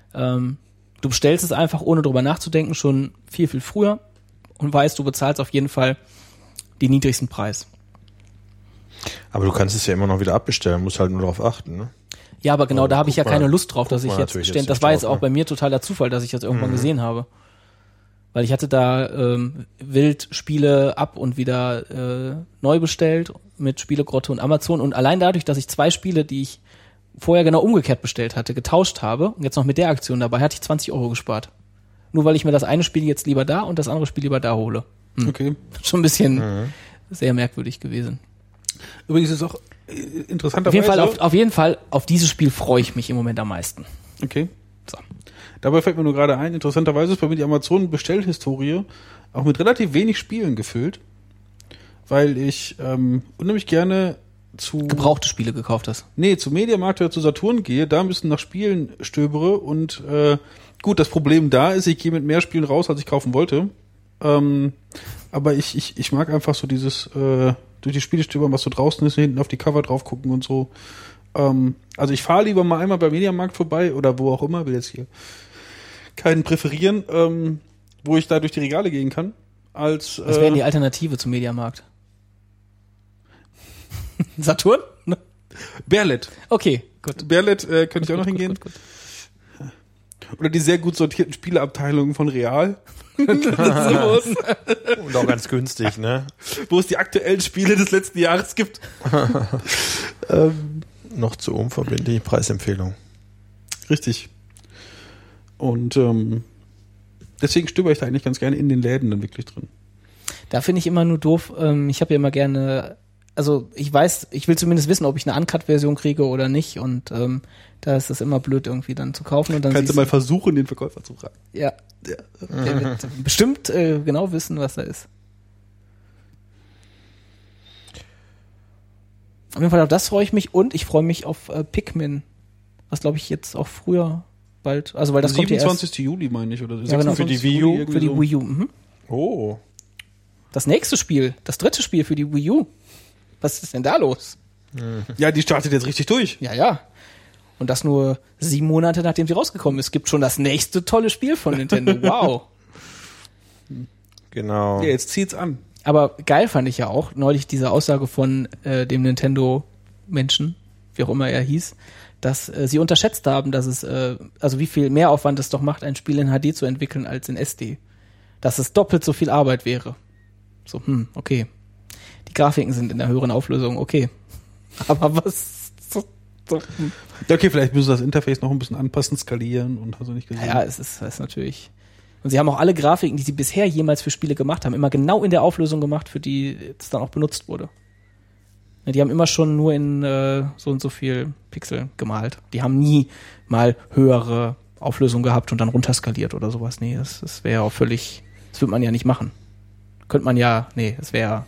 du bestellst es einfach, ohne drüber nachzudenken, schon viel, viel früher und weißt, du bezahlst auf jeden Fall den niedrigsten Preis. Aber du kannst es ja immer noch wieder abbestellen, musst halt nur darauf achten, ne? Ja, aber genau, da habe ich ja keine Lust drauf, dass ich jetzt ständig, das war jetzt auch bei mir totaler Zufall, dass ich das irgendwann gesehen habe. Weil ich hatte da wild Spiele ab und wieder neu bestellt mit Spielegrotte und Amazon und allein dadurch, dass ich 2 Spiele, die ich vorher genau umgekehrt bestellt hatte, getauscht habe und jetzt noch mit der Aktion dabei, hatte ich 20 Euro gespart. Nur weil ich mir das eine Spiel jetzt lieber da und das andere Spiel lieber da hole. Okay. Schon ein bisschen sehr merkwürdig gewesen. Übrigens ist auch interessanterweise... Auf jeden Fall, auf dieses Spiel freue ich mich im Moment am meisten. Okay. So. Dabei fällt mir nur gerade ein, interessanterweise ist bei mir die Amazon-Bestellhistorie auch mit relativ wenig Spielen gefüllt, weil ich unheimlich gerne zu... Gebrauchte Spiele gekauft hast? Nee, zu Mediamarkt oder zu Saturn gehe, da ein bisschen nach Spielen stöbere und gut, das Problem da ist, ich gehe mit mehr Spielen raus, als ich kaufen wollte. Aber ich mag einfach so dieses durch die Spiele stöbern, was so draußen ist, hinten auf die Cover drauf gucken und so. Also ich fahre lieber mal einmal beim Mediamarkt vorbei oder wo auch immer, will jetzt hier keinen präferieren, wo ich da durch die Regale gehen kann. als... Was wäre denn die Alternative zum Mediamarkt? Saturn? Berlet. Okay, gut. Berlet könnte ich auch noch hingehen. Gut. Oder die sehr gut sortierten Spieleabteilungen von Real. Und auch ganz günstig, ne? Wo es die aktuellen Spiele des letzten Jahres gibt. Noch zu unverbindliche Preisempfehlung. Richtig. Und deswegen stöber ich da eigentlich ganz gerne in den Läden dann wirklich drin. Da finde ich immer nur doof, ich habe ja immer gerne, also ich will zumindest wissen, ob ich eine Uncut-Version kriege oder nicht, und da ist es immer blöd irgendwie dann zu kaufen. Und dann kannst du mal versuchen, den Verkäufer zu fragen. Ja, der wird bestimmt genau wissen, was da ist. Auf jeden Fall auf das freue ich mich, und ich freue mich auf Pikmin, was glaube ich jetzt auch früher bald, also weil das 27. kommt ja erst, Juli meine ich, oder ja, genau, für die Wii U. Für die Wii U. Mhm. Oh. Das nächste Spiel, das dritte Spiel für die Wii U. Was ist denn da los? Ja, die startet jetzt richtig durch. Ja. Und das nur 7 Monate, nachdem sie rausgekommen ist. Gibt schon das nächste tolle Spiel von Nintendo. Wow. Genau. Ja, jetzt zieht's an. Aber geil fand ich ja auch neulich diese Aussage von dem Nintendo-Menschen, wie auch immer er hieß, dass sie unterschätzt haben, dass es, also wie viel Mehraufwand es doch macht, ein Spiel in HD zu entwickeln als in SD. Dass es doppelt so viel Arbeit wäre. So, okay. Die Grafiken sind in der höheren Auflösung, okay. Aber was... Okay, vielleicht müssen sie das Interface noch ein bisschen anpassen, skalieren und hast du nicht gesehen. Ja, es ist natürlich... Und sie haben auch alle Grafiken, die sie bisher jemals für Spiele gemacht haben, immer genau in der Auflösung gemacht, für die es dann auch benutzt wurde. Die haben immer schon nur in so und so viel Pixel gemalt. Die haben nie mal höhere Auflösung gehabt und dann runterskaliert oder sowas. Nee, das wäre ja auch völlig... Das würde man ja nicht machen. Könnte man ja... Nee, das wäre...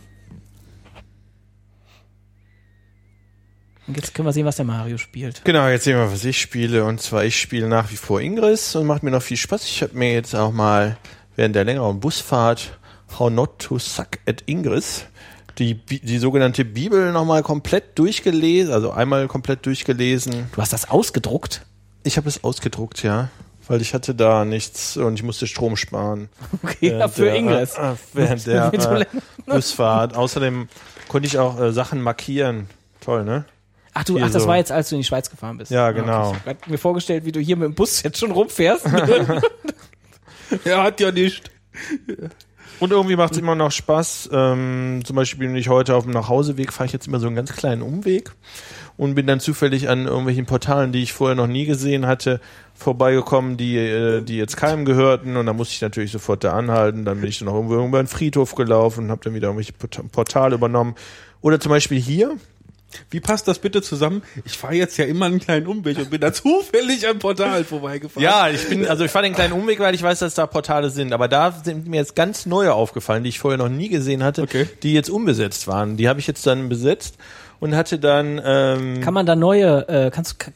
Und jetzt können wir sehen, was der Mario spielt. Genau, jetzt sehen wir, was ich spiele. Und zwar, ich spiele nach wie vor Ingress und macht mir noch viel Spaß. Ich habe mir jetzt auch mal während der längeren Busfahrt How Not to Suck at Ingress die sogenannte Bibel nochmal komplett durchgelesen, also einmal komplett durchgelesen. Du hast das ausgedruckt? Ich habe es ausgedruckt, ja. Weil ich hatte da nichts und ich musste Strom sparen. Okay, ja, für Ingress. Während der Busfahrt. Außerdem konnte ich auch Sachen markieren. Toll, ne? Ach, das war jetzt, als du in die Schweiz gefahren bist. Ja, genau. Okay. Ich hab mir vorgestellt, wie du hier mit dem Bus jetzt schon rumfährst. Er hat ja nicht. Und irgendwie macht es immer noch Spaß. Zum Beispiel bin ich heute auf dem Nachhauseweg, fahre ich jetzt immer so einen ganz kleinen Umweg und bin dann zufällig an irgendwelchen Portalen, die ich vorher noch nie gesehen hatte, vorbeigekommen, die jetzt keinem gehörten, und dann musste ich natürlich sofort da anhalten. Dann bin ich dann noch irgendwo über einen Friedhof gelaufen und habe dann wieder irgendwelche Portale übernommen. Oder zum Beispiel hier. Wie passt das bitte zusammen? Ich fahre jetzt ja immer einen kleinen Umweg und bin da zufällig am Portal vorbeigefahren. Ja, ich fahre den kleinen Umweg, weil ich weiß, dass da Portale sind. Aber da sind mir jetzt ganz neue aufgefallen, die ich vorher noch nie gesehen hatte, die jetzt unbesetzt waren. Die habe ich jetzt dann besetzt und hatte dann... Kann man da neue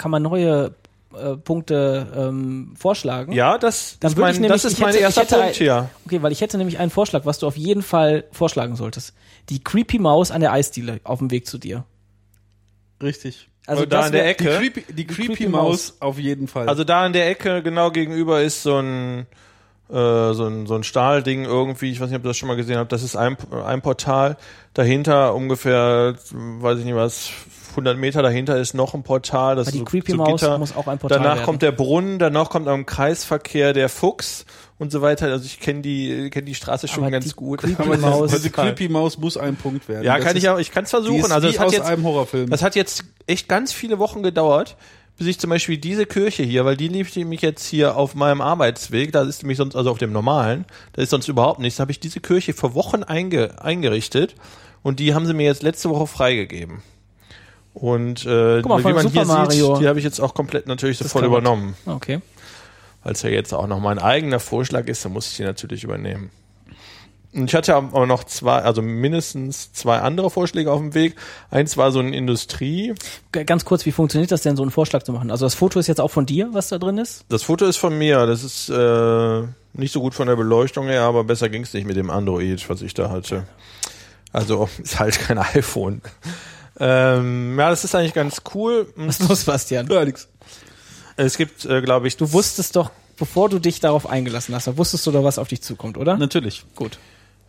Punkte vorschlagen? Ja, das ist mein erster Punkt hier. Okay, weil ich hätte nämlich einen Vorschlag, was du auf jeden Fall vorschlagen solltest. Die Creepy Maus an der Eisdiele auf dem Weg zu dir. Richtig. Also da an der Ecke. Die Creepy Maus auf jeden Fall. Also da an der Ecke genau gegenüber ist so ein Stahlding irgendwie, ich weiß nicht, ob ihr das schon mal gesehen habt, das ist ein Portal. Dahinter ungefähr, weiß ich nicht was, 100 Meter dahinter ist noch ein Portal. Das aber die ist Creepy Maus muss auch ein Portal Danach werden. kommt der Brunnen, danach kommt am Kreisverkehr der Fuchs und so weiter. Also ich kenne die Straße schon aber ganz gut. Die Creepy Maus muss ein Punkt werden. Ja, ich kann es versuchen. Also es hat jetzt einem Horrorfilm. Das hat jetzt echt ganz viele Wochen gedauert, bis ich zum Beispiel diese Kirche hier, weil die lief nämlich jetzt hier auf meinem Arbeitsweg, da ist nämlich sonst, also auf dem normalen, da ist sonst überhaupt nichts, da habe ich diese Kirche vor Wochen eingerichtet und die haben sie mir jetzt letzte Woche freigegeben. Und guck mal, wie man Super hier Mario. sieht, die habe ich jetzt auch komplett natürlich sofort übernommen. Okay. Weil es ja jetzt auch noch mein eigener Vorschlag ist, dann muss ich die natürlich übernehmen. Und ich hatte aber noch mindestens 2 andere Vorschläge auf dem Weg. Eins war so eine Industrie. Ganz kurz, wie funktioniert das denn, so einen Vorschlag zu machen? Also das Foto ist jetzt auch von dir, was da drin ist? Das Foto ist von mir. Das ist nicht so gut von der Beleuchtung her, aber besser ging es nicht mit dem Android, was ich da hatte. Also ist halt kein iPhone. Ja, das ist eigentlich ganz cool. Was ist los, Bastian? Ja, nix. Es gibt, glaube ich... Du wusstest doch, bevor du dich darauf eingelassen hast, wusstest du doch, was auf dich zukommt, oder? Natürlich. Gut.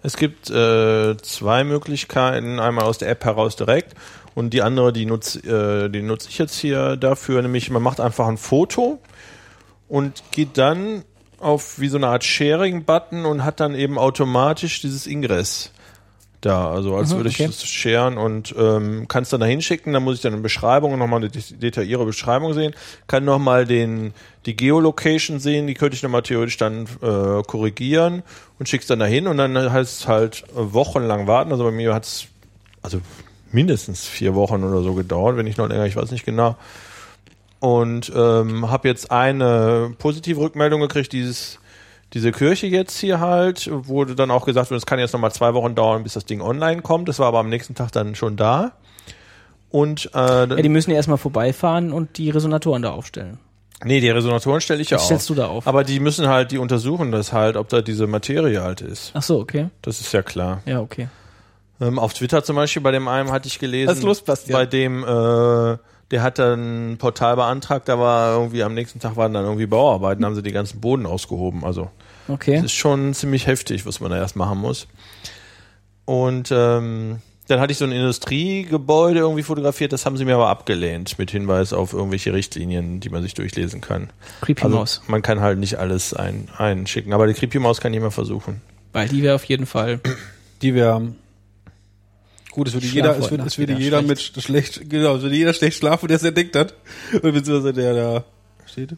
Es gibt 2 Möglichkeiten, einmal aus der App heraus direkt und die andere, die nutze ich jetzt hier dafür, nämlich man macht einfach ein Foto und geht dann auf wie so eine Art Sharing-Button und hat dann eben automatisch dieses Ingress da, also als würde ich das sharen und kann es dann da hinschicken, dann muss ich dann eine Beschreibung, nochmal eine detaillierte Beschreibung sehen, kann nochmal die Geolocation sehen, die könnte ich nochmal theoretisch dann korrigieren und schick's dann dahin und dann heißt es halt wochenlang warten, also bei mir hat es also mindestens 4 Wochen oder so gedauert, wenn nicht noch länger, ich weiß nicht genau. Und habe jetzt eine positive Rückmeldung gekriegt, diese Kirche jetzt hier halt, wurde dann auch gesagt, es kann jetzt nochmal 2 Wochen dauern, bis das Ding online kommt. Das war aber am nächsten Tag dann schon da. Und die müssen ja erstmal vorbeifahren und die Resonatoren da aufstellen. Nee, die Resonatoren stelle ich ja auf. Stellst du da auf? Aber die müssen halt, die untersuchen das halt, ob da diese Materie halt ist. Ach so, okay. Das ist ja klar. Ja, okay. Auf Twitter zum Beispiel, bei dem einen hatte ich gelesen, was ist los, Bastian? Bei dem, der hat dann ein Portal beantragt, da war irgendwie am nächsten Tag waren dann irgendwie Bauarbeiten, haben sie die ganzen Boden ausgehoben. Also okay. Das ist schon ziemlich heftig, was man da erst machen muss. Und dann hatte ich so ein Industriegebäude irgendwie fotografiert, das haben sie mir aber abgelehnt, mit Hinweis auf irgendwelche Richtlinien, die man sich durchlesen kann. Creepy Maus. Man kann halt nicht alles einschicken, aber die Creepy Maus kann ich immer versuchen. Weil die wäre auf jeden Fall... Die wäre... Gut, es würde jeder mit schlecht, genau, es würde jeder schlecht schlafen, der es entdeckt hat. Oder beziehungsweise der da steht.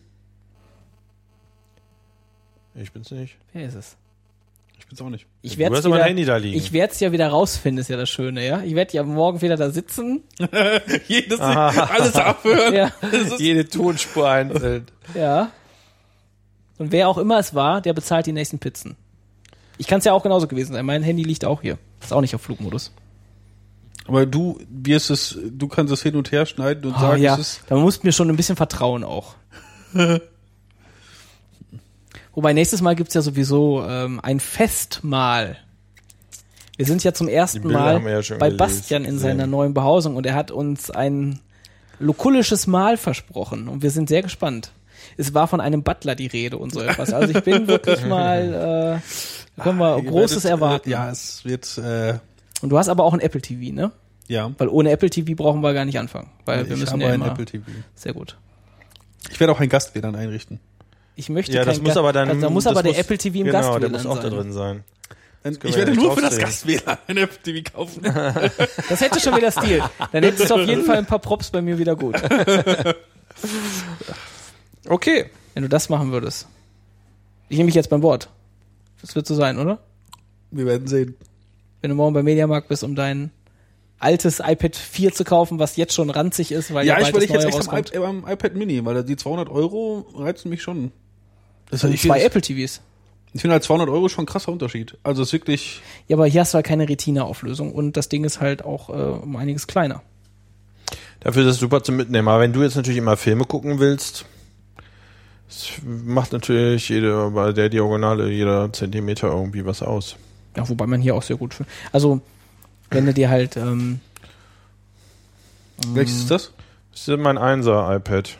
Ich bin's nicht. Wer ist es? Ich bin's auch nicht. Ich werde es ja wieder rausfinden, ist ja das Schöne, ja. Ich werde ja morgen wieder da sitzen. Alles abhören. Ja. Jede Tonspur einzeln. Ja. Und wer auch immer es war, der bezahlt die nächsten Pizzen. Ich kann es ja auch genauso gewesen sein. Mein Handy liegt auch hier. Ist auch nicht auf Flugmodus. Aber du kannst es hin und her schneiden und sagen, ja, es ist... Da musst du mir schon ein bisschen vertrauen auch. Wobei nächstes Mal gibt's ja sowieso ein Festmahl. Wir sind ja zum ersten Mal bei Bastian in seiner neuen Behausung und er hat uns ein lokulisches Mahl versprochen und wir sind sehr gespannt. Es war von einem Butler die Rede und so etwas. Also ich bin wirklich mal, können wir Großes erwarten. Ja, es wird... Und du hast aber auch ein Apple TV, ne? Ja. Weil ohne Apple TV brauchen wir gar nicht anfangen. Weil wir müssen ja immer... Apple TV. Sehr gut. Ich werde auch ein Gast-WLAN einrichten. Ich möchte das muss aber dann... Da muss aber der Apple TV im Gast-WLAN sein. Genau, der muss auch da drin sein. Ich werde nur für das Gast-WLAN ein Apple TV kaufen. Das hätte schon wieder Stil. Dann hättest du auf jeden Fall ein paar Props bei mir wieder gut. Okay. Wenn du das machen würdest. Ich nehme mich jetzt beim Wort. Das wird so sein, oder? Wir werden sehen. Wenn du morgen beim Mediamarkt bist, um dein altes iPad 4 zu kaufen, was jetzt schon ranzig ist, weil ja bald das Neue rauskommt. Ich überlege jetzt echt am iPad Mini, weil die 200 € reizen mich schon. Das sind 2 Apple TVs. Ich finde halt 200 € schon ein krasser Unterschied. Also es ist wirklich... Ja, aber hier hast du halt keine Retina-Auflösung und das Ding ist halt auch um einiges kleiner. Dafür ist es super zum Mitnehmen. Aber wenn du jetzt natürlich immer Filme gucken willst, das macht natürlich bei der Diagonale jeder Zentimeter irgendwie was aus. Ja, wobei man hier auch sehr gut... Also, wenn du dir halt... Welches ist das? Das ist mein 1er iPad.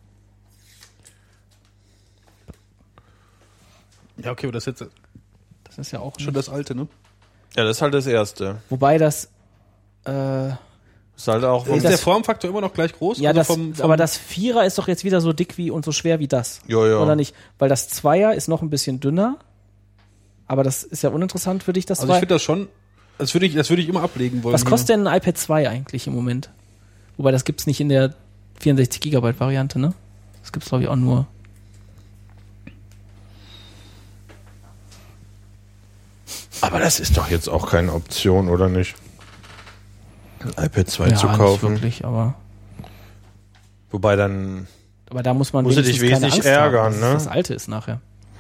Ja, okay, aber das ist ja auch schon das alte, ne? Ja, das ist halt das erste. Wobei das... ist halt auch ist der Formfaktor immer noch gleich groß? Ja, aber das 4er ist doch jetzt wieder so dick wie und so schwer wie das. Ja. Oder nicht? Weil das 2er ist noch ein bisschen dünner. Aber das ist ja uninteressant für dich, das 2. Also ich finde das schon, das würde ich immer ablegen wollen. Was kostet denn ein iPad 2 eigentlich im Moment? Wobei, das gibt's nicht in der 64 GB Variante, ne? Das gibt's, glaube ich, auch nur. Aber das ist doch jetzt auch keine Option, oder nicht? Ein iPad 2 zu kaufen. Nicht wirklich, aber... Wobei dann... Aber da muss man dich wesentlich ärgern, ne? Das alte ist nachher.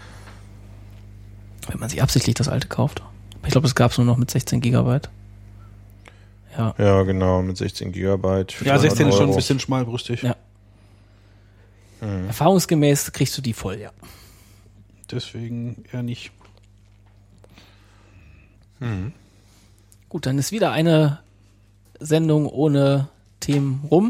Wenn man sich absichtlich das alte kauft. Ich glaube, das gab es nur noch mit 16 GB. Ja. Ja, genau, mit 16 GB. Ja, 16 ist schon ein bisschen schmalbrüstig. Ja. Erfahrungsgemäß kriegst du die voll, ja. Deswegen eher nicht. Gut, dann ist wieder eine Sendung ohne Themen rum.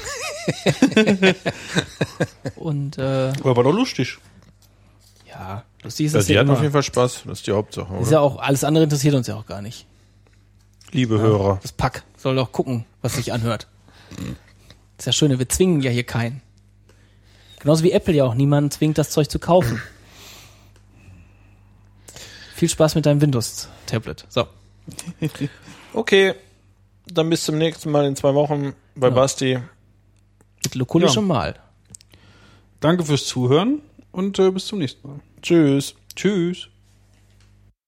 Und aber war doch lustig. Ja, Lustig ist ja, es die ja hatten immer. auf jeden Fall Spaß. Das ist die Hauptsache, oder? Ist ja auch, alles andere interessiert uns ja auch gar nicht. Liebe Hörer. Das Pack soll doch gucken, was sich anhört. Das ist ja schön, wir zwingen ja hier keinen. Genauso wie Apple ja auch niemanden zwingt, das Zeug zu kaufen. Viel Spaß mit deinem Windows-Tablet. So. Okay, dann bis zum nächsten Mal in 2 Wochen bei Basti. Mit lokulischem Mal. Danke fürs Zuhören und bis zum nächsten Mal. Tschüss. Tschüss.